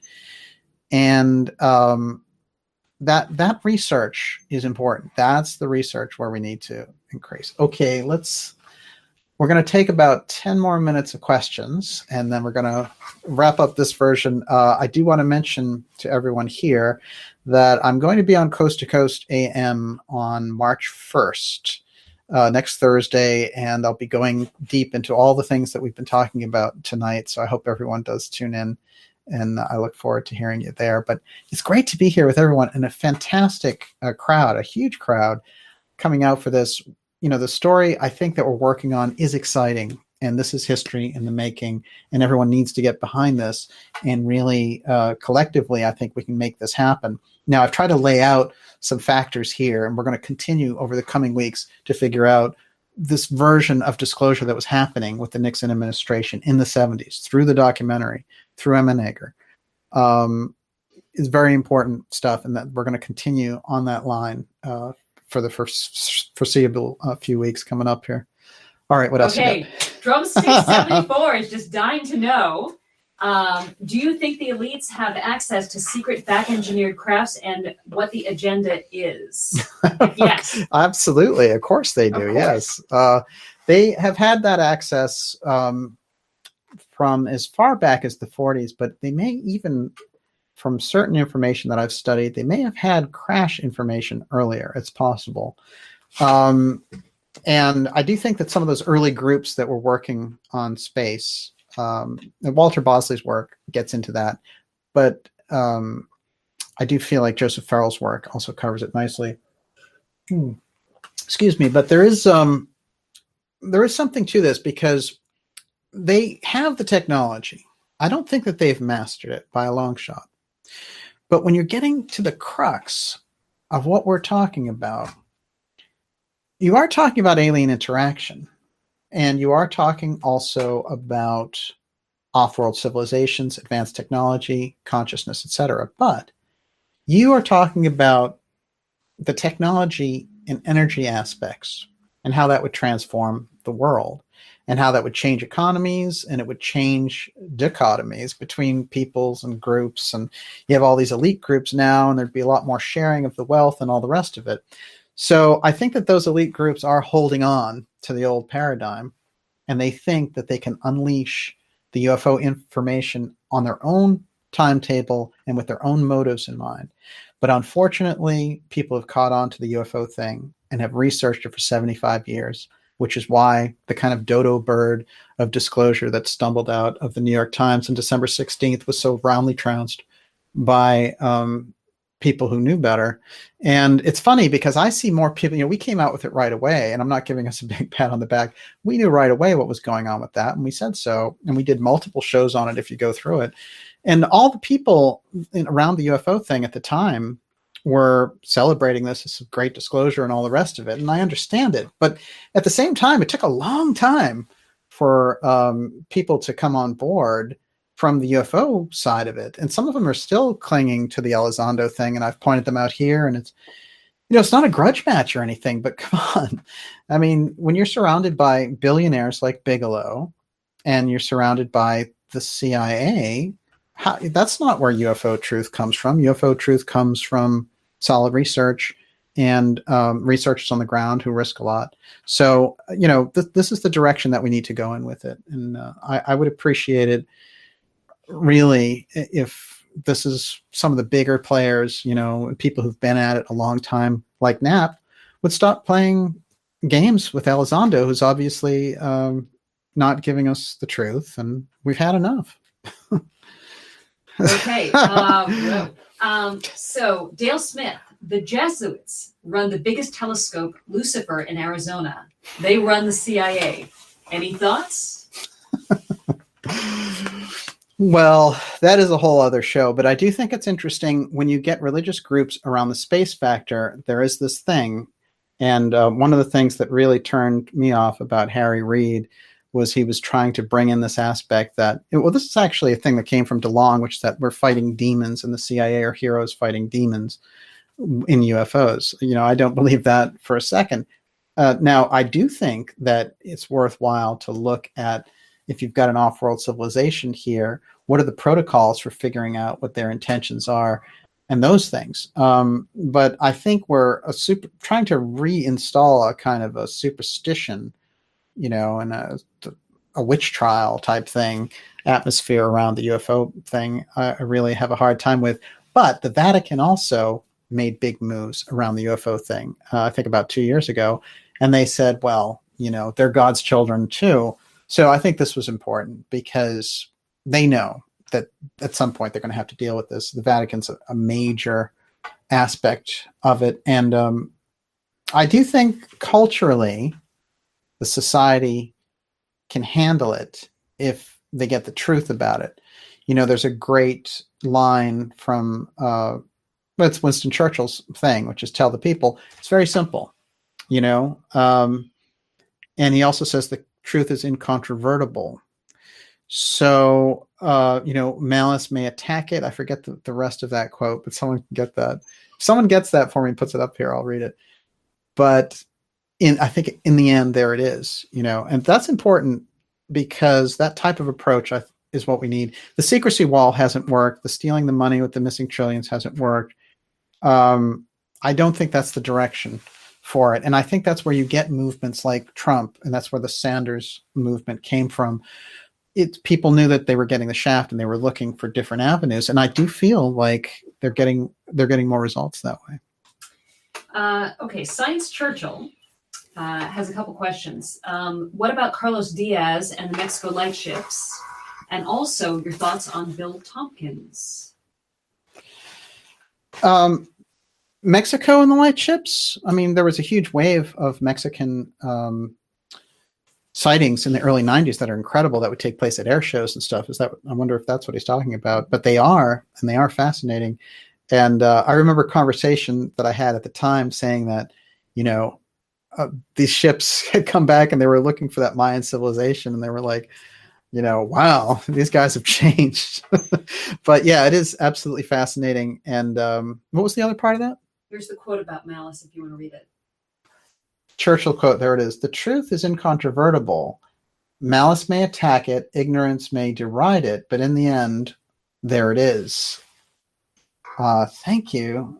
And um, that that research is important. That's the research where we need to increase. Okay, let's, we're going to take about ten more minutes of questions, and then we're going to wrap up this version. Uh, I do want to mention to everyone here that I'm going to be on Coast to Coast A M on March first, uh, next Thursday, and I'll be going deep into all the things that we've been talking about tonight. So I hope everyone does tune in, and I look forward to hearing you there. But it's great to be here with everyone, and a fantastic uh, crowd, a huge crowd coming out for this. You know, the story I think that we're working on is exciting, and this is history in the making, and everyone needs to get behind this, and really uh, collectively, I think we can make this happen. Now, I've tried to lay out some factors here, and we're going to continue over the coming weeks to figure out this version of disclosure that was happening with the Nixon administration in the seventies through the documentary, through Emma Nager. Um, is very important stuff, and that we're going to continue on that line uh, for the first foreseeable uh, few weeks coming up here. All right, what else? Okay, Drumstick seventy-four is just dying to know. Um, do you think the elites have access to secret back-engineered crafts, and what the agenda is? Yes. Absolutely. Of course they do. Yes. Uh, they have had that access um, from as far back as the forties, but they may even, from certain information that I've studied, they may have had crash information earlier. It's possible. Um, and I do think that some of those early groups that were working on space, um, and Walter Bosley's work gets into that, but um, I do feel like Joseph Farrell's work also covers it nicely. Hmm. Excuse me, but there is um, there is something to this, because they have the technology. I don't think that they've mastered it by a long shot. But when you're getting to the crux of what we're talking about, you are talking about alien interaction, and you are talking also about off-world civilizations, advanced technology, consciousness, et cetera. But you are talking about the technology and energy aspects and how that would transform the world, and how that would change economies, and it would change dichotomies between peoples and groups. And you have all these elite groups now, and there'd be a lot more sharing of the wealth and all the rest of it. So I think that those elite groups are holding on to the old paradigm, and they think that they can unleash the U F O information on their own timetable and with their own motives in mind. But unfortunately, people have caught on to the U F O thing and have researched it for seventy-five years, which is why the kind of dodo bird of disclosure that stumbled out of the New York Times on December sixteenth was so roundly trounced by um, people who knew better. And it's funny because I see more people, you know, we came out with it right away, and I'm not giving us a big pat on the back. We knew right away what was going on with that, and we said so. And we did multiple shows on it if you go through it. And all the people in, around the U F O thing at the time were celebrating this as a great disclosure and all the rest of it. And I understand it. But at the same time, it took a long time for um, people to come on board from the U F O side of it. And some of them are still clinging to the Elizondo thing. And I've pointed them out here. And it's, you know, it's not a grudge match or anything, but come on. I mean, when you're surrounded by billionaires like Bigelow, and you're surrounded by the C I A, how, that's not where U F O truth comes from. U F O truth comes from solid research and um, researchers on the ground who risk a lot. So, you know, th- this is the direction that we need to go in with it. And uh, I, I would appreciate it really if this is some of the bigger players, you know, people who've been at it a long time, like Knapp, would stop playing games with Elizondo, who's obviously um, not giving us the truth, and we've had enough. Okay. Um, um, so Dale Smith, the Jesuits run the biggest telescope, Lucifer, in Arizona. They run the C I A. Any thoughts? Well, that is a whole other show, but I do think it's interesting when you get religious groups around the space factor, there is this thing. And uh, one of the things that really turned me off about Harry Reid was he was trying to bring in this aspect that, well, this is actually a thing that came from DeLong, which is that we're fighting demons and the C I A are heroes fighting demons in U F Os. You know, I don't believe that for a second. Uh, now, I do think that it's worthwhile to look at, if you've got an off-world civilization here, what are the protocols for figuring out what their intentions are and those things. Um, but I think we're a super, trying to reinstall a kind of a superstition, you know, and a, a witch trial type thing, atmosphere around the U F O thing. I, I really have a hard time with. But the Vatican also made big moves around the U F O thing, uh, I think about two years ago. And they said, well, you know, they're God's children too. So I think this was important because they know that at some point they're going to have to deal with this. The Vatican's a, a major aspect of it. And um, I do think culturally the society can handle it if they get the truth about it. You know, there's a great line from, uh, well, it's Winston Churchill's thing, which is tell the people. It's very simple, you know. Um, and he also says the truth is incontrovertible. So, uh, you know, malice may attack it. I forget the, the rest of that quote, but someone can get that. If someone gets that for me and puts it up here, I'll read it. But in, I think in the end, there it is, you know, and that's important because that type of approach I, is what we need. The secrecy wall hasn't worked. The stealing the money with the missing trillions hasn't worked. Um, I don't think that's the direction for it. And I think that's where you get movements like Trump, and that's where the Sanders movement came from. It, people knew that they were getting the shaft and they were looking for different avenues. And I do feel like they're getting they're getting more results that way. Uh, okay, Science Churchill uh, has a couple questions. Um, what about Carlos Diaz and the Mexico lightships? And also your thoughts on Bill Tompkins. Um, Mexico and the lightships. I mean, there was a huge wave of Mexican um, sightings in the early nineties that are incredible that would take place at air shows and stuff. Is that, I wonder if that's what he's talking about, but they are, and they are fascinating. And uh, I remember a conversation that I had at the time saying that, you know, uh, these ships had come back and they were looking for that Mayan civilization. And they were like, you know, wow, these guys have changed. But yeah, it is absolutely fascinating. And um, what was the other part of that? Here's the quote about malice if you want to read it. Churchill quote, there it is. The truth is incontrovertible. Malice may attack it, ignorance may deride it, but in the end, there it is. Uh, thank you.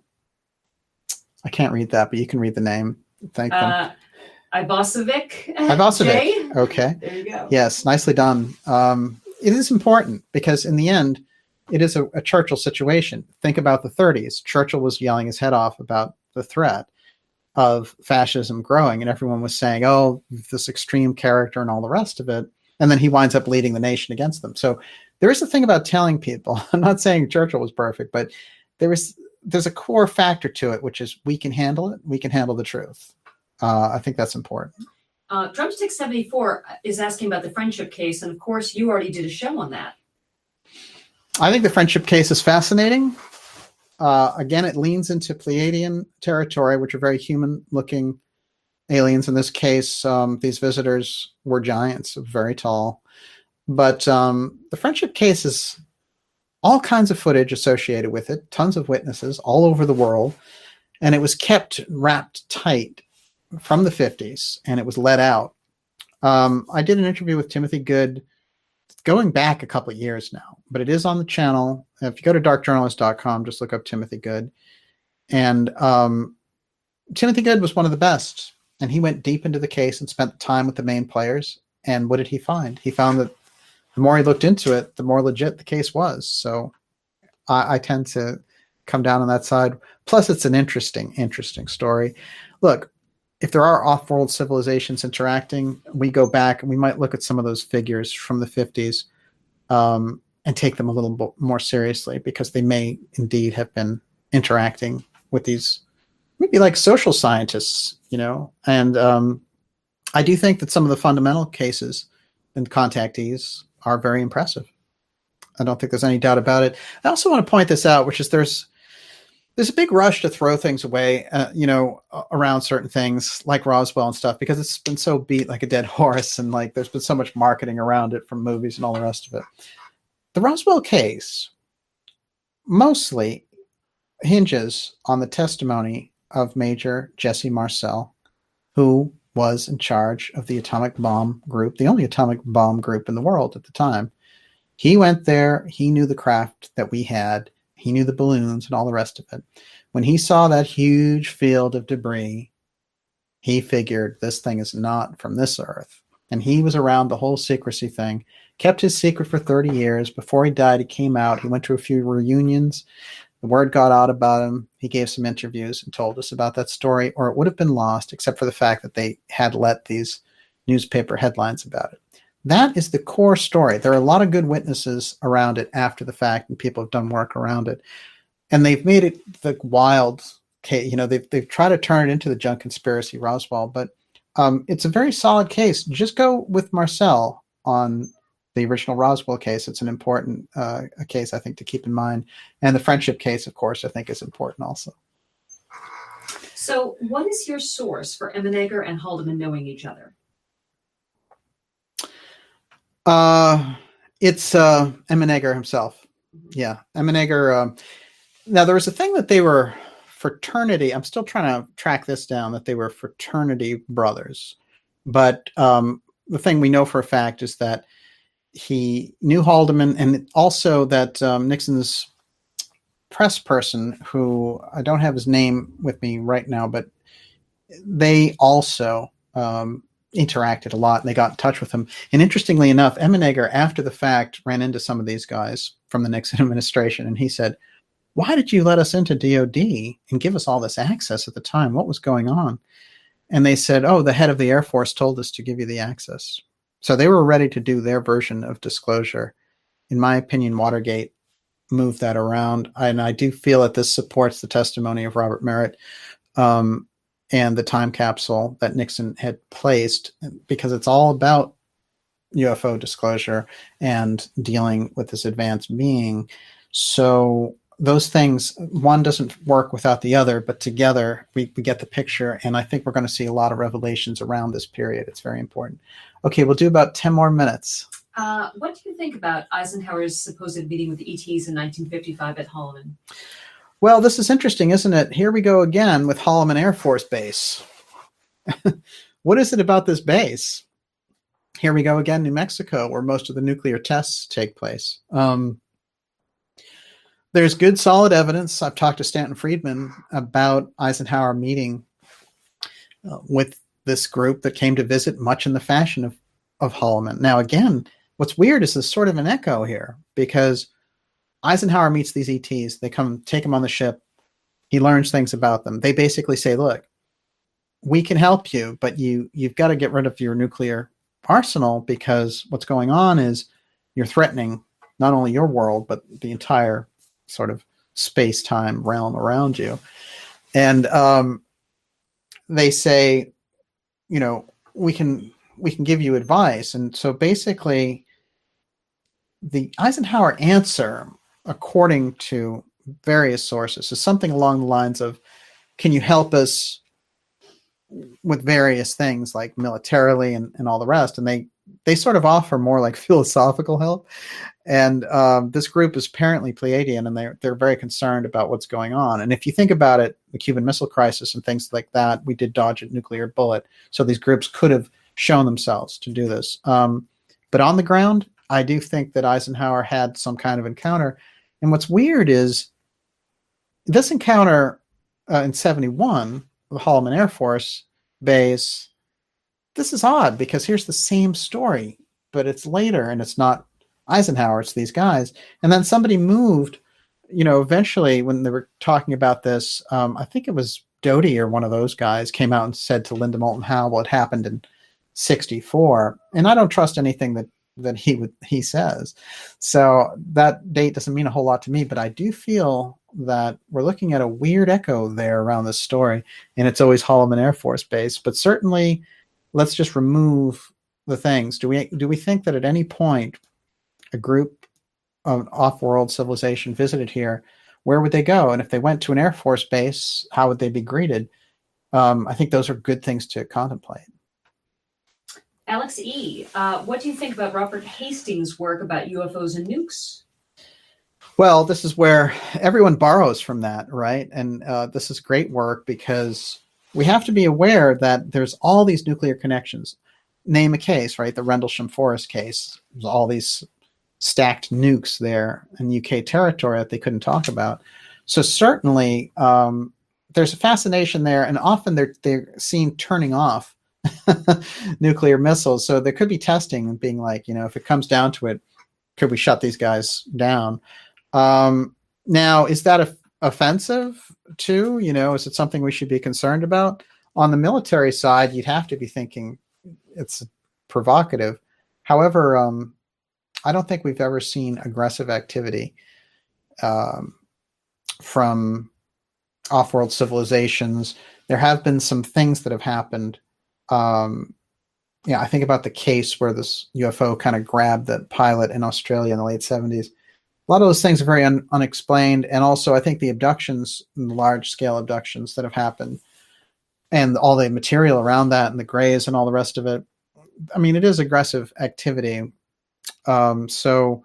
I can't read that, but you can read the name. Thank them. Uh, Ivasovic. Ivasovic. Jay? Okay. There you go. Yes, nicely done. Um, it is important because in the end, it is a, a Churchill situation. Think about the thirties. Churchill was yelling his head off about the threat of fascism growing, and everyone was saying, oh, this extreme character and all the rest of it. And then he winds up leading the nation against them. So there is a thing about telling people, I'm not saying Churchill was perfect, but there is, there's a core factor to it, which is we can handle it. We can handle the truth. Uh, I think that's important. Uh, Drumstick seventy-four is asking about the friendship case. And of course, you already did a show on that. I think the friendship case is fascinating. Uh, again, it leans into Pleiadian territory, which are very human-looking aliens. In this case, um, these visitors were giants, very tall. But um, the friendship case is all kinds of footage associated with it, tons of witnesses all over the world, and it was kept wrapped tight from the fifties, and it was let out. Um, I did an interview with Timothy Good going back a couple of years now, but it is on the channel. If you go to dark journalist dot com, just look up Timothy Good. And um, Timothy Good was one of the best, and he went deep into the case and spent time with the main players. And what did he find? He found that the more he looked into it, the more legit the case was. So I, I tend to come down on that side. Plus, it's an interesting, interesting story. Look, if there are off-world civilizations interacting, we go back and we might look at some of those figures from the fifties um, and take them a little bit more seriously, because they may indeed have been interacting with these, maybe like social scientists, you know. And um, I do think that some of the fundamental cases and contactees are very impressive. I don't think there's any doubt about it. I also want to point this out, which is there's there's a big rush to throw things away, uh, you know, around certain things like Roswell and stuff, because it's been so beat like a dead horse, and like there's been so much marketing around it from movies and all the rest of it. The Roswell case mostly hinges on the testimony of Major Jesse Marcel, who was in charge of the atomic bomb group, the only atomic bomb group in the world at the time. He went there. He knew the craft that we had. He knew the balloons and all the rest of it. When he saw that huge field of debris, he figured this thing is not from this earth. And he was around the whole secrecy thing, kept his secret for thirty years. Before he died, he came out. He went to a few reunions. The word got out about him. He gave some interviews and told us about that story, or it would have been lost, except for the fact that they had let these newspaper headlines about it. That is the core story. There are a lot of good witnesses around it after the fact, and people have done work around it. And they've made it the wild case. You know, they've, they've tried to turn it into the junk conspiracy Roswell, but um, it's a very solid case. Just go with Marcel on the original Roswell case. It's an important uh, a case, I think, to keep in mind. And the friendship case, of course, I think is important also. So what is your source for Emenegger and Haldeman knowing each other? Uh, it's uh, Emenegger himself. Yeah, Emenegger. Uh, now, there was a thing that they were fraternity. I'm still trying to track this down, that they were fraternity brothers. But um, the thing we know for a fact is that he knew Haldeman, and also that um, Nixon's press person, who I don't have his name with me right now, but they also um, interacted a lot, and they got in touch with him. And interestingly enough, Emenegger, after the fact, ran into some of these guys from the Nixon administration, and he said, "Why did you let us into D O D and give us all this access at the time? What was going on?" And they said, "Oh, the head of the Air Force told us to give you the access." So they were ready to do their version of disclosure. In my opinion, Watergate moved that around. And I do feel that this supports the testimony of Robert Merritt um, and the time capsule that Nixon had placed, because it's all about U F O disclosure and dealing with this advanced being. So those things, one doesn't work without the other, but together we, we get the picture. And I think we're going to see a lot of revelations around this period. It's very important. Okay, we'll do about ten more minutes. Uh, what do you think about Eisenhower's supposed meeting with the E Ts in nineteen fifty-five at Holloman? Well, this is interesting, isn't it? Here we go again with Holloman Air Force Base. What is it about this base? Here we go again, New Mexico, where most of the nuclear tests take place. Um, there's good, solid evidence. I've talked to Stanton Friedman about Eisenhower meeting uh, with this group that came to visit, much in the fashion of, of Holloman. Now, again, what's weird is there's sort of an echo here, because Eisenhower meets these E Ts. They come, take him on the ship. He learns things about them. They basically say, look, we can help you, but you, you've got to get rid of your nuclear arsenal, because what's going on is you're threatening not only your world, but the entire sort of space-time realm around you. And um, they say, you know, we can we can give you advice. And so basically the Eisenhower answer, according to various sources, is something along the lines of, can you help us with various things like militarily and, and all the rest? And they, they sort of offer more like philosophical help. And um, this group is apparently Pleiadian, and they're, they're very concerned about what's going on. And if you think about it, the Cuban Missile Crisis and things like that, we did dodge a nuclear bullet. So these groups could have shown themselves to do this. Um, but on the ground, I do think that Eisenhower had some kind of encounter. And what's weird is this encounter uh, in seventy-one the Holloman Air Force Base, this is odd because here's the same story, but it's later and it's not Eisenhower, it's these guys. And then somebody moved, you know, eventually when they were talking about this, um, I think it was Doty or one of those guys came out and said to Linda Moulton Howe, well, it happened in sixty-four. And I don't trust anything that, that he would, he says. So that date doesn't mean a whole lot to me, but I do feel that we're looking at a weird echo there around this story, and it's always Holloman Air Force Base. But certainly, let's just remove the things. Do we do we think that at any point a group of off-world civilization visited here, where would they go? And if they went to an Air Force base, how would they be greeted? Um, I think those are good things to contemplate. Alex E., uh, what do you think about Robert Hastings' work about U F Os and nukes? Well, this is where everyone borrows from that, right? And uh, this is great work because we have to be aware that there's all these nuclear connections. Name a case, right? The Rendlesham Forest case. There's all these stacked nukes there in U K territory that they couldn't talk about. So certainly um, there's a fascination there, and often they're, they're seen turning off nuclear missiles. So there could be testing and being like, you know, if it comes down to it, could we shut these guys down? Um, now, is that a, offensive too? You know, is it something we should be concerned about? On the military side, you'd have to be thinking it's provocative. However, um, I don't think we've ever seen aggressive activity um, from off-world civilizations. There have been some things that have happened. Um, yeah, I think about the case where this U F O kind of grabbed the pilot in Australia in the late seventies. A lot of those things are very un- unexplained. And also, I think the abductions, large-scale abductions that have happened, and all the material around that and the grays and all the rest of it, I mean, it is aggressive activity. Um, so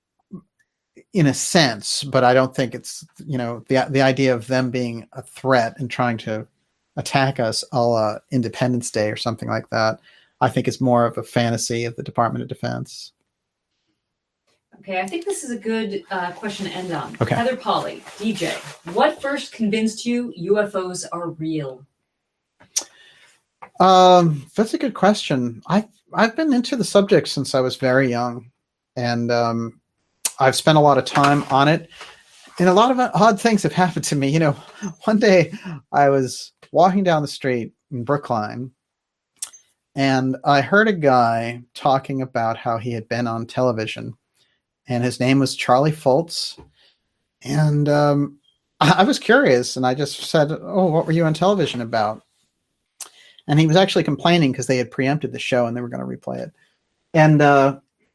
in a sense, but I don't think it's, you know, the the idea of them being a threat and trying to attack us a la Independence Day or something like that, I think is more of a fantasy of the Department of Defense. Okay, I think this is a good uh, question to end on. Okay. Heather Polly, D J, what first convinced you U F Os are real? Um, that's a good question. I've, I've been into the subject since I was very young, and um, I've spent a lot of time on it. And a lot of odd things have happened to me. You know, one day I was walking down the street in Brookline, and I heard a guy talking about how he had been on television, and his name was Charlie Fultz. And um, I was curious, and I just said, oh, what were you on television about? And he was actually complaining because they had preempted the show and they were going to replay it. And uh,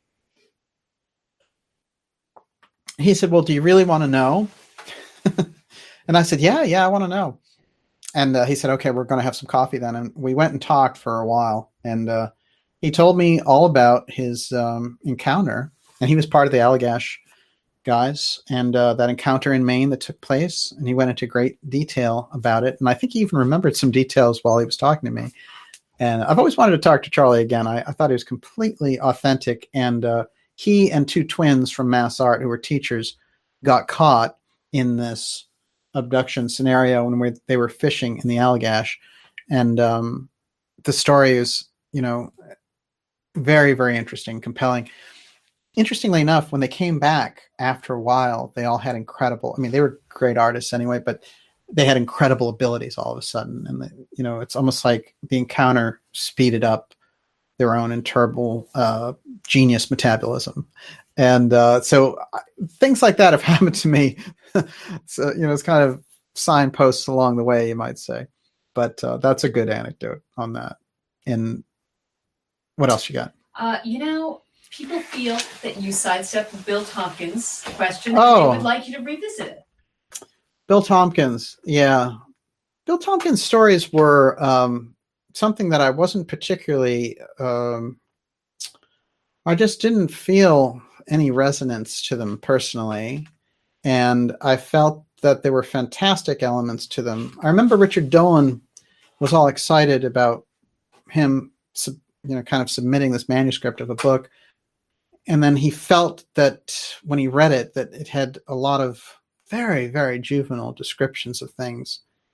he said, well, do you really want to know? And I said, yeah, yeah, I want to know. And uh, he said, okay, we're going to have some coffee then. And we went and talked for a while. And uh, he told me all about his um, encounter. And he was part of the Allagash guys, and uh, that encounter in Maine that took place. And he went into great detail about it. And I think he even remembered some details while he was talking to me. And I've always wanted to talk to Charlie again. I, I thought he was completely authentic. And uh, he and two twins from Mass Art who were teachers got caught in this abduction scenario when we, they were fishing in the Allagash. And um, the story is, you know, very, very interesting, compelling. Interestingly enough, when they came back after a while, they all had incredible, I mean, they were great artists anyway, but they had incredible abilities all of a sudden. And, they, you know, it's almost like the encounter speeded up their own internal uh, genius metabolism. And uh, so things like that have happened to me. So, you know, it's kind of signposts along the way, you might say. But uh, that's a good anecdote on that. And what else you got? Uh, you know, people feel that you sidestepped the Bill Tompkins question, oh. and they would like you to revisit it. Bill Tompkins, yeah. Bill Tompkins' stories were um, something that I wasn't particularly, um, I just didn't feel any resonance to them personally. And I felt that there were fantastic elements to them. I remember Richard Dolan was all excited about him, you know, kind of submitting this manuscript of a book. And then he felt that when he read it, that it had a lot of very, very juvenile descriptions of things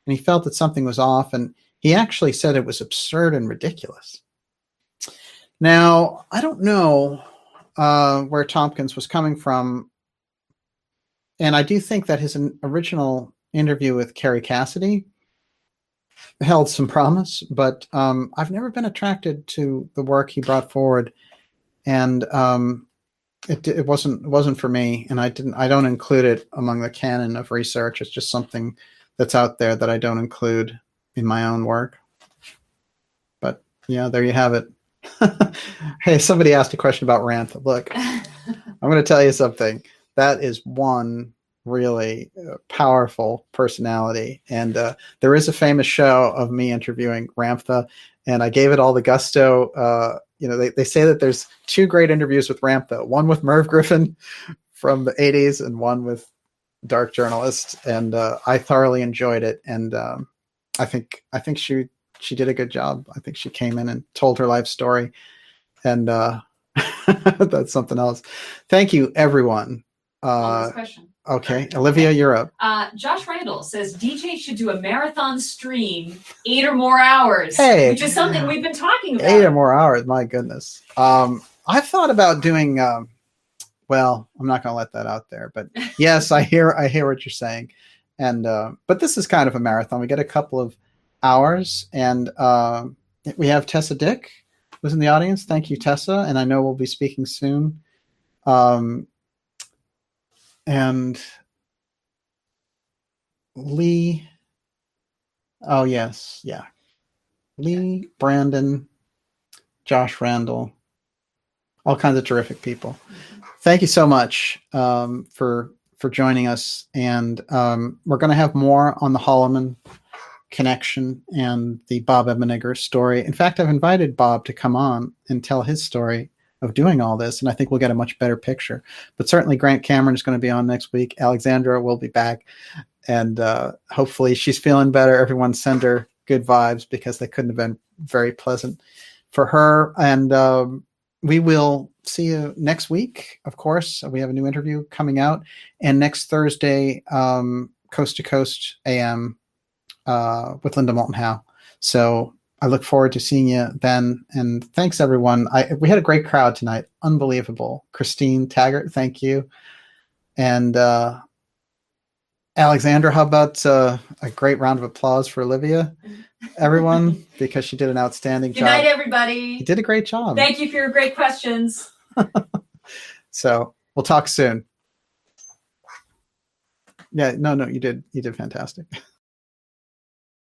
and he felt that something was off, and he actually said it was absurd and ridiculous. Now, I don't know uh, where Tompkins was coming from, and I do think that his original interview with Kerry Cassidy held some promise, but um, I've never been attracted to the work he brought forward, and um, it, it wasn't it wasn't for me, and I didn't I don't include it among the canon of research. It's just something that's out there that I don't include in my own work. But yeah, there you have it. Hey, somebody asked a question about Ramtha. Look, I'm going to tell you something. That is one really uh, powerful personality. And uh, there is a famous show of me interviewing Ramtha, and I gave it all the gusto. Uh, you know, they, they say that there's two great interviews with Ramtha, one with Merv Griffin from the eighties and one with Dark Journalist. And uh, I thoroughly enjoyed it. And um, I think I think she she did a good job. I think she came in and told her life story. And uh, that's something else. Thank you, everyone. Uh, question. Okay, Olivia, you're up. Uh, Josh Randall says D J should do a marathon stream, eight or more hours, hey, which is something we've been talking about. Eight or more hours, my goodness. Um, I've thought about doing. Um, well, I'm not going to let that out there, but yes, I hear I hear what you're saying, and uh, but this is kind of a marathon. We get a couple of hours, and uh, we have Tessa Dick who's in the audience. Thank you, Tessa, and I know we'll be speaking soon. Um, And Lee, oh yes, yeah. Lee, Brandon, Josh Randall, all kinds of terrific people. Thank you so much um, for for joining us. And um, we're going to have more on the Holloman connection and the Bob Ebenegger story. In fact, I've invited Bob to come on and tell his story of doing all this, and I think we'll get a much better picture. But certainly Grant Cameron is going to be on next week. Alexandra will be back, and uh, hopefully she's feeling better. Everyone send her good vibes, because they couldn't have been very pleasant for her. And um, we will see you next week, of course. We have a new interview coming out, and next Thursday, um, Coast to Coast A M uh, with Linda Moulton Howe. So I look forward to seeing you then. And thanks, everyone. I, we had a great crowd tonight. Unbelievable. Christine Taggart, thank you. And uh, Alexandra, how about uh, a great round of applause for Olivia, everyone, because she did an outstanding Good job. Good night, everybody. You did a great job. Thank you for your great questions. So we'll talk soon. Yeah, no, no, you did. You did fantastic.